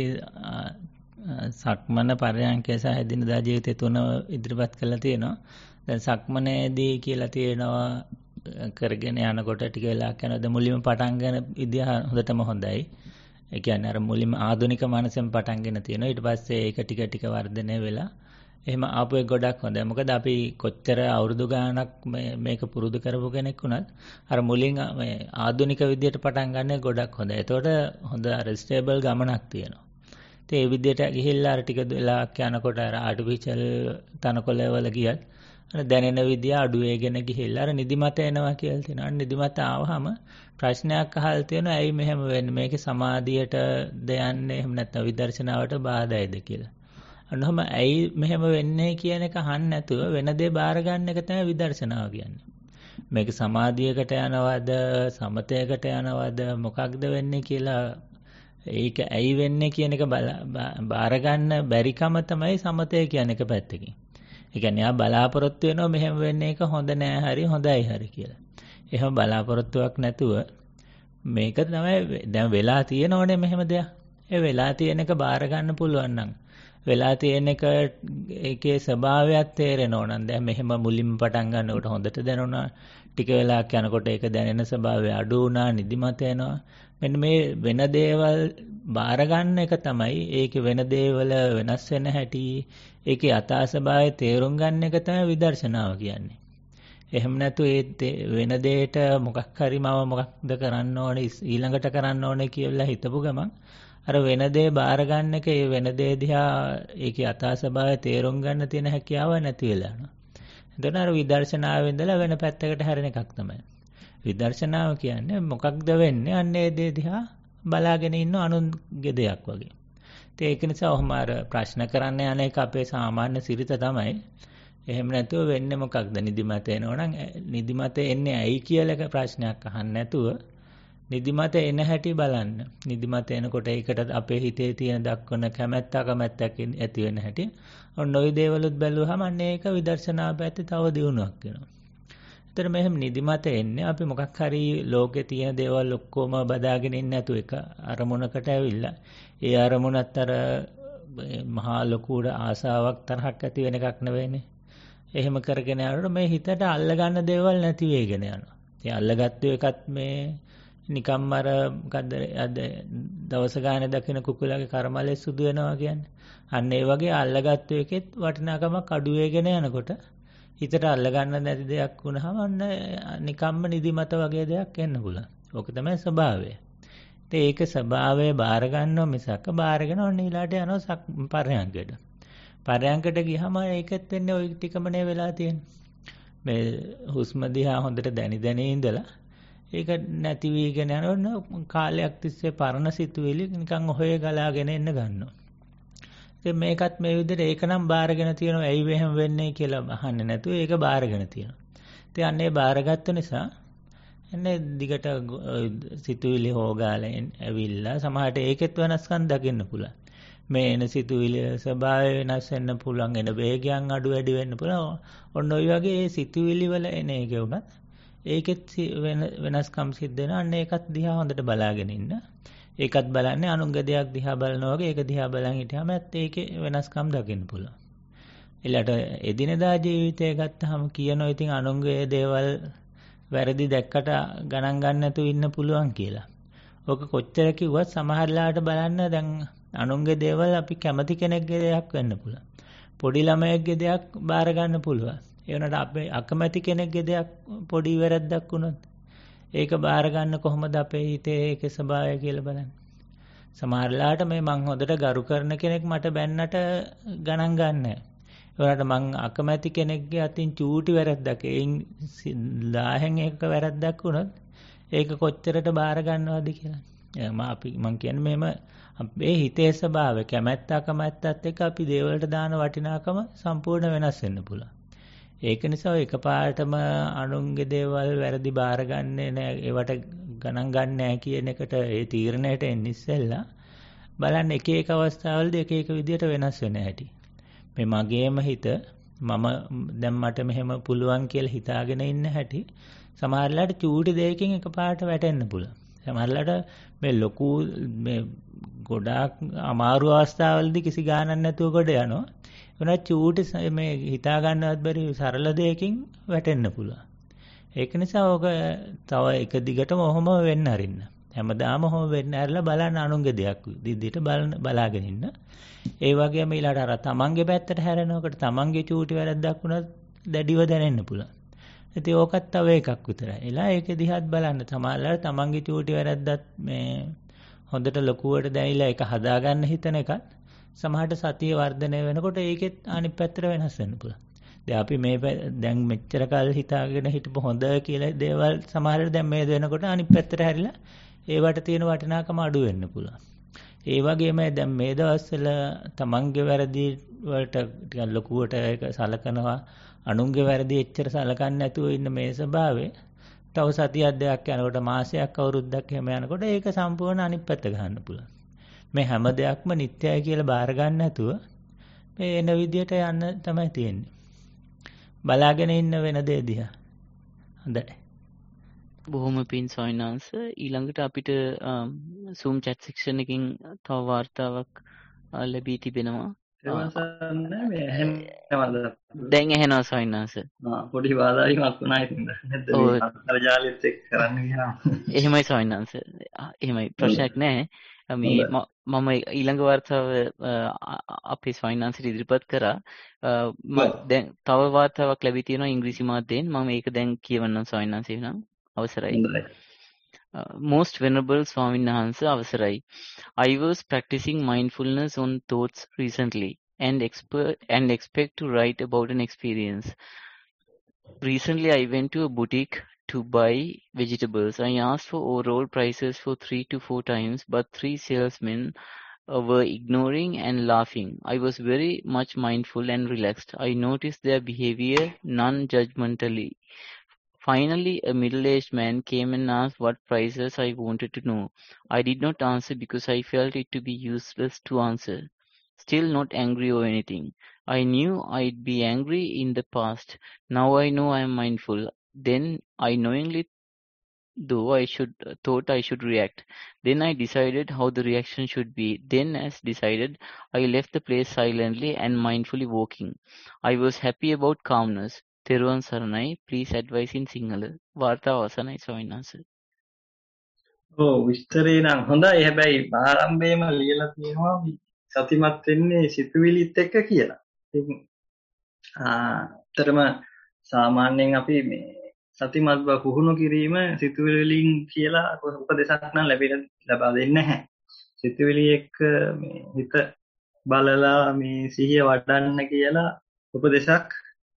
සක්මන පර්යංකය සහ එදිනදා ජීවිතය තුන ඉදිරිපත් කරලා තියෙනවා. දැන් සක්මනේදී කියලා තියෙනවා කරගෙන යනකොට ටික වෙලාවක් යනකොට මුලින්ම පටන් ගන්න විදිය හොඳටම හොඳයි. ඒ කියන්නේ අර මුලින්ම ආධුනික මනසෙන් පටන්ගෙන තියෙනවා. ඊට පස්සේ ඒක ටික ටික වර්ධනය වෙලා එහෙම ආපු එක ගොඩක් හොඳයි. මොකද අපි කොච්චර අවුරුදු ගාණක් මේක පුරුදු කරපු කෙනෙක් වුණත් අර මුලින් මේ ආධුනික විදියට පටන් ගන්න ගොඩක් හොඳයි. ඒතකොට හොඳ අර ස්ටේබල් ගමනක් තියෙනවා. ඉතින් ඒ විදියට ගිහිල්ලා අර ටික වෙලාවක් යනකොට අර ආටිෆිෂල් තනකොළ වල ගියත් අර දැනෙන විදිය අඩු වෙගෙන ගිහිල්ලා අර නිදිමත එනවා කියලා තියෙනවා. නිදිමත ආවහම ප්‍රශ්නයක් අහලා තියෙනවා ඇයි මෙහෙම වෙන්නේ? මේකේ සමාධියට දෙයන්නේ එහෙම නැත්නම් විදර්ශනාවට බාධායිද කියලා. අන්නොම ඇයි මෙහෙම වෙන්නේ කියන එක අහන්න නැතුව වෙන දේ බාර ගන්න එක තමයි විදර්ශනාව කියන්නේ. මේක සමාධියකට යනවද සමතයකට යනවද මොකක්ද වෙන්නේ කියලා ඒක ඇයි වෙන්නේ කියන එක බාර ගන්න බැරිකම තමයි සමතය කියන එක පැත්තකින්. ඒ කියන්නේ ආ බලාපොරොත්තු වෙනවා මෙහෙම වෙන්නේ එක හොඳ නෑ හරි හොඳයි හරි කියලා. එහෙම බලාපොරොත්තුවක් නැතුව මේක තමයි දැන් වෙලා තියෙනවනේ මෙහෙම දෙයක්. ඒ වෙලා තියෙන එක බාර ගන්න පුළුවන් නම් වෙලා තියෙන එක ඒකේ ස්වභාවයක් තේරෙන්න ඕන. දැන් මෙහෙම මුලින්ම පටන් ගන්නකොට හොඳට දැනුණා. ටික වෙලාවක් යනකොට ඒක දැනෙන ස්වභාවය අඩු වුණා, නිදිමත එනවා. මෙන්න මේ වෙන දේවල් බාර ගන්න එක තමයි ඒකේ වෙන දේවල් වෙනස් වෙන හැටි, ඒකේ යථා ස්වභාවය තේරුම් ගන්න එක තමයි විදර්ශනාව කියන්නේ. එහෙම නැතු ඒ වෙන දෙයට මොකක් හරි මම මොකක්ද කරන්න ඕනේ ඊළඟට කරන්න ඕනේ කියලා හිතපු ගමන් අර වෙන දේ බාර ගන්න එක ඒ වෙන දේ දිහා ඒකේ යථා ස්වභාවය තේරුම් ගන්න තියෙන හැකියාව නැති වෙලා යනවා. එතන අර විදර්ශනාවෙන් ඉඳලා වෙන පැත්තකට හැරෙන එකක් තමයි. විදර්ශනාව කියන්නේ මොකක්ද වෙන්නේ අන්න ඒ දේ දිහා බලාගෙන ඉන්න අනුන්ගේ දෙයක් වගේ. ඒක නිසා ඔහම අර ප්‍රශ්න කරන්න යන එක අපේ සාමාන්‍ය සිරිත තමයි. එහෙම නැතුව වෙන්නේ මොකක්ද? නිදිමත එනවනම් නිදිමත එන්නේ ඇයි කියලා ප්‍රශ්නයක් අහන්න නැතුව නිදිමත එන හැටි බලන්න. නිදිමත එනකොට ඒකට අපේ හිතේ තියෙන දක්වන කැමැත්ත අකමැත්තක් ඇති වෙන හැටි. ඔන්න ඔය දේවලුත් බැලුවහම අන්න ඒක විදර්ශනා පැත්තේ තව දියුණුවක් වෙනවා. ඒතර මෙහෙම නිදිමත එන්නේ අපි මොකක් හරි ලෝකේ තියෙන දේවල් ඔක්කොම බදාගෙන ඉන්නේ නැතුව එක අරමුණකට ඇවිල්ලා ඒ අරමුණත් අර මහා ලොකුට ආසාවක් තරහක් ඇති වෙන එකක් නෙවෙයිනේ. එහෙම කරගෙන යනකොට මේ හිතට අල්ල ගන්න දේවල් නැති වෙගෙන යනවා. ඉතින් අල්ලගත්තු එකත් මේ නිකම්ම අර මොකද්ද අද දවස ගානේ දකින කුකුලගේ කර්මලේ සුදු වෙනවා කියන්නේ. අන්න ඒ වගේ අල්ලගත්තු එකෙත් වටිනාකමක් අඩු වෙගෙන යනකොට හිතට අල්ල ගන්න නැති දෙයක් වුණාම අන්න නිකම්ම නිදිමත වගේ දෙයක් එන්න පුළුවන්. ඕක තමයි ස්වභාවය. ඉතින් ඒක ස්වභාවය බාර ගන්නවා මිසක් බාරගෙන ඔන්න ඊළාට යනවා පරයන්කට. පරයන්කට ගියහම ඒකත් වෙන්නේ ওই ටිකමනේ වෙලා තියෙන්නේ. මේ හුස්ම දිහා හොඳට දැනි දැනි ඉඳලා ඒක නැති වීගෙන යනකොට කාලයක් තිස්සේ පරණ සිතුවිලි නිකන් ඔහේ ගලාගෙන එන්න ගන්නවා. ඉතින් මේකත් මේ විදිහට ඒකනම් බාරගෙන තියෙනවා ඇයි මෙහෙම වෙන්නේ කියලා අහන්නේ නැතුව ඒක බාරගෙන තියෙනවා. ඉතින් අන්නේ බාරගත්ත නිසා එන්නේ දිගට සිතුවිලි හොගාලා ඇවිල්ලා සමහරට ඒකෙත් වෙනස්කම් දකින්න පුළුවන්. මේ එන සිතුවිලි ස්වභාවය වෙනස් වෙන්න පුළුවන්, එන වේගයන් අඩු වැඩි වෙන්න පුළුවන්. ඔන්න ඔය වගේ ඒ සිතුවිලි වල එන එක උනත් ඒකෙත් වෙනස්කම් සිද්ධ වෙනවා. අන්න ඒකත් දිහා හොඳට බලාගෙන ඉන්න. ඒකත් බලන්නේ අනුන්ගේ දෙයක් දිහා බලනවා වගේ ඒක දිහා බලන් හිටියාම ඇත්ත ඒකේ වෙනස්කම් දකින්න පුළුවන්. ඊළඟට එදිනෙදා ජීවිතය ගත්තාම කියනවා ඉතින් අනුන්ගේ දේවල් වැරදි දැක්කට ගණන් ගන්න නැතුව ඉන්න පුළුවන් කියලා. ඔක කොච්චර කිව්වත් සමහරලාට බලන්න දැන් අනුන්ගේ දේවල් අපි කැමති කෙනෙක්ගේ දෙයක් වෙන්න පුළුවන්. පොඩි ළමයෙක්ගේ දෙයක් බාර ගන්න පුළුවන්. ඒ වුණාට අපේ අකමැති කෙනෙක්ගේ දෙයක් පොඩි වැරද්දක් වුණොත් ඒක බාර ගන්න කොහොමද අපේ හිතේ ඒකේ ස්වභාවය කියලා බලන්න. සමහරලාට මේ මං හොඳට ගරු කරන කෙනෙක් මට බැන්නට ගණන් ගන්නෑ. ඒ වුණාට මං අකමැති කෙනෙක්ගේ අතින් චූටි වැරද්දක් එයින් දහයෙන් එකක වැරද්දක් වුණොත් ඒක කොච්චරට බාර ගන්නවද කියලා. මම අපි මං කියන්නේ මෙහෙම අපේ හිතේ ස්වභාවය කැමැත්ත අකමැත්තත් එක්ක අපි දේවල්ට දාන වටිනාකම සම්පූර්ණ වෙනස් වෙන්න පුළුවන්. ඒක නිසා එකපාරටම අනුන්ගේ දේවල් වැරදි බාරගන්නේ නැහැ, ඒවට ගණන් ගන්න නැහැ කියන එකට ඒ තීරණයට එන්න ඉස්සෙල්ලා බලන්න එක එක අවස්ථාවලදී එක එක විදියට වෙනස් වෙන හැටි. මේ මගේම හිත මම දැන් මට මෙහෙම පුළුවන් කියලා හිතාගෙන ඉන්න හැටි සමහරවිට චූටි දෙයකින් එකපාරට වැටෙන්න පුළුවන්. සමහරවිට මේ ලොකු මේ ගොඩාක් අමාරු අවස්ථාවලදී කිසි ගානක් නැතුව ගොඩ යනවා. ඒනත් චූටි මේ හිතා ගන්නවත් බැරි සරල දෙයකින් වැටෙන්න පුළුවන්. ඒක නිසා ඔක තව එක දිගටම ඔහොම වෙන්න අරින්න. හැමදාම ඔහොම වෙන්න ඇරලා බලන්න අනුන්ගේ දෙයක් දිද්දිට බලන බලාගෙන ඉන්න. ඒ වගේම ඊළාට අර තමන්ගේ පැත්තට හැරෙනකොට තමන්ගේ චූටි වැරද්දක් වුණත් දැඩිව දැනෙන්න පුළුවන්. ඉතින් ඕකත් තව එකක් විතරයි. එලා ඒක දිහාත් බලන්න. සමහරවල් තමන්ගේ චූටි වැරද්දත් මේ හොඳට ලොකුවට දැනිලා ඒක හදාගන්න හිතන එකත් සමහරට සතිය වර්ධනය වෙනකොට ඒකෙත් අනිත් පැත්තට වෙනස් වෙන්න පුළුවන්. දැන් අපි මේ දැන් මෙච්චර කාල හිතාගෙන හිටපු හොඳ කියලා දේවල් සමහරට දැන් මේ වෙනකොට අනිත් පැත්තට හැරිලා ඒවට තියෙන වටිනාකම අඩු වෙන්න පුළුවන්. ඒ වගේම දැන් මේ දවස්වල තමන්ගේ වැරදි වලට ටිකක් ලොකුවට ඒක සලකනවා, අනුන්ගේ වැරදි එච්චර සලකන්නේ නැතුව ඉන්න මේ ස්වභාවය තව සතියක් දෙකක් යනකොට මාසයක් අවුරුද්දක් එහෙම යනකොට ඒක සම්පූර්ණ අනිත් පැත්ත ගන්න පුළුවන්. මේ හැම දෙයක්ම නිත්‍යයි කියලා බාර ගන්න නැතුව මේ එන විදියට යන්න තමයි තියෙන්නේ. බලාගෙන ඉන්න වෙන දේ දිහා. හොඳයි. බොහොම පින් සොයිනාන්ස. ඊළඟට අපිට Zoom chat section එකකින් තව වාර්තාවක් ලැබී තිබෙනවා. එවසන්න මේ ඇහෙනවද? දැන් ඇහෙනවා සොයින්නාස. ආ පොඩි බාධාවක් වුණා ඉතින් නැද්ද මේ අන්තර්ජාලෙත් එක්ක කරන්න කියලා. එහෙමයි සොයින්නාස. එහෙමයි ප්‍රශ්නයක් නැහැ. මේ මම ඊළඟ වර්තාව අපේ සොයින්නාන්සට ඉදිරිපත් කරා. දැන් තව වාර්තාවක් ලැබී තියෙනවා ඉංග්‍රීසි මාධ්‍යයෙන්. මම ඒක දැන් කියවන්නම් සොයින්නාන්ස වෙනම් අවසරයි. Uh, most venerable Swamin Wahanse අවසරයි. I was practicing mindfulness on thoughts recently and expert and expect to write about an experience. Recently I went to a boutique to buy vegetables. I asked for overall prices for three to four times, but three salesmen uh, were ignoring and laughing. I was very much mindful and relaxed. I noticed their behavior non-judgmentally. Finally, a middle-aged man came and asked what prices I wanted to know. I did not answer because I felt it to be useless to answer. Still not angry or anything. I knew I'd be angry in the past. Now I know I am mindful. Then I knowingly though I should uh, thought I should react. Then I decided how the reaction should be. Then as decided, I left the place silently and mindfully walking. I was happy about calmness. තෙරුවන් සරණයි, please advise in Sinhala. වාර්තාව අවසනයි ස්වාමීන් වහන්සේ. ඔව් විස්තරේ නම් හොඳයි. හැබැයි ආරම්භයේම ලියලා තියෙනවා සතිමත් වෙන්නේ සිතුවිලිත් එක්ක කියලා. ඉතින් ආතරම සාමාන්‍යයෙන් අපි මේ සතිමත් බව පුහුණු කිරීම සිතුවිලි වලින් කියලා උපදේශක් නම් ලැබෙන්න ලබා දෙන්නේ නැහැ. සිතුවිලි එක්ක මේ හිත බලලා මේ සිහිය වඩන්න කියලා උපදේශක්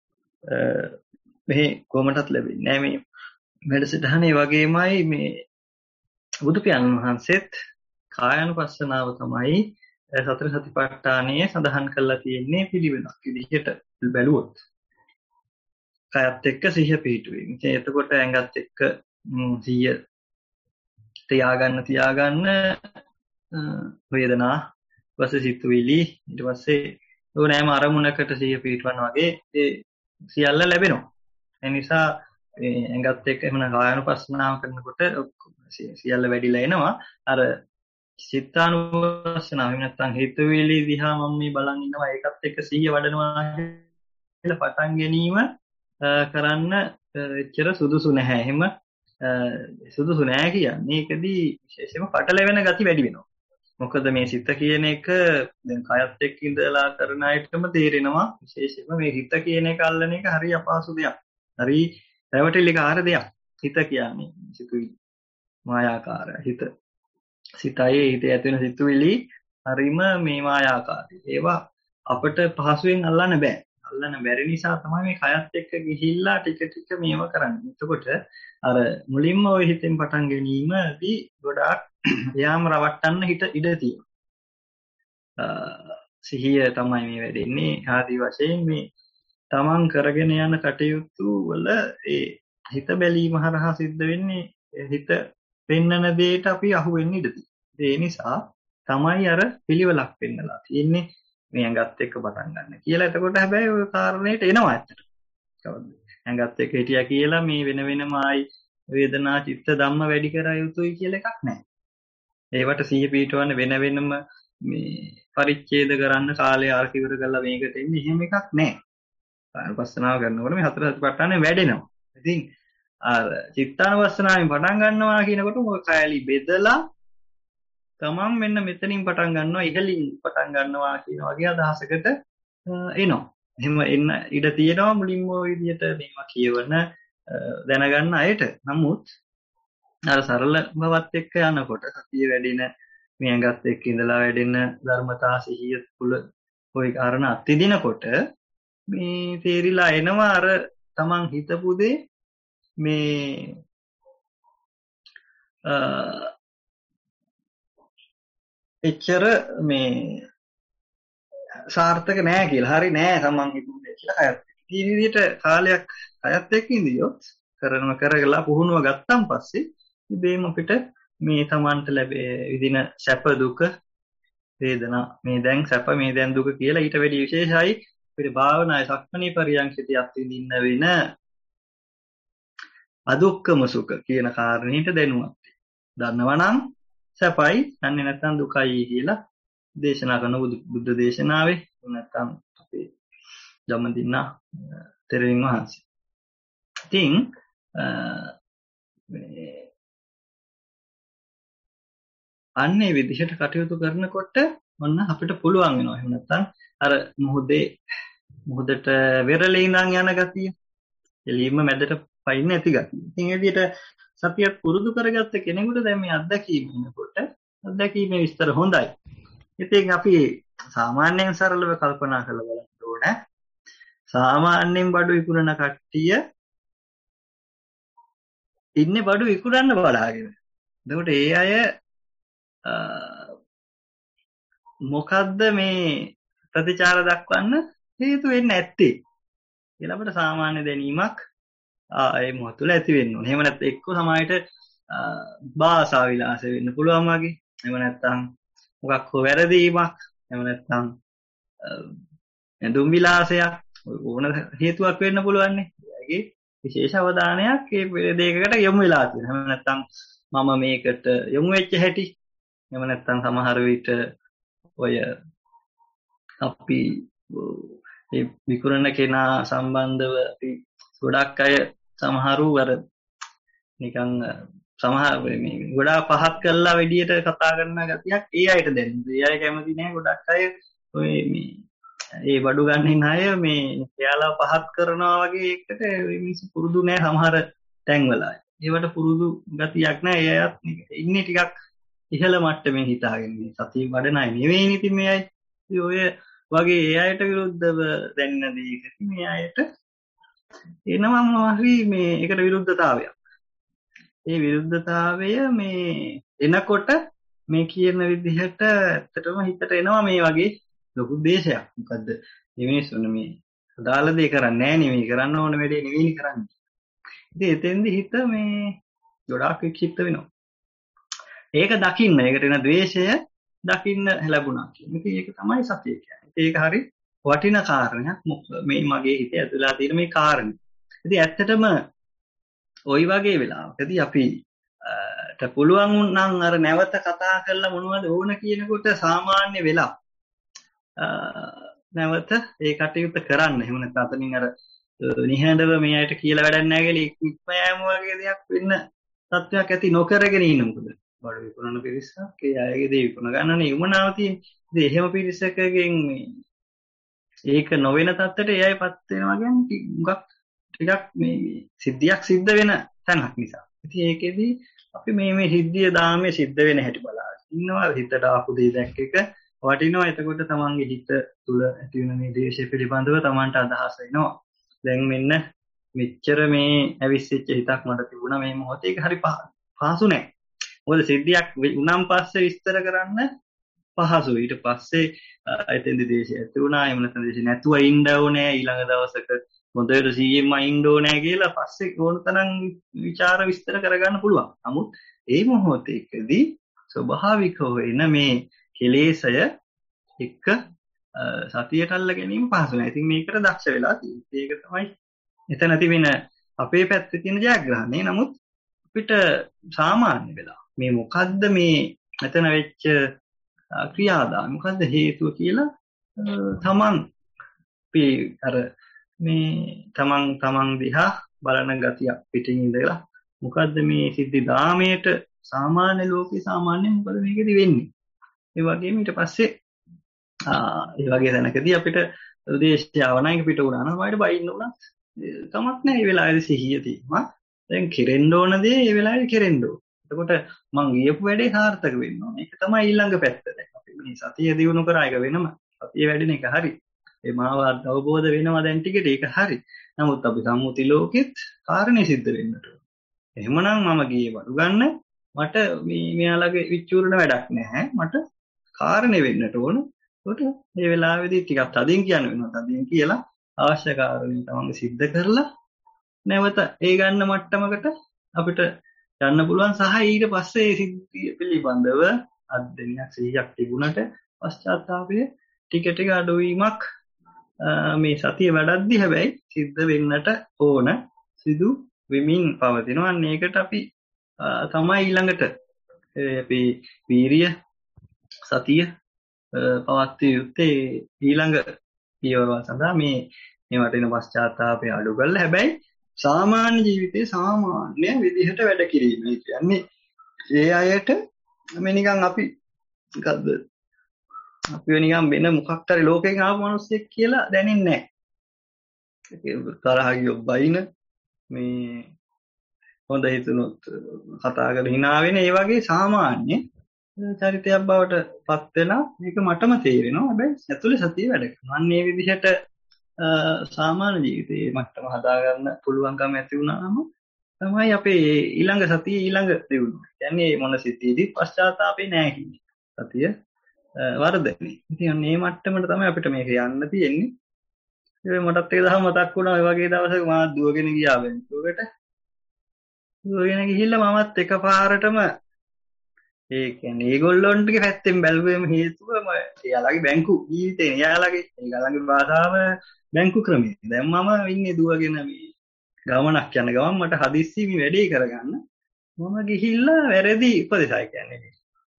මෙහි කොහොමදත් ලැබෙන්නේ නැහැ. මේ වැඩසටහනේ වගේමයි මේ බුදු පියාණන් වහන්සේත් කායानुපස්සනාව තමයි සතර සතිපට්ඨානයේ සඳහන් කරලා තියෙන්නේ පිළිවෙලක් විදිහට බැලුවොත්. කායත් එක්ක සිහිය පිහිටුවීම. ඉතින් එතකොට ඇඟත් එක්ක සිහිය තියාගන්න තියාගන්න වේදනා වසසිතුවිලි ඊට පස්සේ ඕනෑම අරමුණකට සිහිය පිහිටවන වගේ ඒ සියල්ල ලැබෙනවා. ඒ නිසා ඇඟත් එක්ක එහෙම කායानुපස්සනාව කරනකොට සියල්ල වැඩිලා එනවා. අර චිත්තානුපස්සනාව එහෙම නැත්නම් හිතවිලි දිහා මම මේ බලන් ඉන්නවා ඒකත් එක්ක සිහිය වඩනවා කියලා පටන් ගැනීම කරන්න එච්චර සුදුසු නැහැ. එහෙම සුදුසු නැහැ කියන්නේ ඒකදී විශේෂයෙන්ම පටලැවෙන ගති වැඩි වෙනවා. මොකද මේ සිත කියන එක දැන් කයත් එක්ක ඉඳලා කරන අයටම තේරෙනවා විශේෂයෙන්ම මේ හිත කියන එක අල්ලන එක හරි අපහසු දෙයක්. හරි රැවටිලිකාර දෙයක්. හිත කියන්නේ සිතුවිලි මායාකාර හිත. සිතයි හිතේ ඇති වෙන සිතුවිලි හරිම මේ මායාකාරයි. ඒවා අපිට පහසුවෙන් අල්ලන්න බෑ. අල්ලන්න බැරි නිසා තමයි මේ කයත් එක්ක ගිහිල්ලා ටික ටික මේව කරන්නේ. එතකොට අර මුලින්ම ওই හිතෙන් පටන් ගැනීමදී ගොඩාක් යාම රවට්ටන්න හිත ඉඩ තියෙනවා. සිහිය තමයි මේ වැඩෙන්නේ. ආදී වශයෙන් මේ තමන් කරගෙන යන කටයුතු වල ඒ හිත බැලීම හරහා සිද්ධ වෙන්නේ හිත පෙන්නන දෙයට අපි අහු වෙන්න ඉඩ තියෙනවා. ඒ නිසා තමයි අර පිළිවෙලක් පෙන්නලා තියෙන්නේ. මේ ඇඟත් එක්ක පටන් ගන්න කියලා. එතකොට හැබැයි ওই කාරණේට එනවා ඇත්තට. කවද්ද? ඇඟත් එක්ක හිටියා කියලා මේ වෙන වෙනම ආයි වේදනා චිත්ත ධම්ම වැඩි කර යුතුයි කියලා එකක් නැහැ. ඒවට සිහිය පිටවන්න වෙන වෙනම මේ පරිච්ඡේද කරන්න කාලය ආර්ක ඉවර කරලා මේකට එන්නේ එහෙම එකක් නැහැ. කායනුපස්සනාව කරනකොට මේ හතර සතිපට්ඨානෙ වැඩෙනවා. ඉතින් අර චිත්තානුපස්සනාවෙන් පටන් ගන්නවා කියනකොට මොකක් කායලි බෙදලා තමන් මෙන්න මෙතනින් පටන් ගන්නවා ඉහළින් පටන් ගන්නවා කියන වගේ අදහසකට එනවා. එහෙම එන්න ඉඩ තියෙනවා මුලින්ම ওই විදිහට මේවා කියවන දැනගන්න අයට. නමුත් අර සරල බවත් එක්ක යනකොට සතිය වැඩින මේ ඇඟත් එක්ක ඉඳලා වැඩෙන ධර්මතා සිහිය තුළ ওই කාරණා අත්දිනකොට මේ තේරිලා එනවා අර තමන් හිතපු දේ මේ එච්චර මේ සාර්ථක නෑ කියලා. හරි නෑ තමන් හිතුවේ කියලා කයත්. මේ විදිහට කාලයක් කයත් එක්ක ඉඳියොත් කරනව කරගලා පුහුණුව ගත්තන් පස්සේ ඉබේම අපිට මේ තමන්ට ලැබෙ විදින සැප දුක වේදනා මේ දැන් සැප මේ දැන් දුක කියලා ඊට වැඩි විශේෂයි අපිට භාවනායේ සක්මණේ පරියන්කිතයත් විඳින්න වෙන අදුක්කම සුඛ කියන කාරණේට දැනුවත්. දන්නවනම් සැපයි, දන්නේ නැත්නම් දුකයි කියලා දේශනා කරන බුද්ධ දේශනාවේ නැත්නම් අපේ ධම්මදින්නා තෙරණින් වහන්සේ. ඉතින් මේ අන්නේ විදිහට කටයුතු කරනකොට ඔන්න අපිට පුළුවන් වෙනවා. එහෙම නැත්නම් අර මුහුදේ මුහුදට වෙරළේ ඉඳන් යන ගතිය, එළියම මැදට පයින් නැති ගතිය. ඉතින් ඒ විදිහට සතියක් පුරුදු කරගත්ත කෙනෙකුට දැන් මේ අත්දැකීම එනකොට අත්දැකීමේ විස්තර හොඳයි. ඉතින් අපි සාමාන්‍යයෙන් සරලව කල්පනා කරලා බලන්න ඕනේ. සාමාන්‍යයෙන් බඩු විකුණන කට්ටිය ඉන්නේ බඩු විකුණන්න බලාගෙන. එතකොට ඒ අය මොකද්ද මේ ප්‍රතිචාර දක්වන්න හේතු වෙන්නේ නැත්තේ කියලා අපිට සාමාන්‍ය දැනීමක් ඒ මොහොත තුළ ඇති වෙන්න ඕනේ. එහෙම නැත්නම් එක්ක සමාජයට භාෂා විලාස වෙන්න පුළුවන් වගේ. එහෙම නැත්නම් මොකක් හෝ වැරදීමක්. එහෙම නැත්නම් දුම් විලාසයක් ඕන හේතුවක් වෙන්න පුළුවන් නේ. ඒගේ විශේෂ අවධානයක් ඒ දෙයකට යොමු වෙලා තියෙනවා. එහෙම නැත්නම් මම මේකට යොමු වෙච්ච හැටි. එහෙම නැත්නම් සමහර විට ඔය අපි ඒ විකුණන කෙනා සම්බන්ධව අපි ගොඩක් අය සමහරු අර නිකන් සමහර මේ ගොඩාක් පහත් කරලා වෙඩියට කතා කරන ගතියක් ඒ අයට දැනෙනවා. ඒ අය කැමති නැහැ ගොඩක් අය ඔය මේ ඒ බඩු ගන්නින් අය මේ එයාලා පහත් කරනවා වගේ එකට මිනිස්සු පුරුදු නැහැ සමහර තැන්වල. ඒවට පුරුදු ගතියක් නැහැ. ඒ අයත් ඉන්නේ ටිකක් ඉහළ මට්ටමේ හිතාගෙන මේ සතිය වඩන අය නෙවෙයි ඉතින් මේ අය. ඔය වගේ ඒ අයට විරුද්ධව දැනෙන දේක මේ අයට එනවම හරි මේ ඒකට විරුද්ධතාවයක්. ඒ විරුද්ධතාවය මේ එනකොට මේ කියන විදිහට ඇත්තටම හිතට එනවා මේ වගේ ලොකු දේශයක්. මොකද්ද මේ මිනිස්සුන් මේ අදාළ දේ කරන්නේ නැහැ නෙවෙයි කරන්න ඕන වැඩේ නෙවෙයි කරන්නේ. ඉතින් එතෙන්දි හිත මේ ගොඩාක් වික්ෂිප්ත වෙනවා. ඒක දකින්න ඒකට එන ද්වේෂය දකින්න ලැබුණා කියන්නේ. ඉතින් ඒක තමයි සතිය කියන්නේ. ඒක හරි වටින කාරණයක්. මේ මගේ හිතේ ඇතුළත තියෙන මේ කාරණේ. ඉතින් ඇත්තටම ওই වගේ වෙලාවකදී අපි ට පුළුවන් නම් අර නැවත කතා කරලා මොනවද ඕන කියනකොට සාමාන්‍ය වෙලා නැවත ඒ කටයුත්ත කරන්න. එහෙම නැත්නම් අතනින් අර නිහඬව මේ අයට කියලා වැඩක් නැහැ කියලා ඉක්ම යෑම වගේ දෙයක් වෙන්න තත්ත්වයක් ඇති නොකරගෙන ඉන්න. මොකද බඩු විකුණන පිරිසක් ඒ අයගේ දේ විකුණ ගන්නනේ උමනාව තියෙන. ඉතින් එහෙම පිරිසකගෙන් මේ ඒක නොවන තත්ත්වයට ඒ අයපත් වෙනවා කියන්නේ මුගක් ටිකක් මේ සිද්ධියක් සිද්ධ වෙන තැනක් නිසා. ඉතින් ඒකෙදි අපි මේ මේ සිද්ධිය දාමේ සිද්ධ වෙන හැටි බලාගෙන ඉන්නවා. හිතට ආපු දේ දැක්ක එක වටිනවා. එතකොට තමන්ගේ හිත තුළ ඇති වෙන මේ දේශය පිළිබඳව තමන්ට අදහස එනවා. දැන් මෙන්න මෙච්චර මේ ඇවිස්සිච්ච හිතක් මට තිබුණා මේ මොහොතේ. ඒක හරි පහසු නෑ. මොකද සිද්ධියක් උනම් පස්සේ විස්තර කරන්න පහසුයි. ඊට පස්සේ එතෙන්දි දේශය ඇති වුණා. එහෙම නැත්නම් දේශය නැතුව ඉන්න ඕනේ. ඊළඟ දවසක හොඳට සීයෙන්ම ඉන්න ඕනේ කියලා පස්සේ ඕන තරම් ਵਿਚාර විස්තර කරගන්න පුළුවන්. නමුත් ඒ මොහොතේකදී ස්වභාවිකව එන මේ කෙලෙසය එක්ක සතියට අල්ල ගැනීම පහසු නෑ. ඉතින් මේකට දක්ෂ වෙලා තියෙන්නේ. ඒක තමයි එතන තිබෙන අපේ පැත්තේ තියෙන ජයග්‍රහණය. නමුත් අපිට සාමාන්‍ය වෙලා මේ මොකද්ද මේ මෙතන වෙච්ච ක්‍රියාදාම මොකද්ද හේතුව කියලා තමන් අපි අර මේ තමන් තමන් දිහා බලන ගතියක් පිටින් ඉඳලා මොකද්ද මේ සිද්ධි දාමයට සාමාන්‍ය ලෝකේ සාමාන්‍ය මොකද මේකෙදි වෙන්නේ. ඒ වගේම ඊට පස්සේ ඒ වගේ දැනකදී අපිට දේශය ආවනයික පිට වුණා නම් වයිට බයින්න උනත් කමක් නැහැ. ඒ වෙලාවේදී සිහිය තියෙනවා. දැන් කෙරෙන්න ඕන දේ ඒ වෙලාවේ කෙරෙන්න ඕන. එතකොට මං ගියපු වැඩේ සාර්ථක වෙන්න ඕන. ඒක තමයි ඊළඟ පැත්ත. දැන් අපි මේ සතිය දිනු කරා එක වෙනම සතිය වැඩින එක හරි. ඒ මාව අවබෝධ වෙනවා දැන් ටිකට ඒක හරි. නමුත් අපි සම්මුති ලෝකෙත් කාරණේ සිද්ධ වෙන්නට ඕන. එහෙමනම් මම ගියේ වඩු ගන්න මට මේ මෙයාලගේ විචූරණ වැඩක් නැහැ. මට කාරණේ වෙන්නට ඕන. ඒකට මේ වෙලාවේදී ටිකක් තදින් කියන්න වෙනවා. තදින් කියලා අවශ්‍ය කාරණේ තමයි සිද්ධ කරලා නැවත ඒ ගන්න මට්ටමකට අපිට යන්න පුළුවන්. සහ ඊට පස්සේ සිද්ධිය පිළිබඳව අධ්‍යයනයක් සිහියක් තිබුණට පශ්චාත්තාපය ටික ටික අඩුවීමක් මේ සතිය වැඩද්දි හැබැයි සිද්ධ වෙන්නට ඕන. සිදු වෙමින් පවතිනවා. අන්න ඒකට අපි තමයි ඊළඟට අපි වීරිය සතිය පවත්විය යුත්තේ ඊළඟ පියවරවල් සඳහා මේ මේවට එන පශ්චාත්තාපය අඩු කරලා හැබැයි සාමාන්‍ය ජීවිතේ සාමාන්‍ය විදිහට වැඩ කිරීම. ඒ කියන්නේ ඒ අයට මේ නිකන් අපි මොකද්ද අපි නිකන් වෙන මොකක් හරි ලෝකෙන් ආපු මිනිස්සෙක් කියලා දැනෙන්නේ නැහැ. තරහ ගියොත් බයින මේ හොඳ හිතුනොත් කතා කරලා hina වෙන ඒ වගේ සාමාන්‍ය චරිතයක් බවට පත් වෙලා මේක මටම තේරෙනවා. හැබැයි ඇතුලේ සතිය වැඩ කරනවා. අන්න ඒ විදිහට සාමාන්‍ය ජීවිතේ මට්ටම හදාගන්න පුළුවන්කම ඇති වුණාම තමයි අපේ ඊළඟ සතිය ඊළඟ දියුණුව. කියන්නේ මොන සිද්ධියදී පශ්චාත්තාපේ නැහැ කියන්නේ. සතිය වර්ධනේ. ඉතින් අන්න මේ මට්ටමට තමයි අපිට මේක යන්න තියෙන්නේ. ඒ මටත් එක දහම මතක් වුණා ඔය වගේ දවසක මම දුවගෙන ගියා බැංකුවකට. දුවගෙන ගිහිල්ලා මමත් එකපාරටම ඒ කියන්නේ ඒගොල්ලොන්ගේ පැත්තෙන් බැලුවෙම හේතුව මම එයාලගේ බැංකු ජීවිතේ එයාලගේ එයාලගේ භාෂාව බැංකු ක්‍රමය. දැන් මම ඉන්නේ දුවගෙන මේ ගමනක් යන ගමන් මට හදිස්සි මේ වැඩේ කරගන්න මම ගිහිල්ලා වැරදි උපදේශය කියන්නේ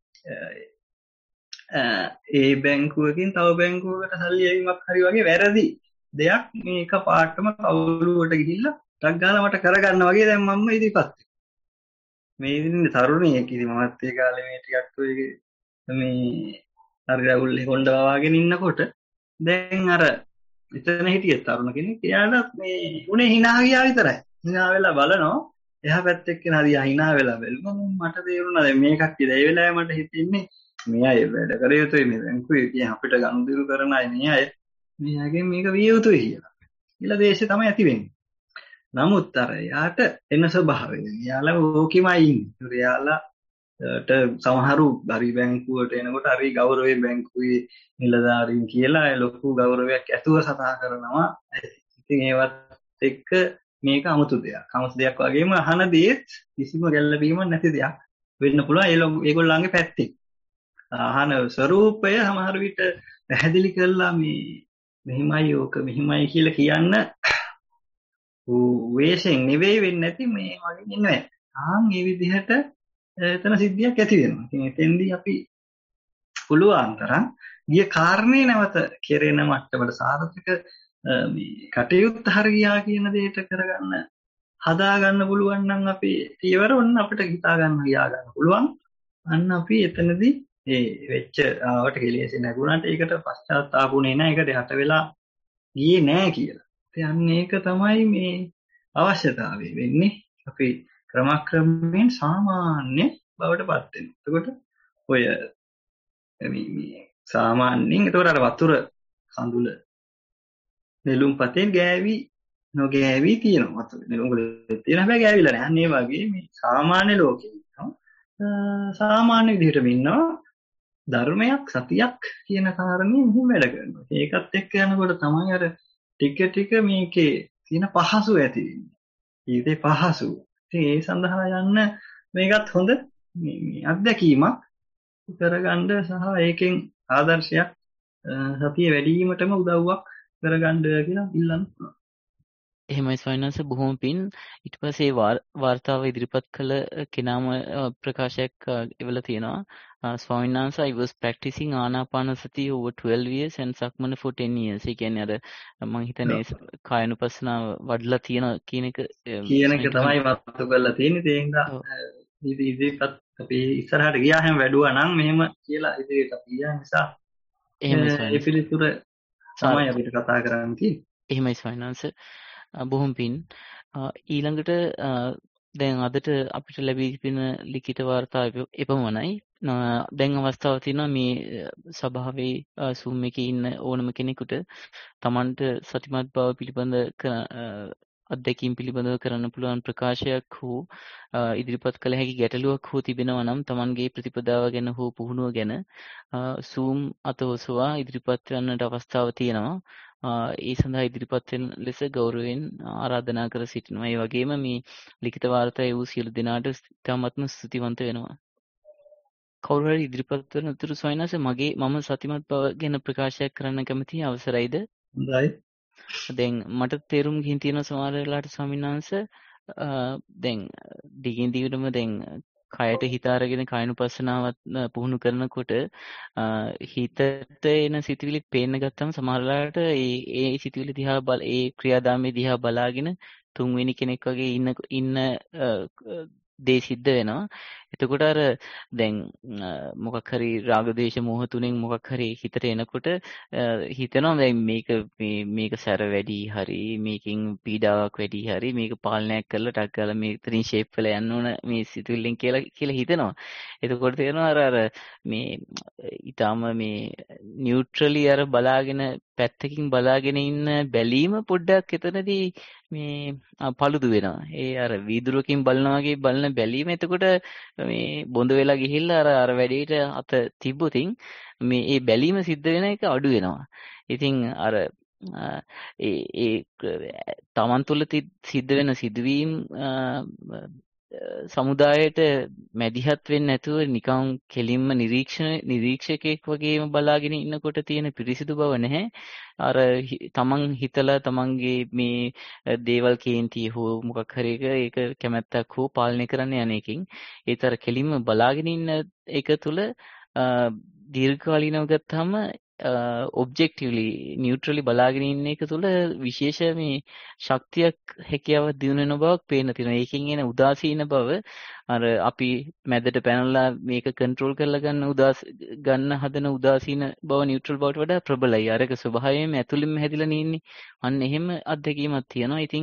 ඒ බැංකුවකින් තව බැංකුවකට සල්ලි යවීමක් හරි වගේ වැරදි දෙයක් මේක පාටම කවුරුවට ගිහිල්ලා ටක් ගාලා මට කරගන්න වගේ දැන් මම ඉදිරිපත් මේ ඉන්නේ තරුණියෙක් ඉතින් මමත් ඒ කාලේ මේ ටිකක් ඔය මේ අර රැවුල් හොණ්ඩා වවාගෙන ඉන්නකොට දැන් අර එතන හිටිය තරුණ කෙනෙක් එයාට මේ උනේ hina ගියා විතරයි. hina වෙලා බලනවා එහා පැත්තේ කෙනා හරි hina වෙලා බැලුවා මට තේරුණා දැන් මේකක් කියලා. ඒ වෙලාවේ මට හිතෙන්නේ මේ අය වැඩ කර යුතුයි මේ බැංකුවේ කියන්නේ අපිට ගනුදෙනු කරන අය මේ අය මෙයාගෙන් මේක විය යුතුයි කියලා. ඊළඟ දේශේ තමයි ඇති වෙන්නේ. නමුත් අර යාට එන ස්වභාවය. යාලා ඕකෙමයි ඉන්නේ. යාලාට සමහරු හරි බැංකුවට එනකොට හරි ගෞරවයේ බැංකුවේ නිලධාරීන් කියලා ලොකු ගෞරවයක් ඇතුව කතා කරනවා. ඉතින් ඒවත් එක්ක මේක 아무තු දෙයක්. 아무තු දෙයක් වගේම අහන දේත් කිසිම ගැළපීමක් නැති දෙයක් වෙන්න පුළුවන්. ඒ ඒගොල්ලන්ගේ පැත්තේ. අහන ස්වරූපය සමහර විට පැහැදිලි කරලා මේ මෙහිමයි ඕක මෙහිමයි කියලා කියන්න වේශෙන් නෙවෙයි වෙන්නේ නැති මේ වගේ ඉන්නේ. ආන් මේ විදිහට එතන සිද්ධියක් ඇති වෙනවා. ඉතින් එතෙන්දී අපි පුළුවන් තරම් ගිය කාරණේ නැවත කෙරෙන මට්ටමට සාර්ථක මේ කටයුත්ත හරියා කියන දෙයට කරගන්න හදා ගන්න පුළුවන් නම් අපි ඊවර ඔන්න අපිට හිතා ගන්න ගියා ගන්න පුළුවන්. අන්න අපි එතනදී ඒ වෙච්ච ආවට කෙලෙසේ නැගුණාට ඒකට පශ්චාත්තාපුනේ නැහැ. ඒකට යට වෙලා ගියේ නැහැ කියලා. ඉතින් ඒක තමයි මේ අවශ්‍යතාවය වෙන්නේ. අපි ක්‍රමක්‍රමයෙන් සාමාන්‍ය බවට පත් වෙනවා. එතකොට ඔය මේ සාමාන්‍යයෙන් එතකොට අර වතුර කඳුල නෙළුම් පතෙන් ගෑවි නොගෑවි තියෙනවා. වතුර නෙළුම් වල තියෙන හැබැයි ගෑවිලා නැහැ. අන්න ඒ වගේ මේ සාමාන්‍ය ලෝකෙ සාමාන්‍ය විදිහටම ඉන්නවා. ධර්මයක් සතියක් කියන කාරණේ මෙහෙම වැඩ කරනවා. ඒකත් එක්ක යනකොට තමයි අර ටික ටික මේකේ තියෙන පහසු ඇති වෙන්නේ. ඊටේ පහසු. ඉතින් ඒ සඳහා යන්න මේකත් හොඳ මේ අත්දැකීමක් කරගන්න සහ ඒකෙන් ආදර්ශයක් සතිය වැඩි වීමටම උදව්වක් කරගන්න කියලා ඉල්ලන්න. එහෙමයි ස්වාමීන් බොහොම පින්. ඊට පස්සේ වාර්තාව ඉදිරිපත් කළ කෙනාම ප්‍රකාශයක් එවලා තියෙනවා. ස්වාමීන් වහන්සේ I was practicing ආනාපානසති over twelve years and සක්මන for ten years. ඒ කියන්නේ අර මම හිතන්නේ කායනුපස්සනාව වඩලා තියෙන කියන එක කියන එක තමයි වත්තු කරලා තියෙන්නේ. ඒ හින්දා ඉදිරිපත් අපි ඉස්සරහට ගියා හැම වැඩුවා නම් මෙහෙම කියලා ඉදිරියට අපි ගියා නිසා එහෙමයි ඒ පිළිතුර තමයි අපිට කතා කරන්න තියෙන්නේ. එහෙමයි ස්වාමීන් වහන්සේ. බොහොම පින්. ඊළඟට දැන් අදට අපිට ලැබී තිබෙන ලිඛිත වාර්තා එපමණයි. දැන් අවස්ථාවක් තියෙනවා මේ සභාවේ Zoom එකේ ඉන්න ඕනම කෙනෙකුට Tamanට සතිමත් බව පිළිබඳ අත්දැකීම් පිළිබඳව කරන්න පුළුවන් ප්‍රකාශයක් හෝ ඉදිරිපත් කළ හැකි ගැටලුවක් හෝ තිබෙනවා නම් Tamanගේ ප්‍රතිපදාව ගැන හෝ පුහුණුව ගැන Zoom අත ඔසවා ඉදිරිපත් කරන්නට අවස්ථාව තියෙනවා. ඒ සඳහා ඉදිරිපත් වෙන ලෙස ගෞරවයෙන් ආරාධනා කර සිටිනවා. ඒ වගේම මේ ලිඛිත වාර්තාවේ වූ සියලු දෙනාට ඉතාමත්ම ස්තුතිවන්ත වෙනවා. කවුරු හරි ඉදිරිපත් කරන තුරු සොයනස මගේ මම සතිමත් බව ගැන ප්‍රකාශයක් කරන්න කැමති අවසරයිද? හොඳයි. දැන් මට තේරුම් ගිහින් තියෙන සමහර වෙලාවට ස්වාමීන් වහන්සේ දැන් දිගින් දිගටම දැන් කයට හිත අරගෙන කායනුපස්සනාවත් පුහුණු කරනකොට හිතට එන සිතුවිලි පේන්න ගත්තම සමහර වෙලාවට ඒ ඒ සිතුවිලි දිහා බල ඒ ක්‍රියාදාමයේ දිහා බලාගෙන තුන්වෙනි කෙනෙක් වගේ ඉන්න ඉන්න දේ සිද්ධ වෙනවා. එතකොට අර දැන් මොකක් හරි රාග දේශ මොහ තුනෙන් මොකක් හරි හිතට එනකොට හිතනවා දැන් මේක මේ මේක සැර වැඩි හරි මේකෙන් පීඩාවක් වැඩි හරි මේක පාලනයක් කරලා ටක් ගාලා මේකෙන් ෂේප් වෙලා යන්න ඕන මේ සිතුවිල්ලෙන් කියලා කියලා හිතනවා. එතකොට තේරෙනවා අර අර මේ ඊටාම මේ නියුට්‍රලි අර බලාගෙන පැත්තකින් බලාගෙන ඉන්න බැලීම පොඩ්ඩක් එතනදී මේ පළුදු වෙනවා. ඒ අර වීදුරුවකින් බලනවා වගේ බලන බැලීම එතකොට මේ බොඳ වෙලා ගිහිල්ලා අර අර වැඩේට අත තිබ්බොතින් මේ ඒ බැලීම සිද්ධ වෙන එක අඩු වෙනවා. ඉතින් අර ඒ ඒ තමන් තුළ සිද්ධ වෙන සිදුවීම් සමුදායට මැදිහත් වෙන්නේ නැතුව නිකන් කෙලින්ම නිරීක්ෂණ නිරීක්ෂකෙක් වගේම බලාගෙන ඉන්නකොට තියෙන පිරිසිදු බව නැහැ. අර තමන් හිතලා තමන්ගේ මේ දේවල් කේන්ති හෝ මොකක් හරි එක ඒක කැමැත්තක් හෝ පාලනය කරන්න යන එකකින් ඒතර කෙලින්ම බලාගෙන ඉන්න එක තුළ දීර්ඝකාලීනව ගත්තාම ඔබ්ජෙක්ටිව්ලි නියුට්‍රලි බලාගෙන ඉන්න එක තුළ විශේෂ මේ ශක්තියක් හැකියාවක් දිනු වෙන බවක් පේන්න තියෙනවා. ඒකෙන් එන උදාසීන බව අර අපි මැදට පැනලා මේක කන්ට්‍රෝල් කරලා ගන්න උදාස ගන්න හදන උදාසීන බව නියුට්‍රල් බවට වඩා ප්‍රබලයි. අරක ස්වභාවයෙන්ම ඇතුළින්ම හැදිලා නින්නේ. අන්න එහෙම අත්දැකීමක් තියෙනවා. ඉතින්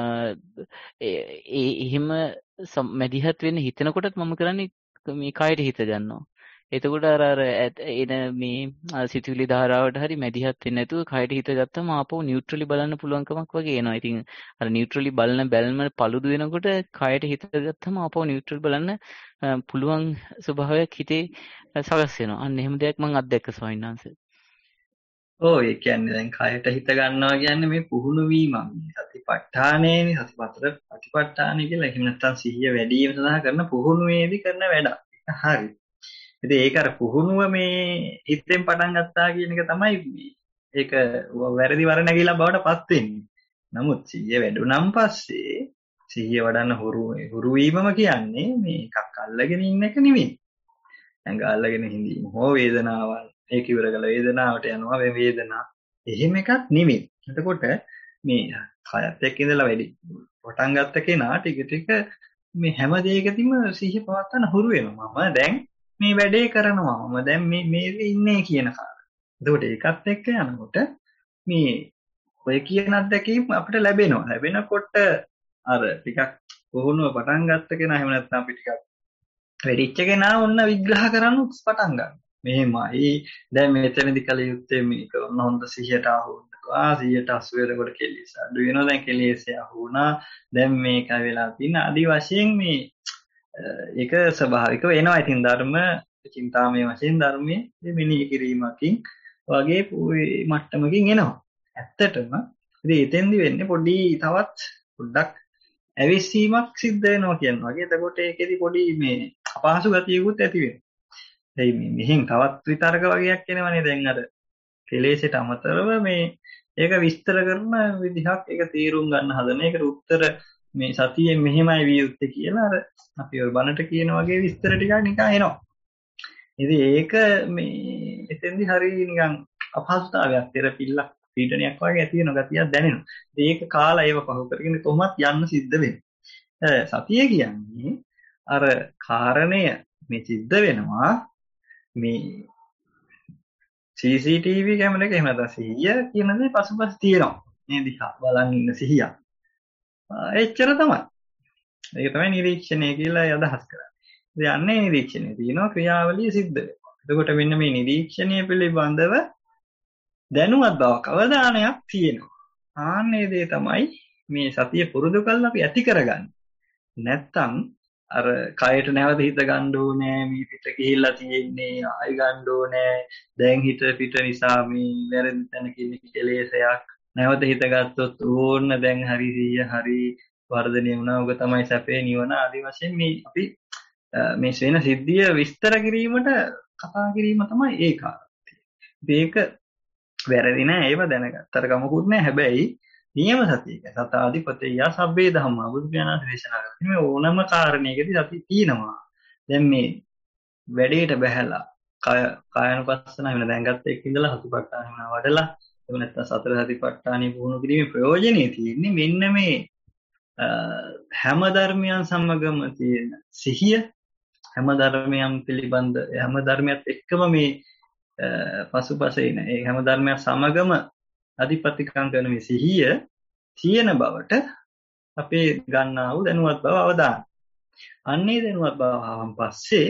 ඒ එහෙම මැදිහත් වෙන්න හිතනකොටත් මම කරන්නේ මේ කයට හිත ගන්නවා. එතකොට අර අර එන මේ සිතුවිලි ධාරාවට හරි මැදිහත් වෙන්නේ නැතුව කයට හිත ගත්තම ආපහු නියුට්‍රලි බලන්න පුළුවන්කමක් වගේ එනවා. ඉතින් අර නියුට්‍රලි බලන බැල්ම පළුදු වෙනකොට කයට හිත ගත්තම ආපහු නියුට්‍රල් බලන්න පුළුවන් ස්වභාවයක් හිතේ සකස් වෙනවා. අන්න එහෙම දෙයක් මම අත්දැක්ක ස්වාමීන් වහන්සේ. ඔව් ඒ කියන්නේ දැන් කයට හිත ගන්නවා කියන්නේ මේ පුහුණු වීමක්. සතිපට්ඨානයනේ සතිපතර ප්‍රතිපට්ඨානය කියලා. එහෙම නැත්නම් සිහිය වැඩි වීම සඳහා කරන පුහුණුවේදී කරන වැඩක්. හරි. ඉතින් ඒක අර පුහුණුව මේ හිතෙන් පටන් ගත්තා කියන එක තමයි ඒක වැරදි වර නැගිලා බවට පත් වෙන්නේ. නමුත් සිහිය වැඩුණාන් පස්සේ සිහිය වඩන්න හුරු හුරු වීමම කියන්නේ මේ එකක් අල්ලගෙන ඉන්න එක නෙමෙයි. ඇඟ අල්ලගෙන හිඳීම හෝ වේදනාවල් ඒක ඉවර කළ වේදනාවට යනවා මේ වේදනා. එහෙම එකක් නෙමෙයි. එතකොට මේ කයත් එක්ක ඉඳලා වැඩි පටන් ගත්ත කෙනා ටික ටික මේ හැම දෙයකදීම සිහිය පවත්වන්න හුරු වෙනවා. මම දැන් මේ වැඩේ කරනවා මම දැන් මේ මේ ඉන්නේ කියන කාරණා. එතකොට ඒකත් එක්ක යනකොට මේ ඔය කියන අත්දැකීම් අපිට ලැබෙනවා. ලැබෙනකොට අර ටිකක් පුහුණුව පටන් ගත්ත කෙනා එහෙම නැත්නම් අපි ටිකක් වැඩිච්ච කෙනා ඔන්න විග්‍රහ කරන්න පටන් ගන්නවා. මෙහෙමයි දැන් මෙතනදි කල යුත්තේ මේක ඔන්න හොඳ සිහියට ආවොත් ආ සිහියට අසු වෙනකොට කෙලෙස් අඩු වෙනවා. දැන් කෙලෙස් ආව වුණා. දැන් මේක වෙලා තියෙන আদি වශයෙන් මේ ඒක ස්වභාවික වෙනවා. ඉතින් ධර්ම චින්තාමය වශයෙන් ධර්මයේ මෙනෙහි කිරීමකින් වගේ මට්ටමකින් එනවා. ඇත්තටම ඉතින් එතෙන්දි වෙන්නේ පොඩි තවත් පොඩ්ඩක් ඇවිස්සීමක් සිද්ධ වෙනවා කියනවා වගේ. එතකොට ඒකෙදි පොඩි මේ අපහසු ගතියකුත් ඇති වෙනවා. එයි මේ මෙහෙන් තවත් විතරක වගේක් එනවනේ. දැන් අර කෙලෙසට අමතරව මේ ඒක විස්තර කරන විදිහක් ඒක තීරුම් ගන්න හදන. ඒකට උත්තර මේ සතියෙන් මෙහෙමයි විය යුත්තේ කියලා අර අපි ඔය බණට කියන වගේ විස්තර ටිකක් නිකන් එනවා. ඉතින් ඒක මේ එතෙන්දි හරි නිකන් අපහසුතාවයක් තෙරපිල්ලක් පීඩනයක් වගේ ඇති වෙන ගතියක් දැනෙනවා. ඒක කාලා ඒව පහු කරගෙන කොහොමත් යන්න සිද්ධ වෙනවා. සතිය කියන්නේ අර කාරණය මේ සිද්ධ වෙනවා මේ සී සී ටී වී කැමරේක එහෙම නැත්නම් සිහිය කියන දේ පසුපස තියෙනවා. මේ දිහා බලන් ඉන්න සිහිය. එච්චර තමයි. ඒක තමයි නිරීක්ෂණය කියලා අදහස් කරන්නේ. ඉතින් යන්නේ නිරීක්ෂණය තියෙනවා ක්‍රියාවලිය සිද්ධ වෙනවා. එතකොට මෙන්න මේ නිරීක්ෂණය පිළිබඳව දැනුවත් බවක් අවධානයක් තියෙනවා. ආන්නේ දේ තමයි මේ සතිය පුරුදු කරලා අපි ඇති කරගන්නේ. නැත්තම් අර කයට නැවත හිත ගන්න ඕනේ මේ පිට ගිහිල්ලා තියෙන්නේ ආයි ගන්න ඕනේ දැන් හිත පිට නිසා මේ වැරදි තැන කියන කෙලෙසයක් නැවත හිත ගත්තොත් ඕන්න දැන් හරි සිහිය හරි වර්ධනය වුණා. ඔබ තමයි සැපේ නිවන ආදී වශයෙන් මේ අපි මේ වෙන සිද්ධිය විස්තර කිරීමට කතා කිරීම තමයි ඒ කාර්යය. මේක වැරදි නෑ ඒව දැනගත්තට කමකුත් නෑ. හැබැයි නියම සතියක සතාදිපතේ යා සබ්බේ ධම්මා බුදු පියාණන් දේශනා කරන්නේ මේ ඕනම කාරණයකදී අපි තියෙනවා. දැන් මේ වැඩේට බහැලා කය කායනුපස්සන වෙන දැන් ගත්ත එක ඉඳලා සතිපට්ඨාන වෙනවා වඩලා එහෙම නැත්නම් සතර සතිපට්ඨානෙ පුහුණු කිරීමේ ප්‍රයෝජනෙ තියෙන්නේ මෙන්න මේ හැම ධර්මයන් සමගම තියෙන සිහිය හැම ධර්මයන් පිළිබඳ හැම ධර්මයක් එක්කම මේ පසුපස එන ඒ හැම ධර්මයක් සමගම අධිපතිකම් කරන මේ සිහිය තියෙන බවට අපේ ගන්නා වූ දැනුවත් බව අවදාන. අන්නේ දැනුවත් බව ආවන් පස්සේ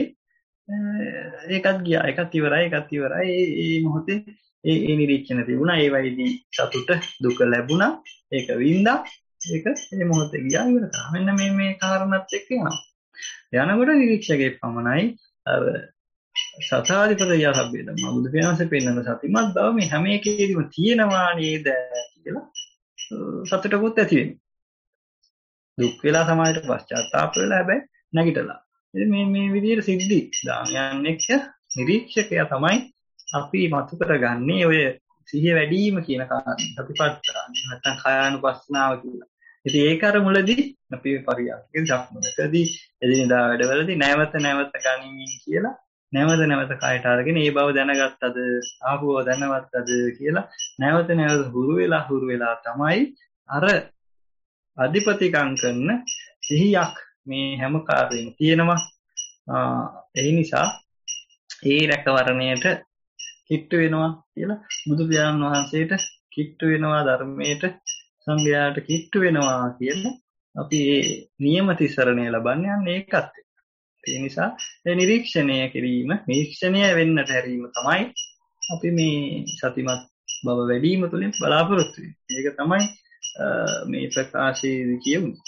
ඒකත් ගියා එකත් ඉවරයි එකත් ඉවරයි මේ මොහොතේ ඒ ඒ නිරීක්ෂණ තිබුණා ඒ වයිදී සතුට දුක ලැබුණා ඒක වින්දා ඒක මේ මොහොතේ ගියා ඉවර කරා. මෙන්න මේ මේ කාරණාත් එක්ක යනවා. යනකොට නිරීක්ෂකේ පමණයි අර සතාධිපතිය සබ්බේ ධම්මා බුදු පියාණන්සේ පෙන්වන සතිමත් බව මේ හැම එකේදීම තියෙනවා නේද කියලා සතුටකුත් ඇති වෙනවා. දුක් වෙලා සමාජයට පශ්චාත්තාප වෙලා හැබැයි නැගිටලා. ඉතින් මේ මේ විදිහට සිද්ධි දාමයන් එක්ක නිරීක්ෂකයා තමයි අපි මතු කරගන්නේ ඔය සිහිය වැඩිම කියන කාරණේ. සතිපට්ඨාන නැත්නම් කායානුපස්සනාව කියලා. ඉතින් ඒක අර මුලදී අපි පරියාකේ ධක්මකදී එදිනදා වැඩවලදී නැවත නැවත ගනිමින් කියලා නැවත නැවත කයට අරගෙන ඒ බව දැනගත්තද ආපුව දැනවත්තද කියලා නැවත නැවත හුරු වෙලා හුරු වෙලා තමයි අර අධිපතිකම් කරන සිහියක් මේ හැම කාර්යෙම තියෙනවා. ඒ නිසා ඒ රැකවරණයට කිට්ටු වෙනවා කියලා බුදු පියාණන් වහන්සේට කිට්ටු වෙනවා ධර්මයට සංඝයාට කිට්ටු වෙනවා කියලා අපි මේ නියම තිසරණය ලබන්නේ යන්නේ ඒකත්. ඒ නිසා ඒ නිරීක්ෂණය කිරීම නිරීක්ෂණය වෙන්නට හැරීම තමයි අපි මේ සතිමත් බව වැඩි වීම තුළින් බලාපොරොත්තු වෙන්නේ. ඒක තමයි මේ ප්‍රකාශයේදී කියුනේ.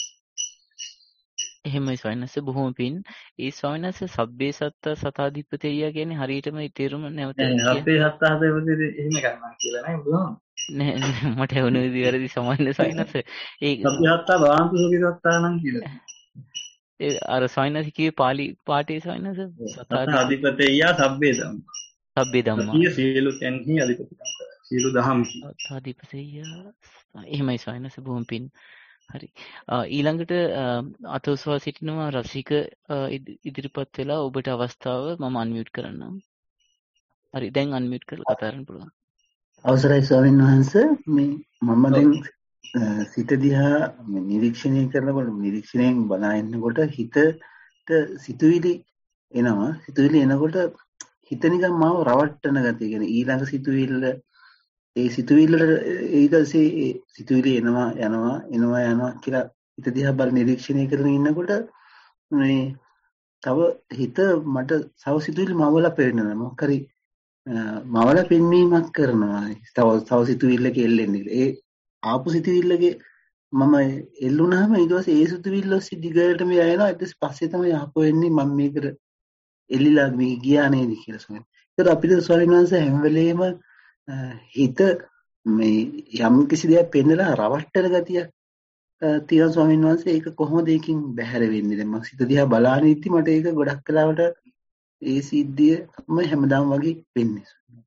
එහෙමයි ස්වාමීන් වහන්සේ බොහොම පිං. ඒ ස්වාමීන් වහන්සේ සබ්බේ සත්ත සතාධිපතිය කියන්නේ හරියටම තේරුම නැවත සබ්බේ සත්තාධිපතිය එහෙම ගන්නවා කියලා නෑ බුදුහාම. නෑ මට වුණේ විදිහට සමාන ස්වාමීන් වහන්සේ. ඒ සබ්බේ සත්තා භාන්තු සුඛිතත්තානම් කියලා. ඒ අර ස්වාමීන් වහන්සේ කිව්වේ පාලි පාඨයේ ස්වාමීන් වහන්සේ සතාධිපතිය සබ්බේ ධම්මා. සබ්බේ ධම්මා. සිය සියලු තැන්හි අධිපතිකම් කරයි. සියලු දහම් සතාධිපතිය එහෙමයි ස්වාමීන් වහන්සේ බොහොම පිං. හරි ඊළඟට අත උස්වා සිටිනවා රසික ඉදිරිපත් වෙලා ඔබට අවස්ථාව මම අන්මියුට් කරන්නම්. හරි දැන් අන්මියුට් කරලා කතා කරන්න පුළුවන්. අවසරයි ස්වාමීන් වහන්සේ මේ මම දැන් සිත දිහා නිරීක්ෂණය කරනකොට නිරීක්ෂණයෙන් බලා ඉන්නකොට හිතට සිතුවිලි එනවා. සිතුවිලි එනකොට හිත නිකන් මාව රවට්ටන ගතිය. කියන්නේ ඊළඟ සිතුවිල්ල ඒ සිතුවිල්ල ඊට පස්සේ සිතුවිලි එනවා යනවා එනවා යනවා කියලා හිත දිහා බල නිරීක්ෂණය කරගෙන ඉන්නකොට මේ තව හිත මට තව සිතුවිලි මවලා පෙන්නනවා. මොකක් හරි මවලා පෙන්වීමක් කරනවා. තව තව සිතුවිල්ලක එල්ලෙන්නේ. ඒ ආපු සිතුවිල්ලගේ මම එල්ලුණාම ඊට පස්සේ ඒ සිතුවිල්ල ඔස්සේ දිගටම යනවා. ඊට පස්සේ තමයි ආපහු එන්නේ මම මේකට එල්ලිලා මේ ගියා නේද කියලා සොයන. ඒකට අපිට ස්වාමීන් වහන්සේ හැම වෙලේම හිත මේ යම් කිසි දෙයක් පෙන්නලා රවට්ටන ගතියක් තියෙනවා ස්වාමීන් වහන්සේ. ඒක කොහොමද ඒකින් බැහැර වෙන්නේ? දැන් මම සිත දිහා බලාගෙන ඉති මට ඒක ගොඩක් කලාවට ඒ සිද්ධිය තමයි හැමදාම වගේ වෙන්නේ.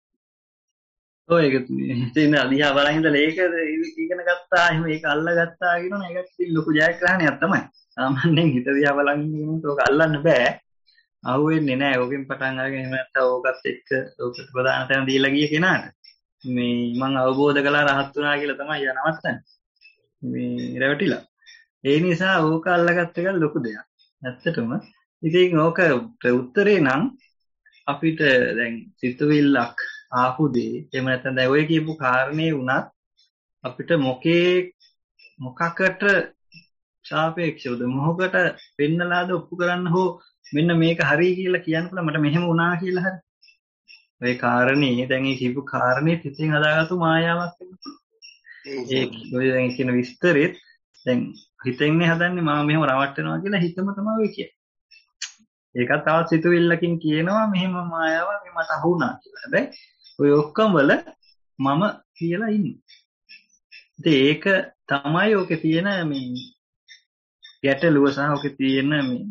ඔය ඒක තියෙන අදිහා බලන් ඉඳලා ඒක ඉගෙන ගත්තා එහෙම ඒක අල්ලගත්තා කියනවා ඒක ඉතින් ලොකු ජයග්‍රහණයක් තමයි. සාමාන්‍යයෙන් හිත දිහා බලන් ඉන්නකොට ඕක අල්ලන්න බෑ. අහුවෙන්නේ නැහැ. ඕකෙන් පටන් අරගෙන එහෙම නැත්නම් ඕකත් එක්ක ඕකට ප්‍රධාන තැන දීලා ගිය කෙනාට මේ මම අවබෝධ කළා රහත් වුණා කියලා තමයි යා නවත්තන්නේ. මේ රැවටිලා. ඒ නිසා ඕක අල්ලගත්ත එක ලොකු දෙයක්. ඇත්තටම ඉතින් ඕක උත්තරේ නම් අපිට දැන් සිතුවිල්ලක් ආපු දේ එහෙම නැත්නම් දැන් ඔය කියපු කාරණේ වුණත් අපිට මොකේ මොකකට සාපේක්ෂවද මොහොකට පෙන්නලාද ඔප්පු කරන්න හෝ මෙන්න මේක හරි කියලා කියන්න පුළුවන් මට මෙහෙම වුණා කියලා හරි. ඔය කාරණේ දැන් මේ කියපු කාරණේ පිටින් හදාගත්තු මායාවක් ඒ ඔය දැන් කියන විස්තරෙත් දැන් හිතෙන්නේ හදන්නේ මම මෙහෙම රවට්ටනවා කියලා හිතම තමයි ඔය කියන්නේ. ඒකත් තවත් සිතුවිල්ලකින් කියනවා මෙහෙම මායාවක් මේ මට අහුණා කියලා. හැබැයි ඔය ඔක්කොම වල මම කියලා ඉන්නේ. ඉතින් ඒක තමයි ඔකේ තියෙන මේ ගැටලුව සහ ඔකේ තියෙන මේ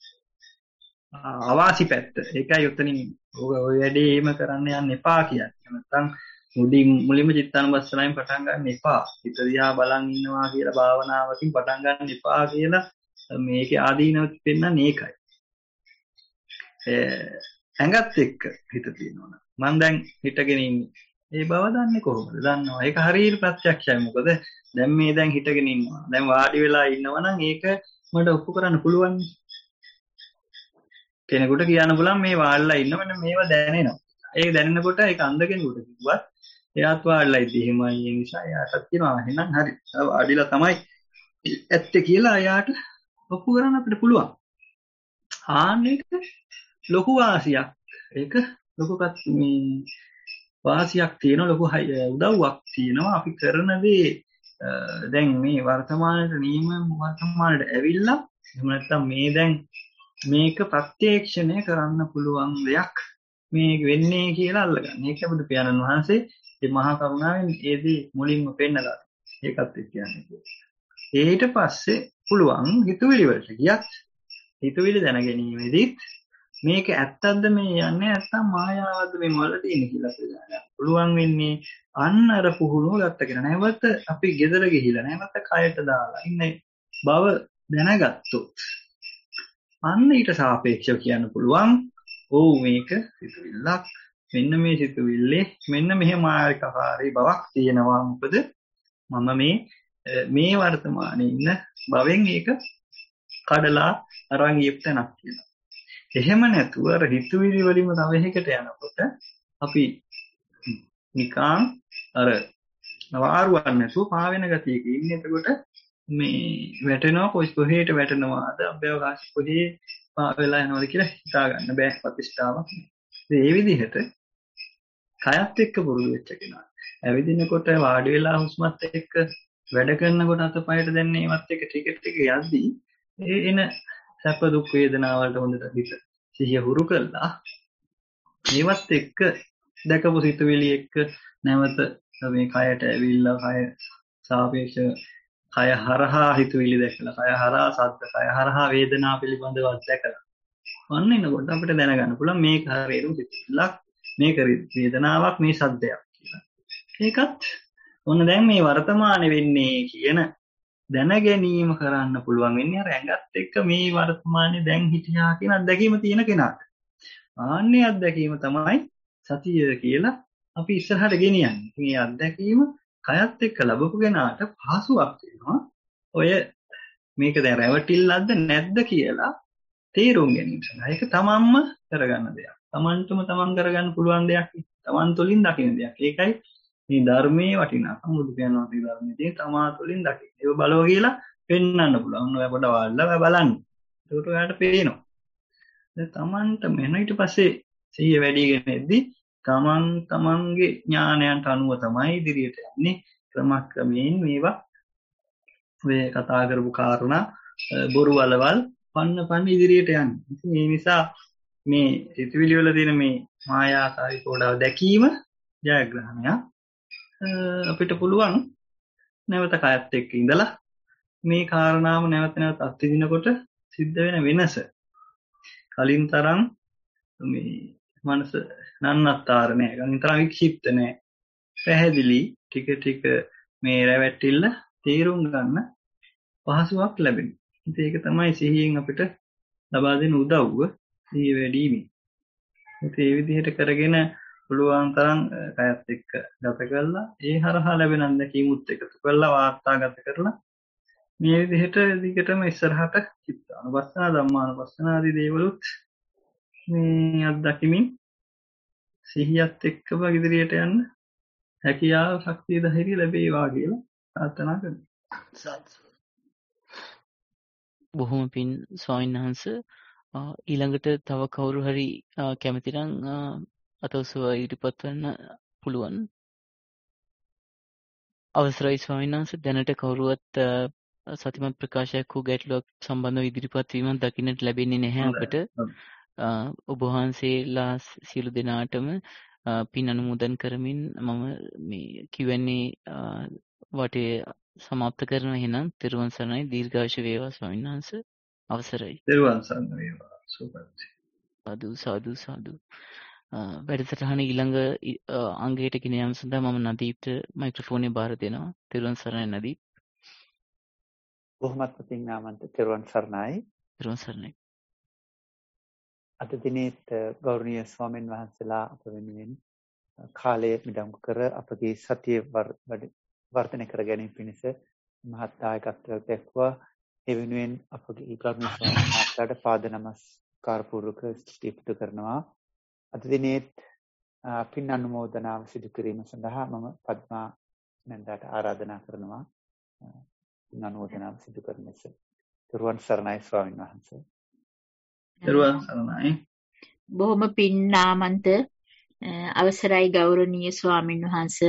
අවාසි පැත්ත. ඒකයි උතනින් ඔය වැඩේ එහෙම කරන්න යන්න එපා කියන්නේ. නැත්තම් මුලින් මුලින්ම චිත්තානුපස්සනාවෙන් පටන් ගන්න එපා. හිත දිහා බලන් ඉන්නවා කියලා භාවනාවකින් පටන් ගන්න එපා කියලා මේකේ ආදීනව පෙන්නන්නේ ඒකයි. ඇඟත් එක්ක හිත තියෙනවා. මම දැන් හිටගෙන ඉන්නේ. ඒ බව දන්නේ කොහොමද? දන්නවා. ඒක හරියට ප්‍රත්‍යක්ෂයි. මොකද දැන් මේ දැන් හිටගෙන ඉන්නවා. දැන් වාඩි වෙලා ඉන්නවා නම් ඒක මට ඔප්පු කරන්න පුළුවන්. කෙනෙකුට කියන්න පුළුවන් මේ වාඩිලා ඉන්න මෙන්න මේවා දැනෙනවා. ඒක දැනෙනකොට ඒක අන්ධ කෙනෙකුට කිව්වත් එයාත් වාඩිලා ඉති එහෙමයි. ඒ නිසා එයාටත් කියනවා එහෙනම් හරි. වාඩිලා තමයි ඇත්තේ කියලා එයාට ඔප්පු කරන්න අපිට පුළුවන්. ආන්නේක ලොකු වාසියක්. ඒක ලොකුපත් මේ වාසියක් තියෙන ලොකු උදව්වක් තියෙනවා අපි කරන දේ දැන් මේ වර්තමානයේ නියම වර්තමානයේ ඇවිල්ලා එහෙම නැත්නම් මේ දැන් මේක ප්‍රත්‍යක්ෂණය කරන්න පුළුවන් දෙයක් මේ වෙන්නේ කියලා අල්ලගන්න. ඒක බුදු පියාණන් වහන්සේ මේ මහා කරුණාවෙන් ඒදී මුලින්ම පෙන්නලා ඒකත් කියන්නේ. ඊට පස්සේ පුළුවන් හිතුවිලි වලට ගියත් හිතුවිලි දැන ගැනීමෙදිත් මේක ඇත්තක්ද මේ යන්නේ නැත්නම් මායාවක්ද මේ වල තියෙන කියලා හිතන්න පුළුවන් වෙන්නේ අන්න අර පුහුණුව ගත්ත කෙනා. නැවත අපි ගෙදර ගිහිලා නැවත කයට දාලා ඉන්නේ බව දැනගත්තොත් අන්න ඊට සාපේක්ෂව කියන්න පුළුවන් ඔව් මේක සිතුවිල්ලක් මෙන්න මේ සිතුවිල්ලේ මෙන්න මෙහෙම මායකාකාරී බවක් තියෙනවා. මොකද මම මේ මේ වර්තමානයේ ඉන්න භවෙන් ඒක කඩලා අරන් ඉපතනක් කියලා. එහෙම නැතුව අර හිතුවිලි වලින්ම තව එකකට යනකොට අපි නිකන් අර වාරුවක් නැතුව පාවෙන ගතියක ඉන්නේ. එතකොට මේ වැටෙනවා කොයි කොහෙට වැටෙනවාද අභ්‍යවකාශ කොහේ පා වෙලා යනවද කියලා හිතා ගන්න බෑ ප්‍රතිෂ්ඨාවක්. ඒ විදිහට කයත් එක්ක පුරුදු වෙච්ච කෙනා ඇවිදිනකොට වාඩි වෙලා හුස්මත් එක්ක වැඩ කරනකොට අතපයට දැනෙන ඒවත් එක්ක ටික ටික යද්දී ඒ එන සැප දුක් වේදනා වලට හොඳට හිත සිහිය හුරු කළා. මේවත් එක්ක දැකපු සිතුවිලි එක්ක නැවත මේ කයට ඇවිල්ලා කය සාපේක්ෂ කය හරහා හිතුවිලි දැකලා කය හරහා සද්ද කය හරහා වේදනා පිළිබඳව දැකලා අන්න එනකොට අපිට දැනගන්න පුළුවන් මේක හරියට සිතුවිල්ලක් මේක වේදනාවක් මේ සද්දයක් කියලා. ඒකත් ඔන්න දැන් මේ වර්තමානයේ වෙන්නේ කියන දැන ගැනීම කරන්න පුළුවන් වෙන්නේ අර ඇඟත් එක්ක මේ වර්තමානයේ දැන් හිටියා කියන අත්දැකීම තියෙන කෙනාට. ආන්නේ අත්දැකීම තමයි සතිය කියලා අපි ඉස්සරහට ගෙනියන්නේ. මේ අත්දැකීම කයත් එක්ක ලැබපු කෙනාට පහසුවක් වෙනවා. ඔය මේක දැන් රැවටිල්ලක්ද නැද්ද කියලා තේරුම් ගැනීම සඳහා ඒක තමන්ම කරගන්න දෙයක්. තමන්ටම තමන් කරගන්න පුළුවන් දෙයක්. තමන් තුළින් දකින්න දෙයක්. ඒකයි මේ ධර්මයේ වටිනාකම බුදු පියාණන්ගේ ධර්මයේ තමා තුළින් දකින්න. ඒක බලව කියලා පෙන්වන්න පුළුවන්. ඔය පොඩ වල්ලා බලන්න. ඒකට ඔයාලට පේනවා. දැන් තමන්ට මෙන්න ඊට පස්සේ සිහිය වැඩිගෙන එද්දි තමන් තමන්ගේ ඥානයන්ට අනුව තමයි ඉදිරියට යන්නේ. ක්‍රමක්‍රමයෙන් මේවා ඔය කතා කරපු කාරණා බොරු වලවල් පන්න පන්න ඉදිරියට යන්නේ. ඉතින් ඒ නිසා මේ සිතුවිලි වල තියෙන මේ මායාකාරී කෝඩාව දැකීම ජයග්‍රහණයක්. අපිට පුළුවන් නැවත කයත් එක්ක ඉඳලා මේ කාරණාව නැවත නැවත අත්විඳිනකොට සිද්ධ වෙන වෙනස කලින් තරම් මේ මනස නන්නත්තර නෑ. කලින් තරම් වික්ෂිප්ත නෑ. පැහැදිලි ටික ටික මේ රැවැටිල්ල තේරුම් ගන්න පහසුවක් ලැබෙනවා. ඉතින් ඒක තමයි සිහියෙන් අපිට ලබා දෙන උදව්ව සිහිය වැඩිවීම. ඉතින් මේ විදිහට කරගෙන පුළුවන් තරම් කයත් එක්ක ගත කරලා ඒ හරහා ලැබෙන අත්දැකීමුත් එකතු කරලා වාර්තාගත කරලා මේ විදිහට දිගටම ඉස්සරහට චිත්තානුපස්සන ධම්මානුපස්සන ආදී දේවලුත් මේ අත්දැකීමින් සිහියත් එක්කම ඉදිරියට යන්න හැකියාව ශක්තිය ධෛර්යය ලැබේවා කියලා ප්‍රාර්ථනා කරනවා. බොහොම පින් ස්වාමීන් වහන්සේ. ඊළඟට තව කවුරු හරි කැමති නම් අතෝසුව ඉදිරිපත් වෙන්න පුළුවන්. අවසරයි ස්වාමීන් වහන්සේ. දැනට කවුරුවත් සතිමත් ප්‍රකාශයක් හෝ ගැටලුවක් සම්බන්ධව ඉදිරිපත් වීමක් දකින්නට ලැබෙන්නේ නැහැ අපට. ඔබ වහන්සේලා සියලු දෙනාටම පින් අනුමෝදන් කරමින් මම මේ Q and A වටේ සමාප්ත කරනවා. එහෙනම් තෙරුවන් සරණයි. දීර්ඝායුෂ වේවා ස්වාමීන් වහන්සේ. අවසරයි. තෙරුවන් සරණ වේවා. සුවපත්. සාදු සාදු සාදු. වැඩසටහන ඊළඟ අංගයට ගෙන යාම සඳහා මම නදීප්ට මයික්‍රොෆෝනේ බාර දෙනවා. තෙරුවන් සරණයි නදීප්. බොහොමත් පිං නාමන්ත තෙරුවන් සරණයි. තෙරුවන් සරණයි. අද දිනේත් ගෞරවනීය ස්වාමීන් වහන්සේලා අප වෙනුවෙන් කාලය මිඩංගු කර අපගේ සතිය වර්ධනය කර ගැනීම පිණිස මහත් දායකත්වයක් දැක්වුවා. ඒ වෙනුවෙන් අපගේ ගෞරවනීය ස්වාමීන් වහන්සේලාට පාද නමස්කාර පූර්වක ස්තුති පුද කරනවා. අද දිනේත් පින් අනුමෝදනාව සිදු කිරීම සඳහා මම පద్මා නැන්දාට ආරාධනා කරනවා. පින් අනුමෝදනාව සිදු කරන ලෙස. දරුවන් සරණයි ස්වාමීන් වහන්සේ. දරුවන් සරණයි. බොහොම පින් නාමන්ත අවසරයි ගෞරවනීය ස්වාමීන් වහන්සේ.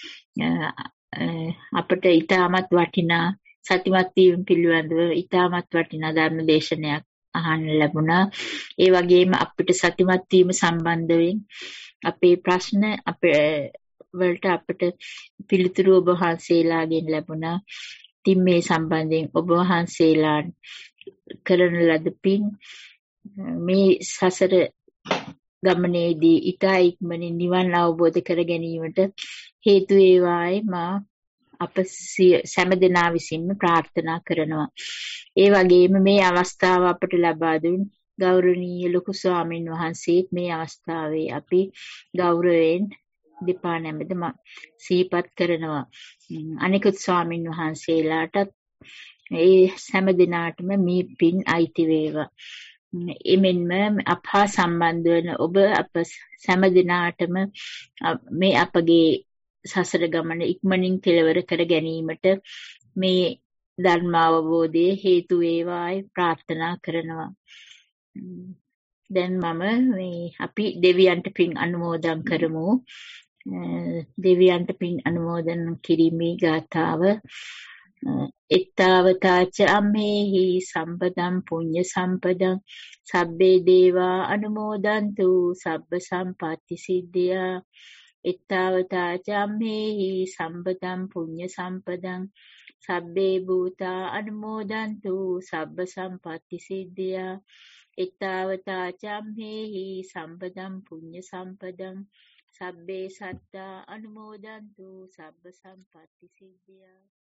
අපට ඊටමත් වටිනා සතිමත් වීම පිළිබඳව ඊටමත් වටිනා ධර්ම දේශනයක් අහන්න ලැබුණා. ඒ වගේම අපිට සතිමත් වීම සම්බන්ධයෙන් අපේ ප්‍රශ්න අපේ වලට අපිට පිළිතුරු ඔබ වහන්සේලාගෙන් ලැබුණා. ඉතින් මේ සම්බන්ධයෙන් ඔබ වහන්සේලා කරන ලද පින් මේ සසර ගමනේදී ඊතා ඉක්මනින් නිවන් අවබෝධ කර ගැනීමට හේතු වේවායි මා අප සෑම දෙනා විසින්ම ප්‍රාර්ථනා කරනවා. ඒ වගේම මේ අවස්ථාව අපට ලබා දුන් ගෞරවනීය ලොකු ස්වාමින් වහන්සේත් මේ අවස්ථාවේ අපි ගෞරවයෙන් දෙපා නැමෙද සිහිපත් කරනවා. අනිකුත් ස්වාමින් වහන්සේලාටත් ඒ සෑම දිනාටම මේ පින් අයිති වේවා. එමෙන්ම අපහා සම්බන්ධ වන ඔබ අප සෑම දිනාටම මේ අපගේ සසර ගමන ඉක්මනින් කෙලවර කර ගැනීමට මේ ධර්ම අවබෝධය හේතු වේවායි ප්‍රාර්ථනා කරනවා. දැන් මම මේ අපි දෙවියන්ට පින් අනුමෝදන් කරමු. දෙවියන්ට පින් අනුමෝදන් කිරීමේ ගාථාව එත්තාවතාච අම්හෙහි සම්පදම් පුඤ්ඤ සම්පදං සබ්බේ දේවා අනුමෝදන්තු සබ්බ සම්පatti සිද්ධියා එත්තාවතාච අම්හෙහි සම්පදම් පුඤ්ඤ සම්පදං සබ්බේ භූතා අනුමෝදන්තු සබ්බ සම්පatti සිද්ධියා එත්තාවතාච අම්හෙහි සම්පදම් පුඤ්ඤ සම්පදං සබ්බේ සත්තා අනුමෝදන්තු සබ්බ සම්පatti සිද්ධියා